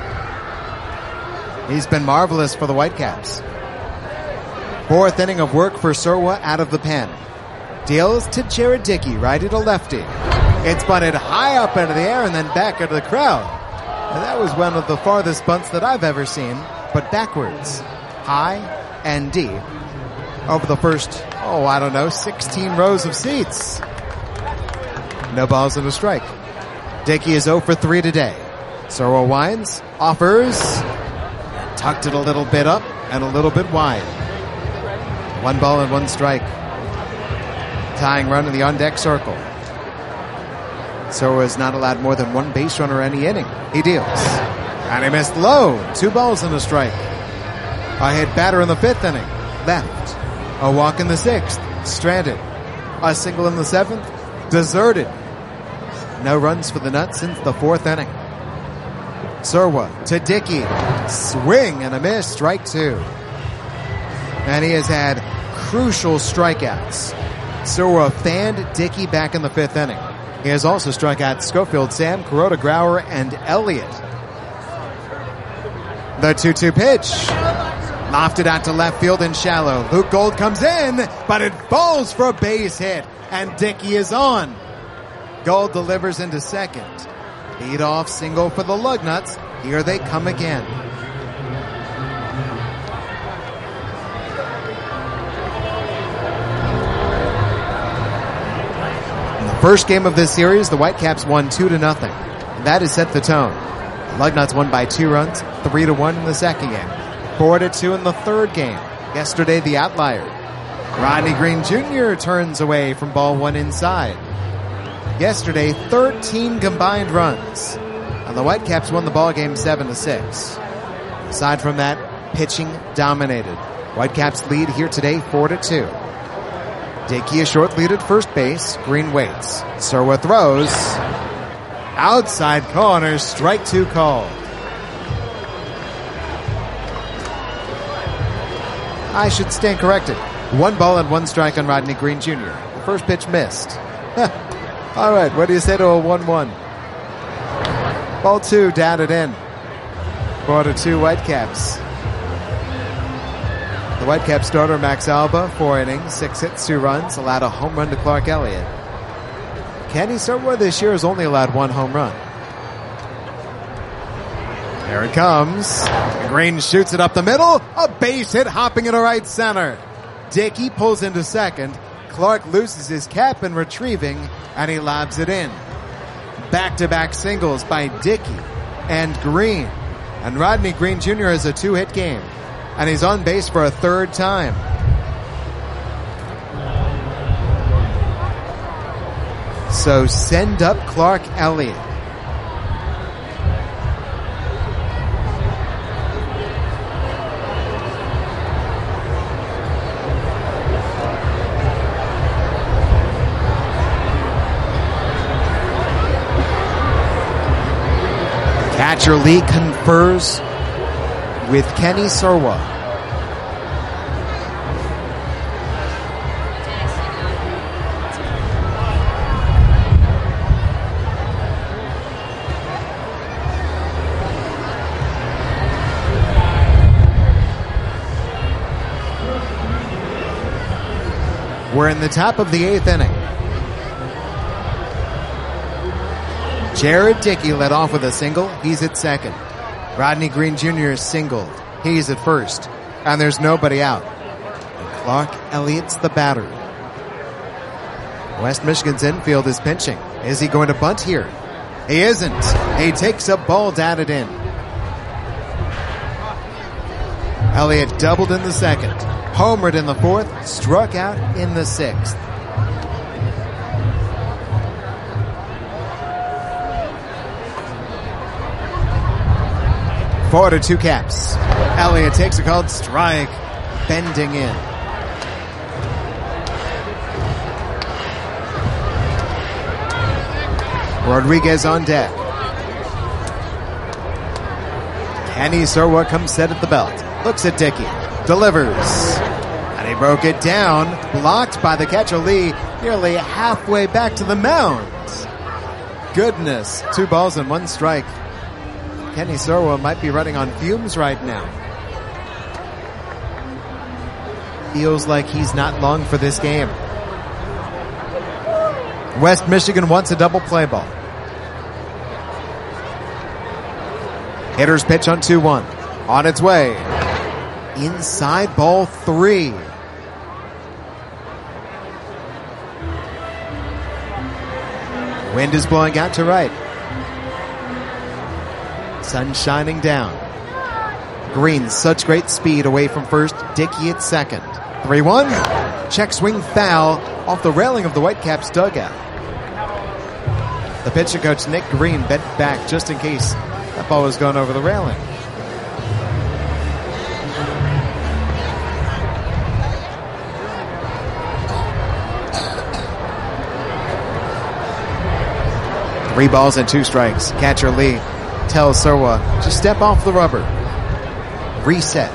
He's been marvelous for the Whitecaps. 4th inning of work for Surwa out of the pen. Deals to Jared Dickey, righty to lefty. It's bunted high up into the air and then back into the crowd. And that was one of the farthest bunts that I've ever seen, but backwards. High and deep over the first, 16 rows of seats. No balls and a strike. Dickey is 0 for 3 today. Surwa winds, offers, tucked it a little bit up and a little bit wide. 1 ball and 1 strike. Tying run in the on-deck circle. Surwa is not allowed more than 1 base runner any inning. He deals. And he missed low. 2 balls and a strike. A hit batter in the 5th inning. Left. A walk in the 6th. Stranded. A single in the 7th. Deserted. No runs for the Nuts since the 4th inning. Surwa to Dickey. Swing and a miss. Strike 2. And he has had crucial strikeouts. Surwa fanned Dickey back in the 5th inning. He has also struck out Schofield, Sam, Kuroda Grauer, and Elliott. The 2-2 pitch. Lofted out to left field and shallow. Luke Gold comes in, but it falls for a base hit, and Dickey is on. Gold delivers into second. Lead off single for the Lugnuts. Here they come again. In the first game of this series, the Whitecaps won 2-0. And that has set the tone. The Lugnuts won by 2 runs, 3-1 in the second game. 4-2 in the third game. Yesterday, the outlier. Rodney Green Jr. turns away from ball 1 inside. Yesterday, 13 combined runs. And the Whitecaps won the ball game 7-6. Aside from that, pitching dominated. Whitecaps lead here today 4-2. Dickey a short lead at first base. Green waits. Serwa throws. Outside corner, strike 2 called. I should stand corrected. 1 ball and 1 strike on Rodney Green Jr. The first pitch missed. All right, what do you say to a 1-1? Ball 2, downed in. 4-2 Whitecaps. The Whitecaps starter Max Alba, 4 innings, 6 hits, 2 runs, allowed a home run to Clark Elliott. Kenny Serwa this year has only allowed 1 home run. Here it comes. Green shoots it up the middle. A base hit hopping into right center. Dickey pulls into second. Clark loses his cap in retrieving, and he lobs it in. Back-to-back singles by Dickey and Green. And Rodney Green Jr. has a 2-hit game. And he's on base for a 3rd time. So send up Clark Elliott. Catcher Lee confers with Kenny Serwa. We're in the top of the 8th inning. Jared Dickey led off with a single. He's at second. Rodney Green Jr. is singled. He's at first. And there's nobody out. And Clark Elliott's the batter. West Michigan's infield is pinching. Is he going to bunt here? He isn't. He takes a ball batted in. Elliott doubled in the second. Homered in the 4th. Struck out in the 6th. 4-2 Caps. Elliott takes a called strike, bending in. Rodriguez on deck. Kenny Serwa comes set at the belt. Looks at Dickey. Delivers. And he broke it down. Blocked by the catcher Lee. Nearly halfway back to the mound. Goodness. 2 balls and 1 strike. Kenny Serwa might be running on fumes right now. Feels like he's not long for this game. West Michigan wants a double play ball. Hitter's pitch on 2-1. On its way. Inside ball 3. Wind is blowing out to right. Sun shining down. Green, such great speed away from first. Dickey at second. 3-1. Check swing foul off the railing of the Whitecaps dugout. The pitcher coach Nick Green bent back just in case that ball was going over the railing. Three balls and 2 strikes. Catcher Lee tells Serwa, just step off the rubber. Reset.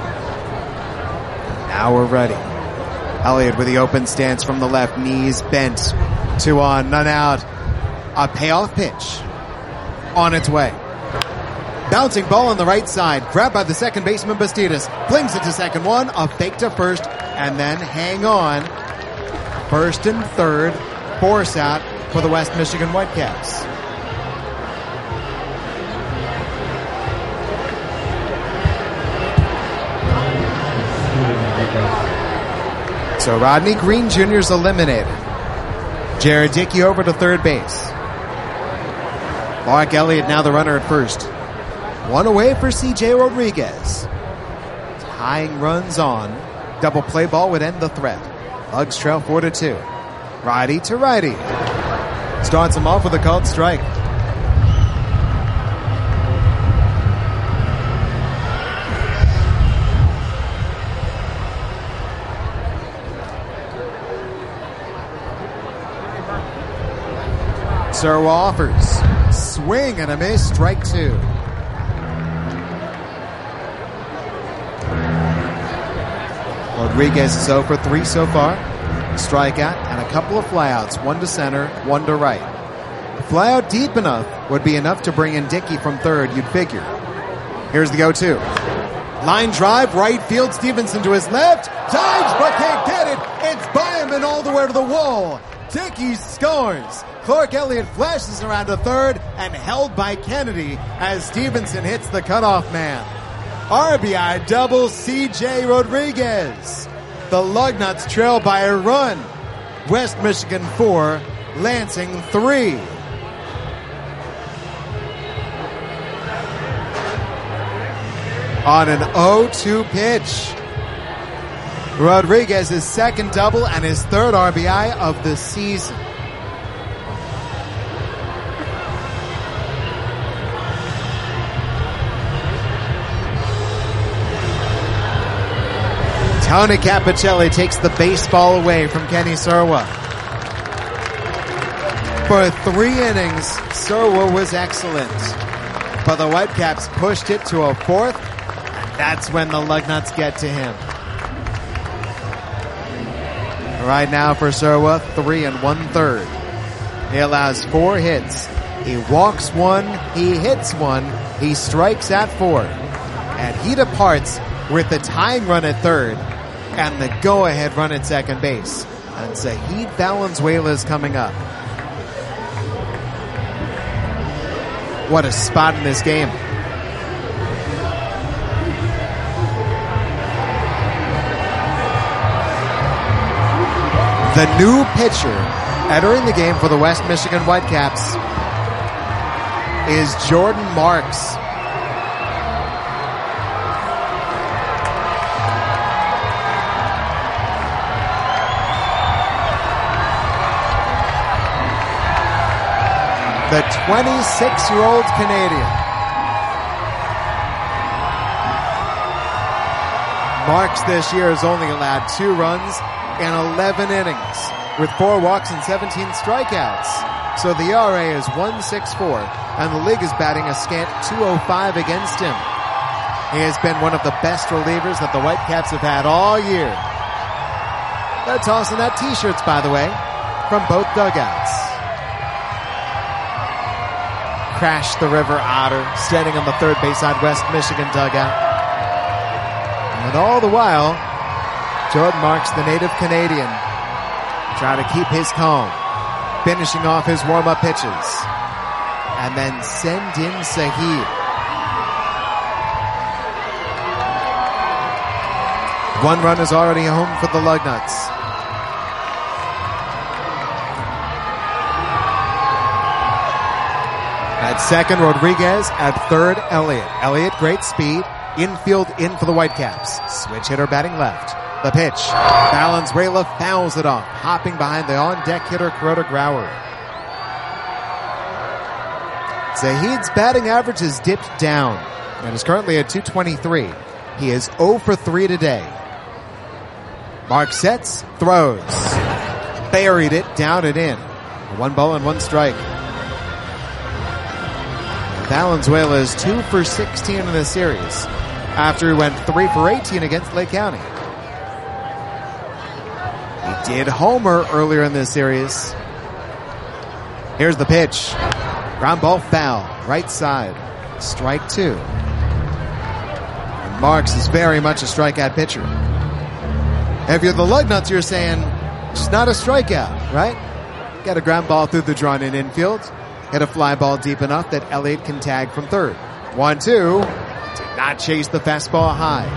Now we're ready. Elliott with the open stance from the left, knees bent. 2 on, none out. A payoff pitch. On its way. Bouncing ball on the right side. Grabbed by the second baseman, Bastidas. Flings it to second one. A fake to first. And then hang on. First and third. Force out for the West Michigan Whitecaps. So Rodney Green Jr. is eliminated. Jared Dickey over to third base. Clark Elliott now the runner at first. One away for C.J. Rodriguez. Tying runs on. Double play ball would end the threat. Lugs trail 4-2. Righty to righty. Starts him off with a called strike. Serwa offers. Swing and a miss. Strike two. Rodriguez is 0 for 3 so far. Strikeout and a couple of flyouts. One to center, one to right. A flyout deep enough would be enough to bring in Dickey from third, you'd figure. Here's the 0-2. Line drive, right field. Stevenson to his left. Dives, but can't get it. It's Byman all the way to the wall. Dickey scores. Clark Elliott flashes around to third and held by Kennedy as Stevenson hits the cutoff man. RBI double C.J. Rodriguez. The Lugnuts trail by a run. West Michigan 4, Lansing 3. On an 0-2 pitch. Rodriguez's second double and his third RBI of the season. Tony Capicelli takes the baseball away from Kenny Serwa. For 3 innings, Serwa was excellent. But the Whitecaps pushed it to a 4th, and that's when the Lugnuts get to him. Right now for Serwa, 3 1/3. He allows 4 hits. He walks 1, he hits 1, he strikes at 4. And he departs with the tying run at third and the go-ahead run at second base. And Zahid Valenzuela is coming up. What a spot in this game. The new pitcher entering the game for the West Michigan Whitecaps is Jordan Marks. The 26-year-old Canadian. Marks this year has only allowed 2 runs in 11 innings with 4 walks and 17 strikeouts. So the ERA is 1.64 and the league is batting a scant 2.05 against him. He has been one of the best relievers that the Whitecaps have had all year. They're tossing out t-shirts, by the way, from both dugouts. Crash the River Otter, standing on the third base side West Michigan dugout. And all the while, Jordan Marks, the native Canadian, trying to keep his calm, finishing off his warm-up pitches. And then send in Zahid. 1 run is already home for the Lugnuts. At second, Rodriguez. At third, Elliott. Elliott, great speed. Infield in for the Whitecaps. Switch hitter batting left. The pitch. Valenzuela fouls it off. Hopping behind the on-deck hitter, Kuroda Grauer. Zahid's batting average has dipped down and is currently at .223. He is 0 for 3 today. Mark sets, throws. Buried it, down and in. 1 ball and 1 strike. Valenzuela is 2 for 16 in this series after he went 3 for 18 against Lake County. He did homer earlier in this series. Here's the pitch. Ground ball foul, right side. Strike two. And Marks is very much a strikeout pitcher. If you're the Lugnuts, you're saying it's not a strikeout, right? Got a ground ball through the drawn-in infield. Hit a fly ball deep enough that Elliott can tag from third. 1-2. Did not chase the fastball high.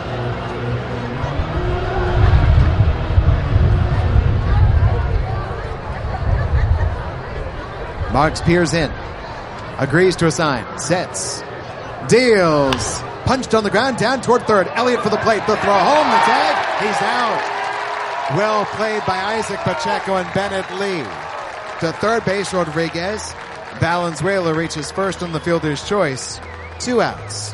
Marks peers in. Agrees to a sign. Sets. Deals. Punched on the ground, down toward third. Elliott for the plate. The throw home. The tag. He's out. Well played by Isaac Pacheco and Bennett Lee. To third base, Rodriguez. Valenzuela reaches first on the fielder's choice. 2 outs.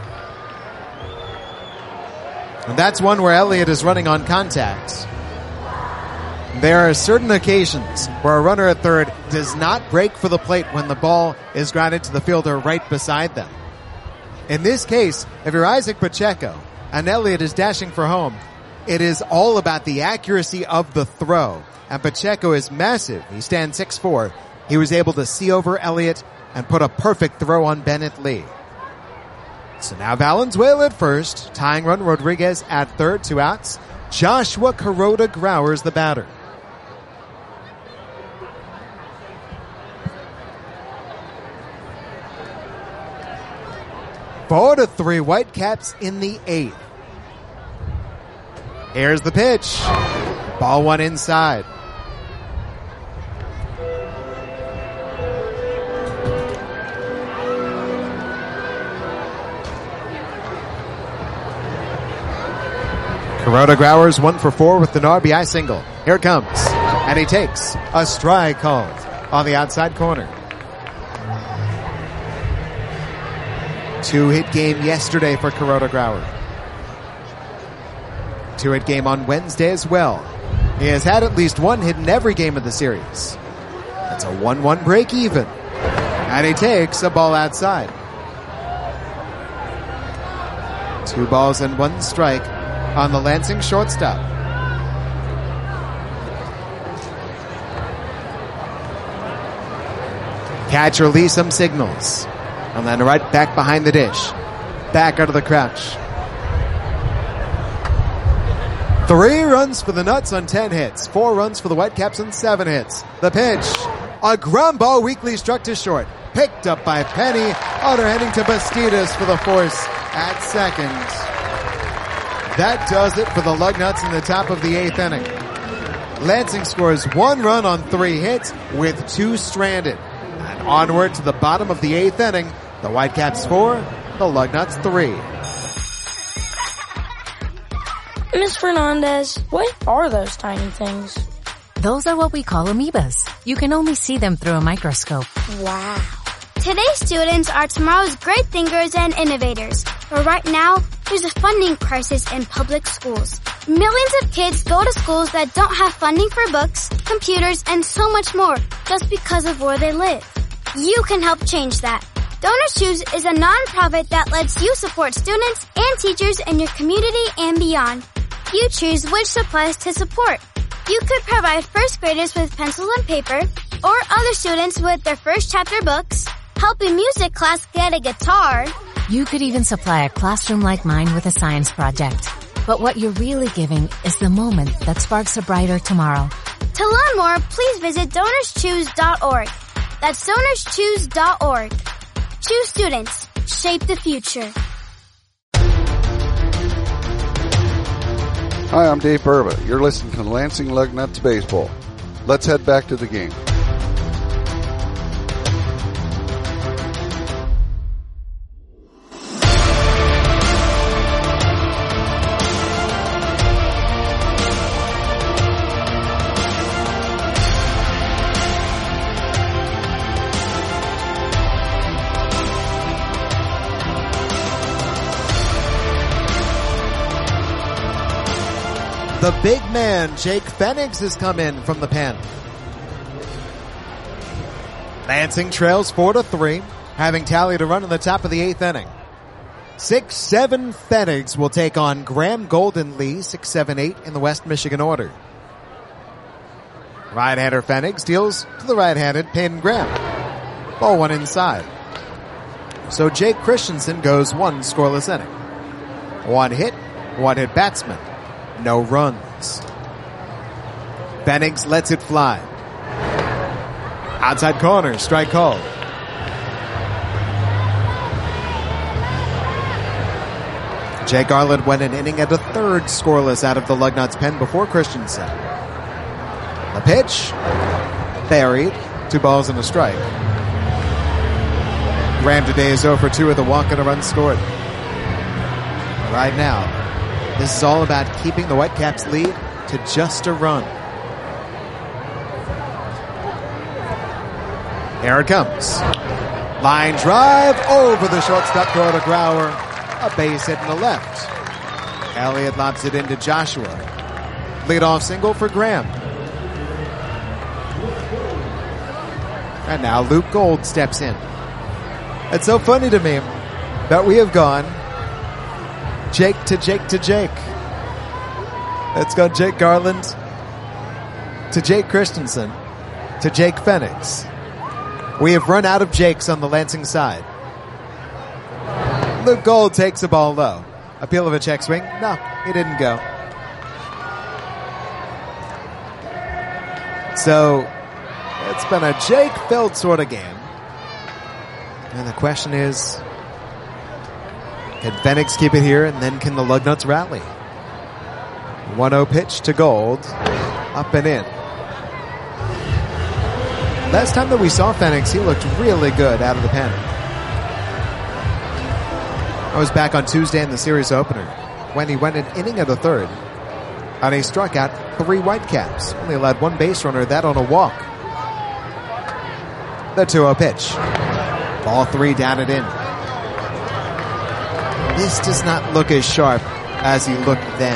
And that's one where Elliott is running on contact. There are certain occasions where a runner at third does not break for the plate when the ball is grounded to the fielder right beside them. In this case, if you're Isaac Pacheco and Elliott is dashing for home, it is all about the accuracy of the throw. And Pacheco is massive. He stands 6'4". He was able to see over Elliott and put a perfect throw on Bennett Lee. So now Valenzuela at first, tying run Rodriguez at third, 2 outs. Joshua Kuroda Growers the batter. Four to 3 Whitecaps in the 8th. Here's the pitch. Ball one inside. Kuroda Growers 1 for 4 with an RBI single. Here it comes. And he takes a strike called on the outside corner. 2-hit game yesterday for Kuroda Growers. 2-hit game on Wednesday as well. He has had at least 1 hit in every game of the series. That's a 1-1 break even. And he takes a ball outside. 2 balls and 1 strike on the Lansing shortstop. Catcher Lee some signals. And then right back behind the dish. Back out of the crouch. 3 runs for the Nuts on 10 hits. 4 runs for the Whitecaps on 7 hits. The pitch. A ground ball weakly struck to short. Picked up by Penny. Otter heading to Bastidas for the force at second. That does it for the Lugnuts in the top of the 8th inning. Lansing scores 1 run on 3 hits with 2 stranded. And onward to the bottom of the 8th inning. The Whitecaps 4, the Lugnuts 3. Ms. Fernandez, what are those tiny things? Those are what we call amoebas. You can only see them through a microscope. Wow. Today's students are tomorrow's great thinkers and innovators. But right now, there's a funding crisis in public schools. Millions of kids go to schools that don't have funding for books, computers, and so much more just because of where they live. You can help change that. Donors Choose is a nonprofit that lets you support students and teachers in your community and beyond. You choose which supplies to support. You could provide first graders with pencils and paper, or other students with their first chapter books, help a music class get a guitar. You could even supply a classroom like mine with a science project. But what you're really giving is the moment that sparks a brighter tomorrow. To learn more, please visit DonorsChoose.org. That's DonorsChoose.org. Choose students. Shape the future. Hi, I'm Dave Burba. You're listening to Lansing Lugnuts Baseball. Let's head back to the game. The big man, Jake Pfennigs, has come in from the pen. Lansing trails 4-3, having tallied a run in the top of the 8th inning. 6-7 Pfennigs will take on Graham Golden Lee, 6-7-8 in the West Michigan order. Right-hander Pfennigs deals to the right-handed Peyton Graham. Ball one inside. So Jake Christensen goes one scoreless inning. One hit batsman. No runs. Pfennigs lets it fly. Outside corner, strike called. Jake Garland went an inning and a third scoreless out of the Lugnuts pen before Christensen. The pitch, buried, 2 balls and a strike. Graham today is 0 for 2 with a walk and a run scored. Right now, this is all about keeping the Whitecaps lead to just a run. Here it comes. Line drive over the shortstop, Corda Grauer. A base hit in the left. Elliott lobs it into Joshua. Leadoff single for Graham. And now Luke Gold steps in. It's so funny to me that we have gone Jake to Jake to Jake. Let's go Jake Garland to Jake Christensen to Jake Pfennigs. We have run out of Jakes on the Lansing side. Luke Gold takes a ball low. Appeal of a check swing? No, he didn't go. So, it's been a Jake-filled sort of game. And the question is, can Pfennigs keep it here, and then can the Lugnuts rally? 1-0 pitch to Gold. Up and in. Last time that we saw Pfennigs, he looked really good out of the pen. I was back on Tuesday in the series opener when he went an inning and a third. And he struck out 3 Whitecaps. Only allowed 1 base runner, that on a walk. The 2-0 pitch. Ball 3 down and in. This does not look as sharp as he looked then.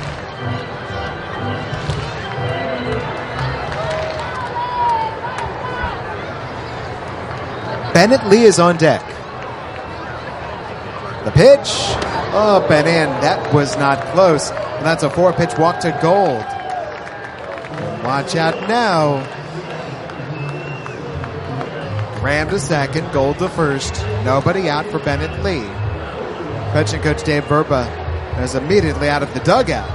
Bennett Lee is on deck. The pitch, up and in. That was not close. And that's a 4-pitch walk to Gold. Watch out now. Graham to second, Gold to first. Nobody out for Bennett Lee. Pitching coach Dave Verba is immediately out of the dugout.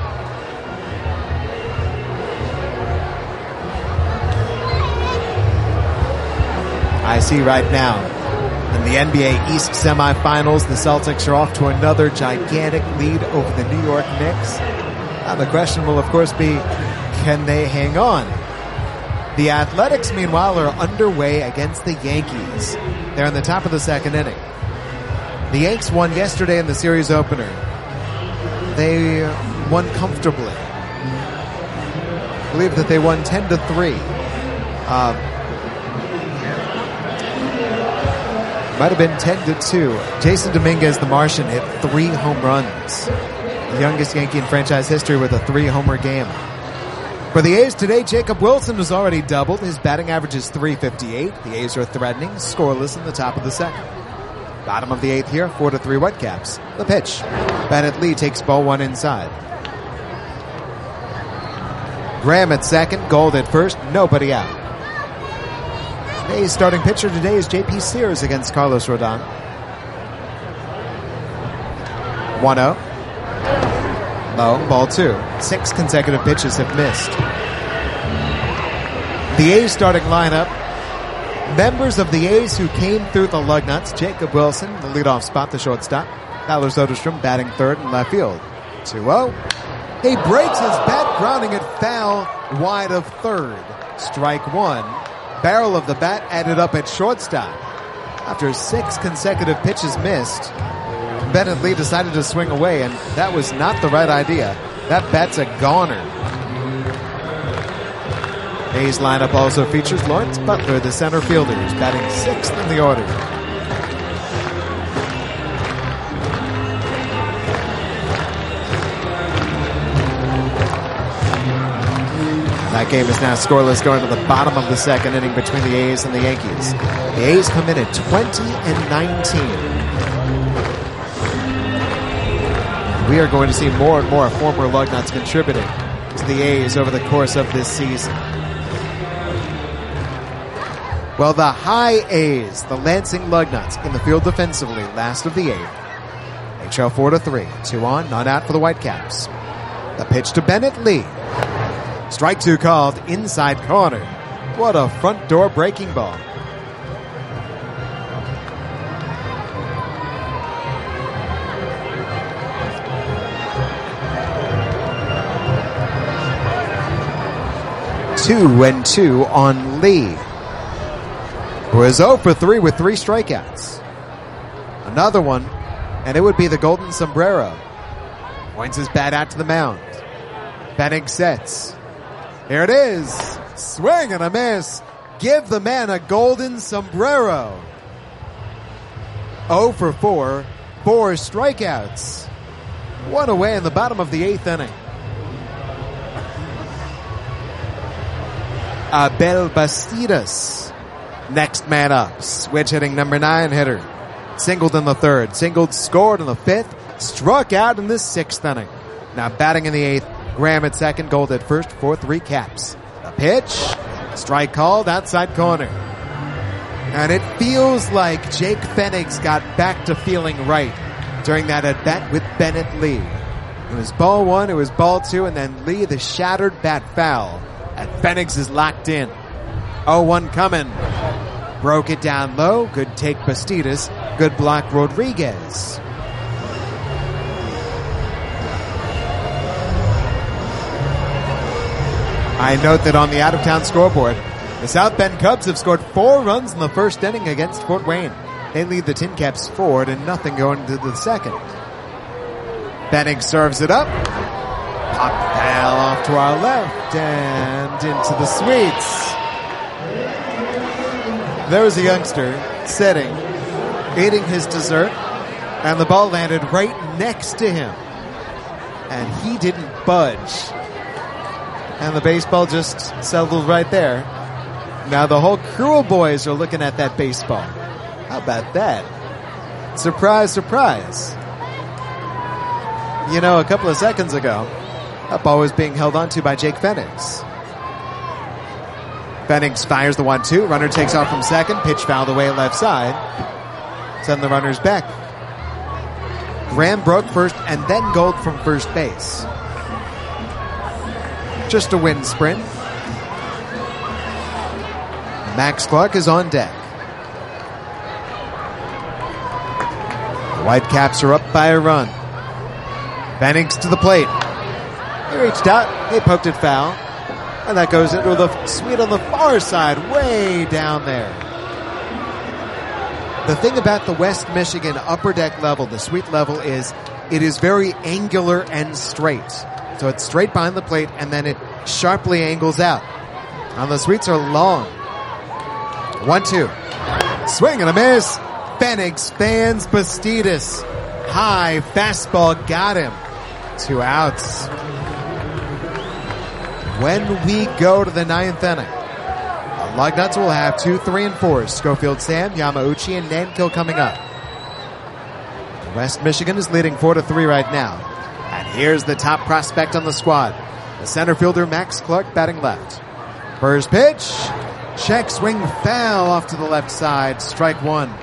I see right now in the NBA East semifinals, the Celtics are off to another gigantic lead over the New York Knicks. Now the question will, of course, be, can they hang on? The Athletics, meanwhile, are underway against the Yankees. They're in the top of the second inning. The Yanks won yesterday in the series opener. They won comfortably. I believe that they won 10-3. Might have been 10-2. Jason Dominguez, the Martian, hit 3 home runs. The youngest Yankee in franchise history with a 3-homer game. For the A's today, Jacob Wilson has already doubled. His batting average is .358. The A's are threatening, scoreless in the top of the second. Bottom of the 8th here, 4-3 Whitecaps. The pitch. Bennett Lee takes ball 1 inside. Graham at second, Gold at first, nobody out. Today's starting pitcher today is J.P. Sears against Carlos Rodon. 1-0. Low, ball 2. 6 consecutive pitches have missed. The A's starting lineup. Members of the A's who came through the Lugnuts. Jacob Wilson, the leadoff spot, the shortstop. Tyler Soderstrom batting third in left field. 2-0. He breaks his bat, grounding it foul wide of third. Strike 1. Barrel of the bat added up at shortstop. After 6 consecutive pitches missed, Bennett Lee decided to swing away, and that was not the right idea. That bat's a goner. A's lineup also features Lawrence Butler, the center fielder, who's batting 6th in the order. That game is now scoreless going to the bottom of the second inning between the A's and the Yankees. The A's come in at 20-19. We are going to see more and more former Lugnuts contributing to the A's over the course of this season. Well, the high A's, the Lansing Lugnuts, in the field defensively, last of the 8th. They trail 4-3. 2 on, not out for the Whitecaps. The pitch to Bennett Lee. Strike 2 called, inside corner. What a front door breaking ball. Two and 2 on Lee, who is 0 for 3 with 3 strikeouts. Another one, and it would be the Golden Sombrero. Points his bat out to the mound. Benning sets. Here it is. Swing and a miss. Give the man a Golden Sombrero. 0 for 4, 4 strikeouts. One away in the bottom of the 8th inning. Abel Bastidas, next man up. Switch hitting number 9 hitter. Singled in the 3rd, singled, scored in the 5th, struck out in the 6th inning. Now batting in the 8th, Graham at 2nd, Gold at 1st for 3 caps. The pitch, strike called, outside corner. And it feels like Jake Pfennig's got back to feeling right during that at-bat with Bennett Lee. It was ball 1, it was ball 2, and then Lee, the shattered bat foul. And Pfennigs is locked in. 0-1 coming. Broke it down low. Good take Bastidas. Good block Rodriguez. I note that on the out-of-town scoreboard, the South Bend Cubs have scored 4 runs in the first inning against Fort Wayne. They lead the Tin Caps 4-0 going into the 2nd. Benning serves it up. Pop foul off to our left and into the sweets. There was a youngster sitting, eating his dessert, and the ball landed right next to him. And he didn't budge. And the baseball just settled right there. Now the whole crew of boys are looking at that baseball. How about that? Surprise, surprise. You know, a couple of seconds ago, that ball was being held onto by Jake Pfennigs. Pfennigs fires the 1-2. Runner takes off from 2nd. Pitch fouled away left side. Send the runners back. Graham broke first and then Gold from first base. Just a wind sprint. Max Clark is on deck. The Whitecaps are up by a run. Pfennigs to the plate. He reached out. He poked it foul. And that goes into the suite on the far side, way down there. The thing about the West Michigan upper deck level, the suite level, is it is very angular and straight. So it's straight behind the plate and then it sharply angles out. And the suites are long. 1-2. Swing and a miss. Pfennigs fans Bastidas. High fastball got him. 2 outs. When we go to the 9th inning, the Lugnuts will have 2, 3, and 4. Schofield Sam, Yamauchi, and Nankill coming up. West Michigan is leading 4-3 right now. And here's the top prospect on the squad. The center fielder Max Clark batting left. First pitch. Check swing foul off to the left side. Strike 1.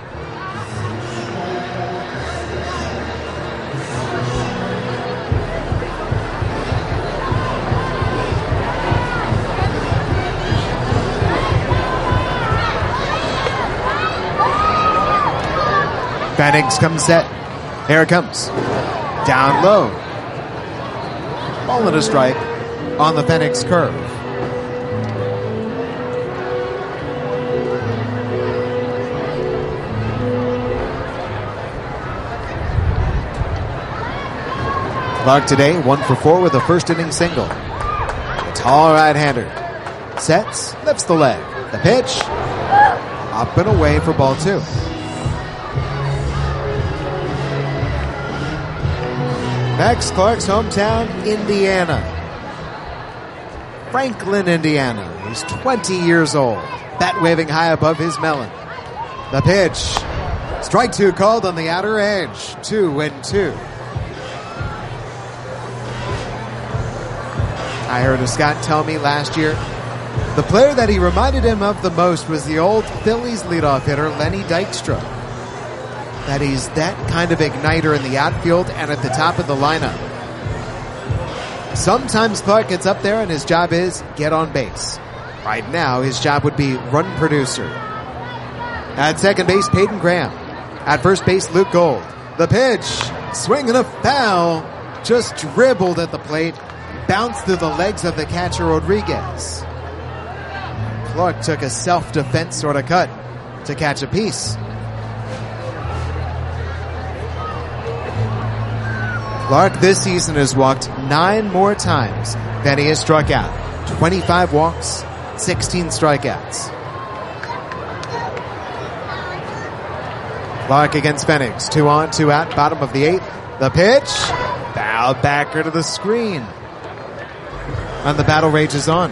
Pfennigs comes set. Here it comes. Down low. Ball and a strike on the Pfennigs curve. Clark today 1 for 4 with a first inning single. A tall right-hander. Sets, lifts the leg. The pitch. Up and away for ball 2. Max Clark's hometown, Indiana. Franklin, Indiana. He's 20 years old. Bat waving high above his melon. The pitch. Strike 2 called on the outer edge. 2-2. I heard a scout tell me last year The player that he reminded him of the most was the old Phillies leadoff hitter, Lenny Dykstra. That he's that kind of igniter in the outfield and at the top of the lineup. Sometimes Clark gets up there and his job is get on base. Right now, his job would be run producer. At second base, Peyton Graham. At first base, Luke Gold. The pitch, swing and a foul, just dribbled at the plate, bounced through the legs of the catcher Rodriguez. Clark took a self-defense sort of cut to catch a piece. Clark this season has walked 9 more times than he has struck out. 25 walks, 16 strikeouts. Clark against Phoenix. 2 on, 2 out, bottom of the 8th. The pitch, foul backer to the screen. And the battle rages on.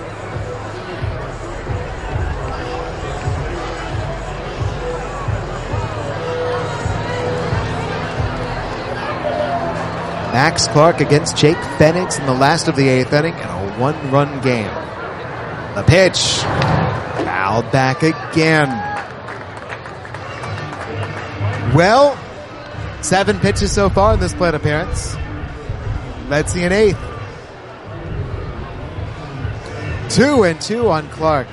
Max Clark against Jake Phoenix in the last of the 8th inning in a 1-run game. The pitch, fouled back again. Well, 7 pitches so far in this plate appearance. Let's see an 8th. 2-2 on Clark.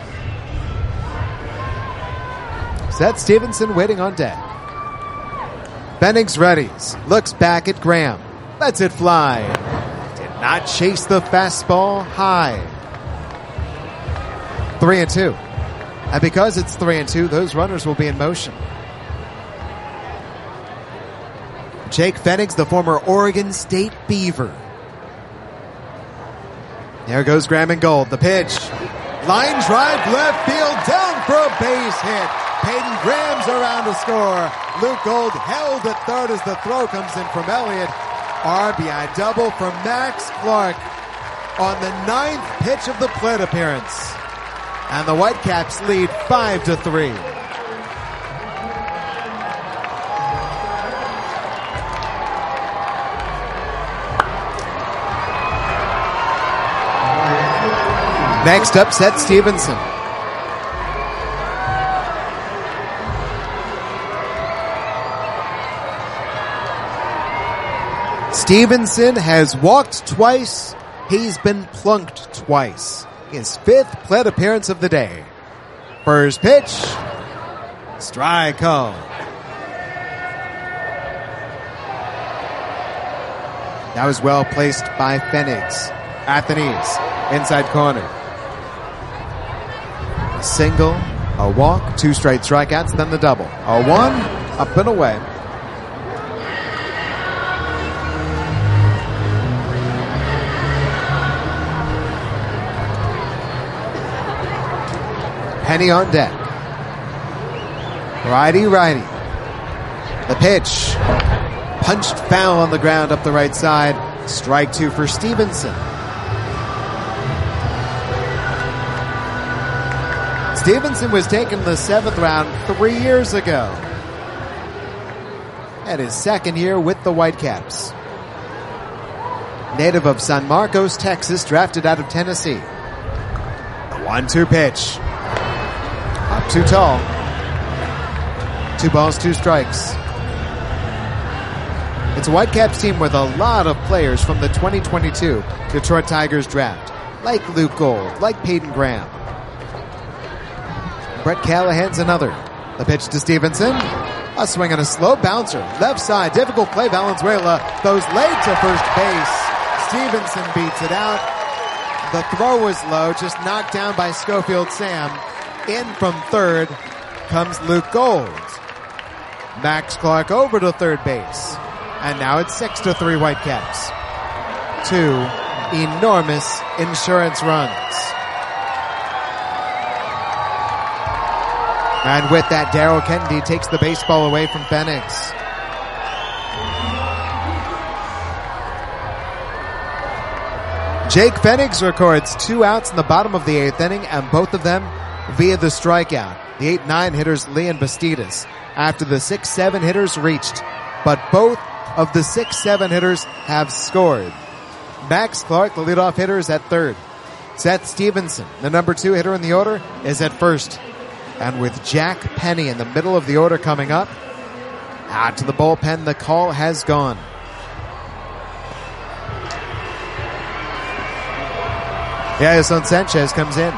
Seth Stevenson waiting on deck. Phoenix readies. Looks back at Graham. Lets it fly. Did not chase the fastball high. 3-2. And because it's 3-2, those runners will be in motion. Jake Phoenix, the former Oregon State Beaver. There goes Graham and Gold. The pitch. Line drive left field down for a base hit. Peyton Graham's around to score. Luke Gold held at third as the throw comes in from Elliott. RBI double from Max Clark on the 9th pitch of the plate appearance. And the Whitecaps lead 5-3. Next up, Seth Stevenson. Stevenson has walked twice. He's been plunked twice. His 5th plate appearance of the day. First pitch. Strike call. That was well placed by Phoenix. At the knees. Inside corner. A single. A walk. 2 straight strikeouts. Then the double. A 1. Up and away. Penny on deck. Righty. The pitch. Punched foul on the ground up the right side. Strike 2 for Stevenson. Stevenson was taken in the 7th round 3 years ago. And his 2nd year with the Whitecaps. Native of San Marcos, Texas, drafted out of Tennessee. The 1-2 pitch. Up too tall. 2 balls, 2 strikes. It's a Whitecaps team with a lot of players from the 2022 Detroit Tigers draft. Like Luke Gold, like Peyton Graham. Brett Callahan's another. The pitch to Stevenson. A swing and a slow bouncer. Left side, difficult play. Valenzuela goes late to first base. Stevenson beats it out. The throw was low, just knocked down by Schofield Sam. In from third comes Luke Gold. Max Clark over to third base. And now it's 6-3 Whitecaps. 2 enormous insurance runs. And with that, Daryl Kennedy takes the baseball away from Phoenix. Jake Phoenix records 2 outs in the bottom of the 8th inning, and both of them via the strikeout. The 8-9 hitters, Lee and Bastidas, after the 6-7 hitters reached. But both of the 6-7 hitters have scored. Max Clark, the leadoff hitter, is at third. Seth Stevenson, the number 2 hitter in the order, is at first. And with Jack Penny in the middle of the order coming up, out to the bullpen, the call has gone. Jason Sanchez comes in.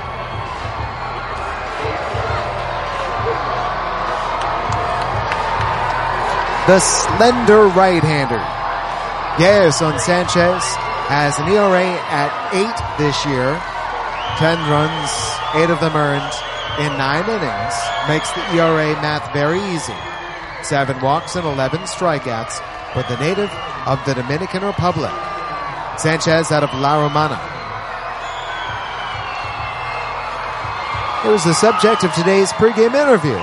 The slender right-hander. Jason Sanchez has an ERA at 8 this year. 10 runs, 8 of them earned in 9 innings. Makes the ERA math very easy. 7 walks and 11 strikeouts for the native of the Dominican Republic. Sanchez out of La Romana. It was the subject of today's pregame interview.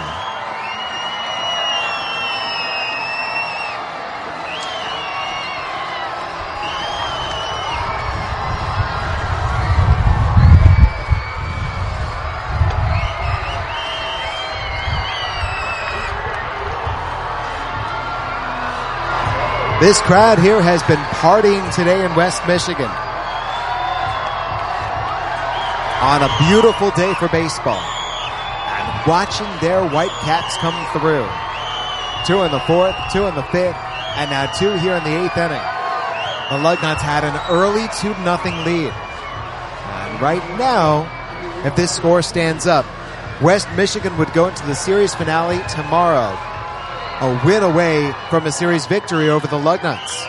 This crowd here has been partying today in West Michigan on a beautiful day for baseball and watching their Whitecaps come through. 2 in the 4th, 2 in the 5th, and now 2 here in the 8th inning. The Lugnuts had an early 2-0 lead. And right now, if this score stands up, West Michigan would go into the series finale tomorrow. A win away from a series victory over the Lugnuts.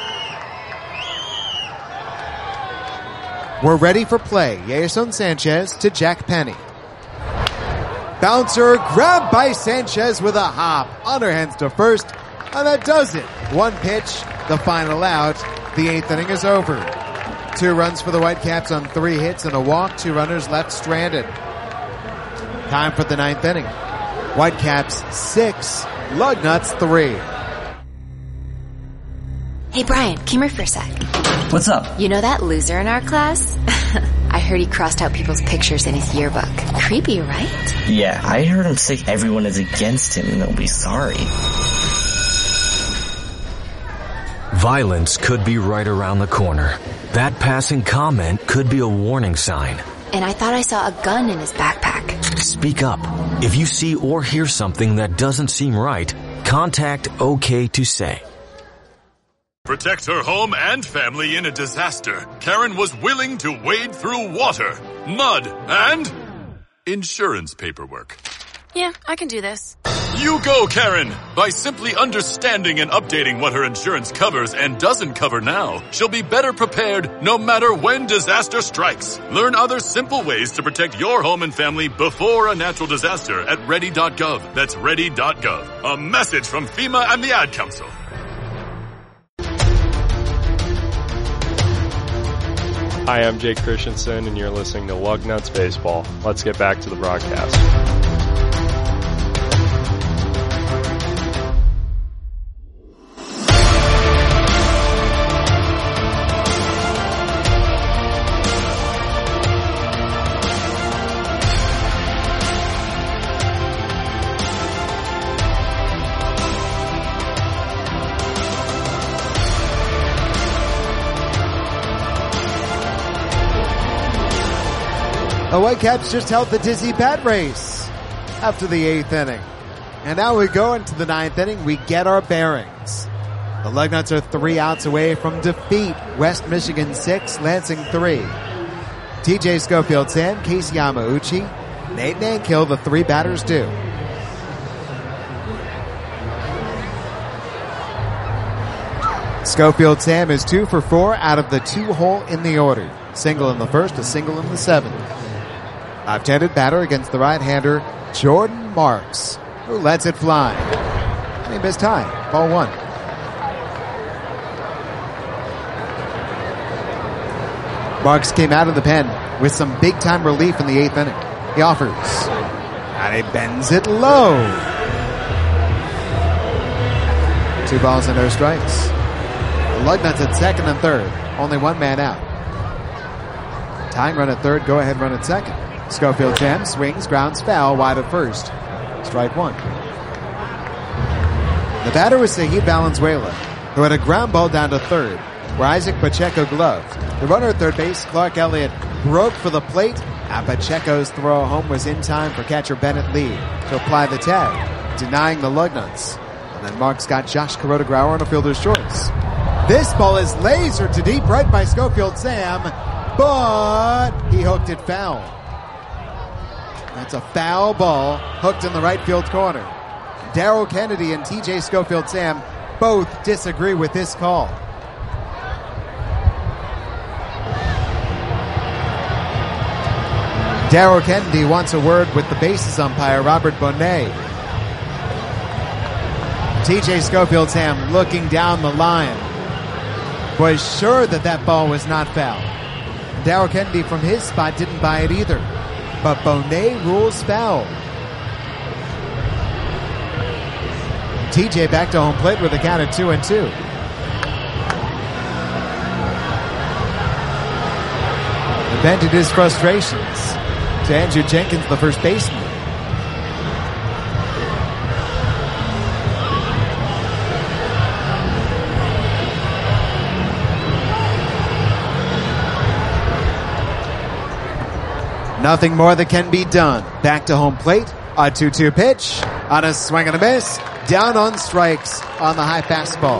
We're ready for play. Jason Sanchez to Jack Penny. Bouncer grabbed by Sanchez with a hop. Underhands to first, and that does it. 1 pitch, the final out. The 8th inning is over. 2 runs for the Whitecaps on 3 hits and a walk. 2 runners left stranded. Time for the 9th inning. Whitecaps 6. Lugnuts 3. Hey Brian, come here for a sec. What's up? You know that loser in our class? I heard he crossed out people's pictures in his yearbook. Creepy, right? Yeah, I heard him say everyone is against him and they'll be sorry. Violence could be right around the corner. That passing comment could be a warning sign. And I thought I saw a gun in his backpack. Speak up. If you see or hear something that doesn't seem right, contact OK to Say. Protect her home and family in a disaster. Karen was willing to wade through water, mud, and insurance paperwork. Yeah, I can do this. You go, Karen! By simply understanding and updating what her insurance covers and doesn't cover now, she'll be better prepared no matter when disaster strikes. Learn other simple ways to protect your home and family before a natural disaster at ready.gov. That's ready.gov. A message from FEMA and the Ad Council. Hi, I'm Jake Christensen, and you're listening to Lugnuts Baseball. Let's get back to the broadcast. The Whitecaps just held the dizzy bat race after the 8th inning. And now we go into the 9th inning. We get our bearings. The Lugnuts are 3 outs away from defeat. West Michigan 6, Lansing 3. TJ Schofield Sam, Casey Yamauchi, Nate Nankill, the 3 batters do. Schofield Sam is 2 for 4 out of the 2-hole in the order. Single in the 1st, a single in the 7th. Left-handed batter against the right-hander, Jordan Marks, who lets it fly. He missed high. Ball 1. Marks came out of the pen with some big-time relief in the 8th inning. He offers, and he bends it low. 2 balls and no strikes. The Lugnuts at second and third. Only 1 man out. Tying run at third, go-ahead run at second. Schofield Sam swings, grounds foul, wide of first. Strike 1. The batter was Sahid Valenzuela, who had a ground ball down to third, where Isaac Pacheco gloved. The runner at third base, Clark Elliott, broke for the plate, and Pacheco's throw home was in time for catcher Bennett Lee to apply the tag, denying the Lugnuts. And then Marks got Josh Kuroda-Grauer on a fielder's choice. This ball is lasered to deep right by Schofield Sam, but he hooked it foul. That's a foul ball hooked in the right field corner. Darrell Kennedy and TJ Schofield Sam both disagree with this call. Darrell Kennedy wants a word with the bases umpire, Robert Bonet. TJ Schofield Sam looking down the line was sure that ball was not foul. Darrell Kennedy from his spot didn't buy it either, but Bonet rules foul. TJ back to home plate with a count of 2-2. Vented his frustrations to Andrew Jenkins, the first baseman. Nothing more that can be done. Back to home plate. A 2-2 pitch on a swing and a miss. Down on strikes on the high fastball.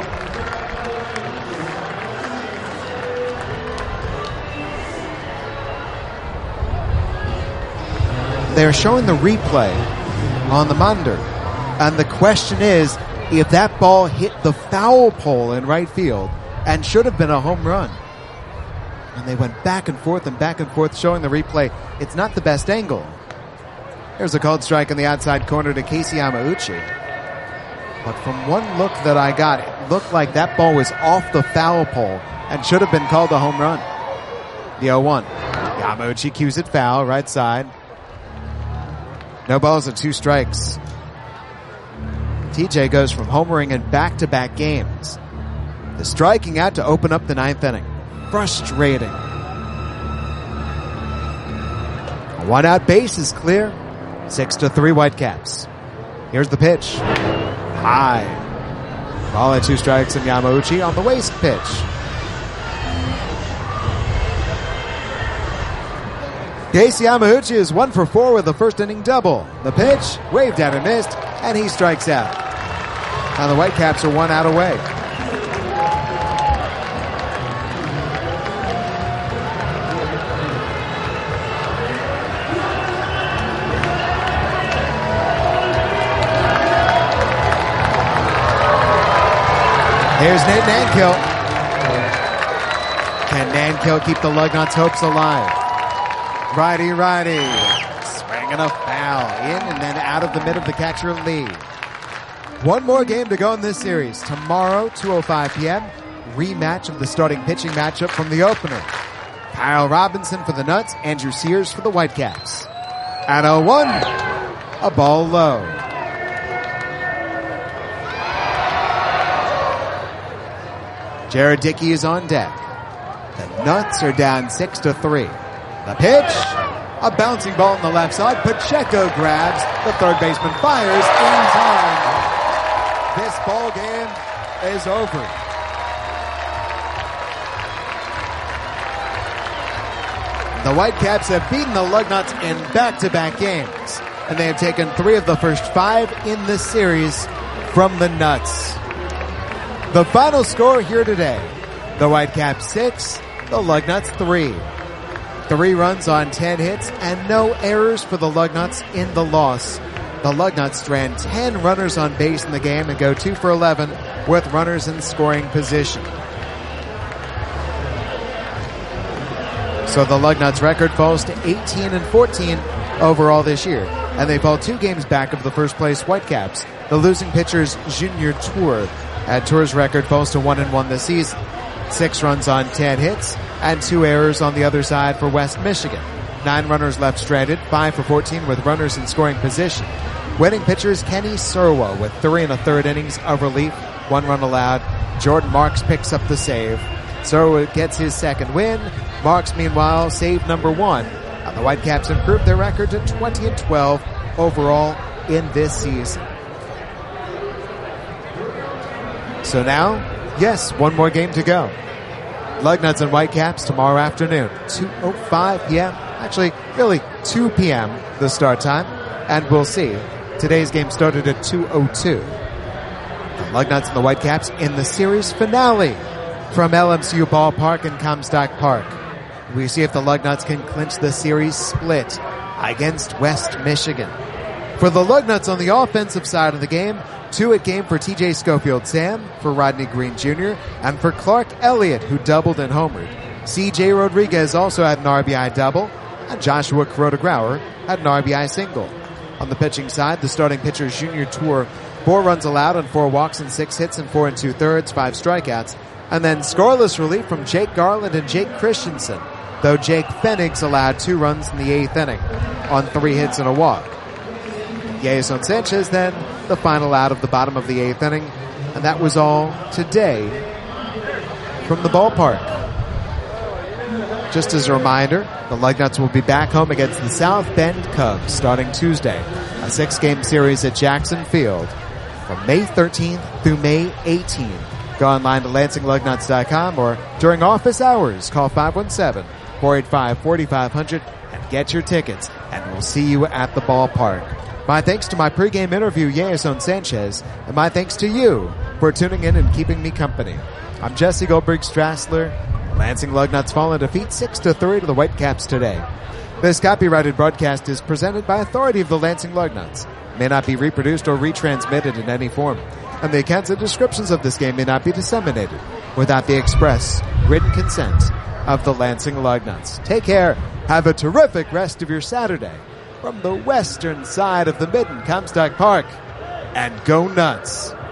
They're showing the replay on the monitor. And the question is if that ball hit the foul pole in right field and should have been a home run. And they went back and forth showing the replay. It's not the best angle. There's a called strike on the outside corner to Casey Yamauchi. But from one look that I got, it looked like that ball was off the foul pole and should have been called a home run. The 0-1. Yamauchi cues it foul, right side. No balls and 2 strikes. TJ goes from homering in back-to-back games. The striking out to open up the 9th inning. Frustrating. A 1-out base is clear. 6-3 Whitecaps. Here's the pitch. High. Ball at 2 strikes and Yamauchi on the waist pitch. Casey Yamauchi is 1 for 4 with a first inning double. The pitch, waved at and missed, and he strikes out. Now the Whitecaps are 1 out away. Here's Nate Nankill. Can Nankill keep the Lugnuts' hopes alive? Righty. Swinging a foul. In and then out of the mid of the catcher Lee. One more game to go in this series. Tomorrow, 2:05 p.m., rematch of the starting pitching matchup from the opener. Kyle Robinson for the Nuts, Andrew Sears for the Whitecaps. At 0-1, a ball low. Jared Dickey is on deck. The Nuts are down 6-3. The pitch, a bouncing ball on the left side. Pacheco grabs. The third baseman fires in time. This ball game is over. The Whitecaps have beaten the Lugnuts in back-to-back games, and they have taken 3 of the first 5 in this series from the Nuts. The final score here today, the Whitecaps 6, the Lugnuts 3. 3 runs on 10 hits and no errors for the Lugnuts in the loss. The Lugnuts strand 10 runners on base in the game and go 2 for 11 with runners in scoring position. So the Lugnuts record falls to 18-14 overall this year, and they fall 2 games back of the first place Whitecaps. The losing pitcher's Junior Tour. Tour's record falls to 1-1 this season. 6 runs on 10 hits and 2 errors on the other side for West Michigan. 9 runners left stranded, 5 for 14 with runners in scoring position. Winning pitchers Kenny Serwa with 3 1/3 innings of relief, 1 run allowed. Jordan Marks picks up the save. Serwa gets his second win. Marks, meanwhile, save number 1. And the Whitecaps improved their record to 20-12 overall in this season. So now, yes, 1 more game to go. Lugnuts and Whitecaps tomorrow afternoon, 2:05 p.m. Actually, really 2 p.m. the start time. And we'll see. Today's game started at 2:02. The Lugnuts and the Whitecaps in the series finale from LMCU Ballpark in Comstock Park. We see if the Lugnuts can clinch the series split against West Michigan. For the Lugnuts on the offensive side of the game, 2-hit game for TJ Schofield-Sam, for Rodney Green Jr., and for Clark Elliott, who doubled and homered. CJ Rodriguez also had an RBI double, and Joshua Kuroda-Grauer had an RBI single. On the pitching side, the starting pitcher's junior tour, 4 runs allowed on 4 walks and 6 hits in 4 2/3, 5 strikeouts, and then scoreless relief from Jake Garland and Jake Christensen, though Jake Pfennigs allowed 2 runs in the 8th inning on 3 hits and a walk. Jason Sanchez then the final out of the bottom of the 8th inning, and that was all today from the ballpark. Just as a reminder, the Lugnuts will be back home against the South Bend Cubs starting Tuesday, a 6-game series at Jackson Field from May 13th through May 18th. Go online to LansingLugnuts.com or during office hours, call 517-485-4500 and get your tickets, and we'll see you at the ballpark. My thanks to my pregame interview, Jason Sanchez, and my thanks to you for tuning in and keeping me company. I'm Jesse Goldberg-Strassler. The Lansing Lugnuts fall in defeat 6-3 to the Whitecaps today. This copyrighted broadcast is presented by authority of the Lansing Lugnuts. It may not be reproduced or retransmitted in any form, and the accounts and descriptions of this game may not be disseminated without the express written consent of the Lansing Lugnuts. Take care. Have a terrific rest of your Saturday from the western side of the Midden Comstock Park, and go nuts.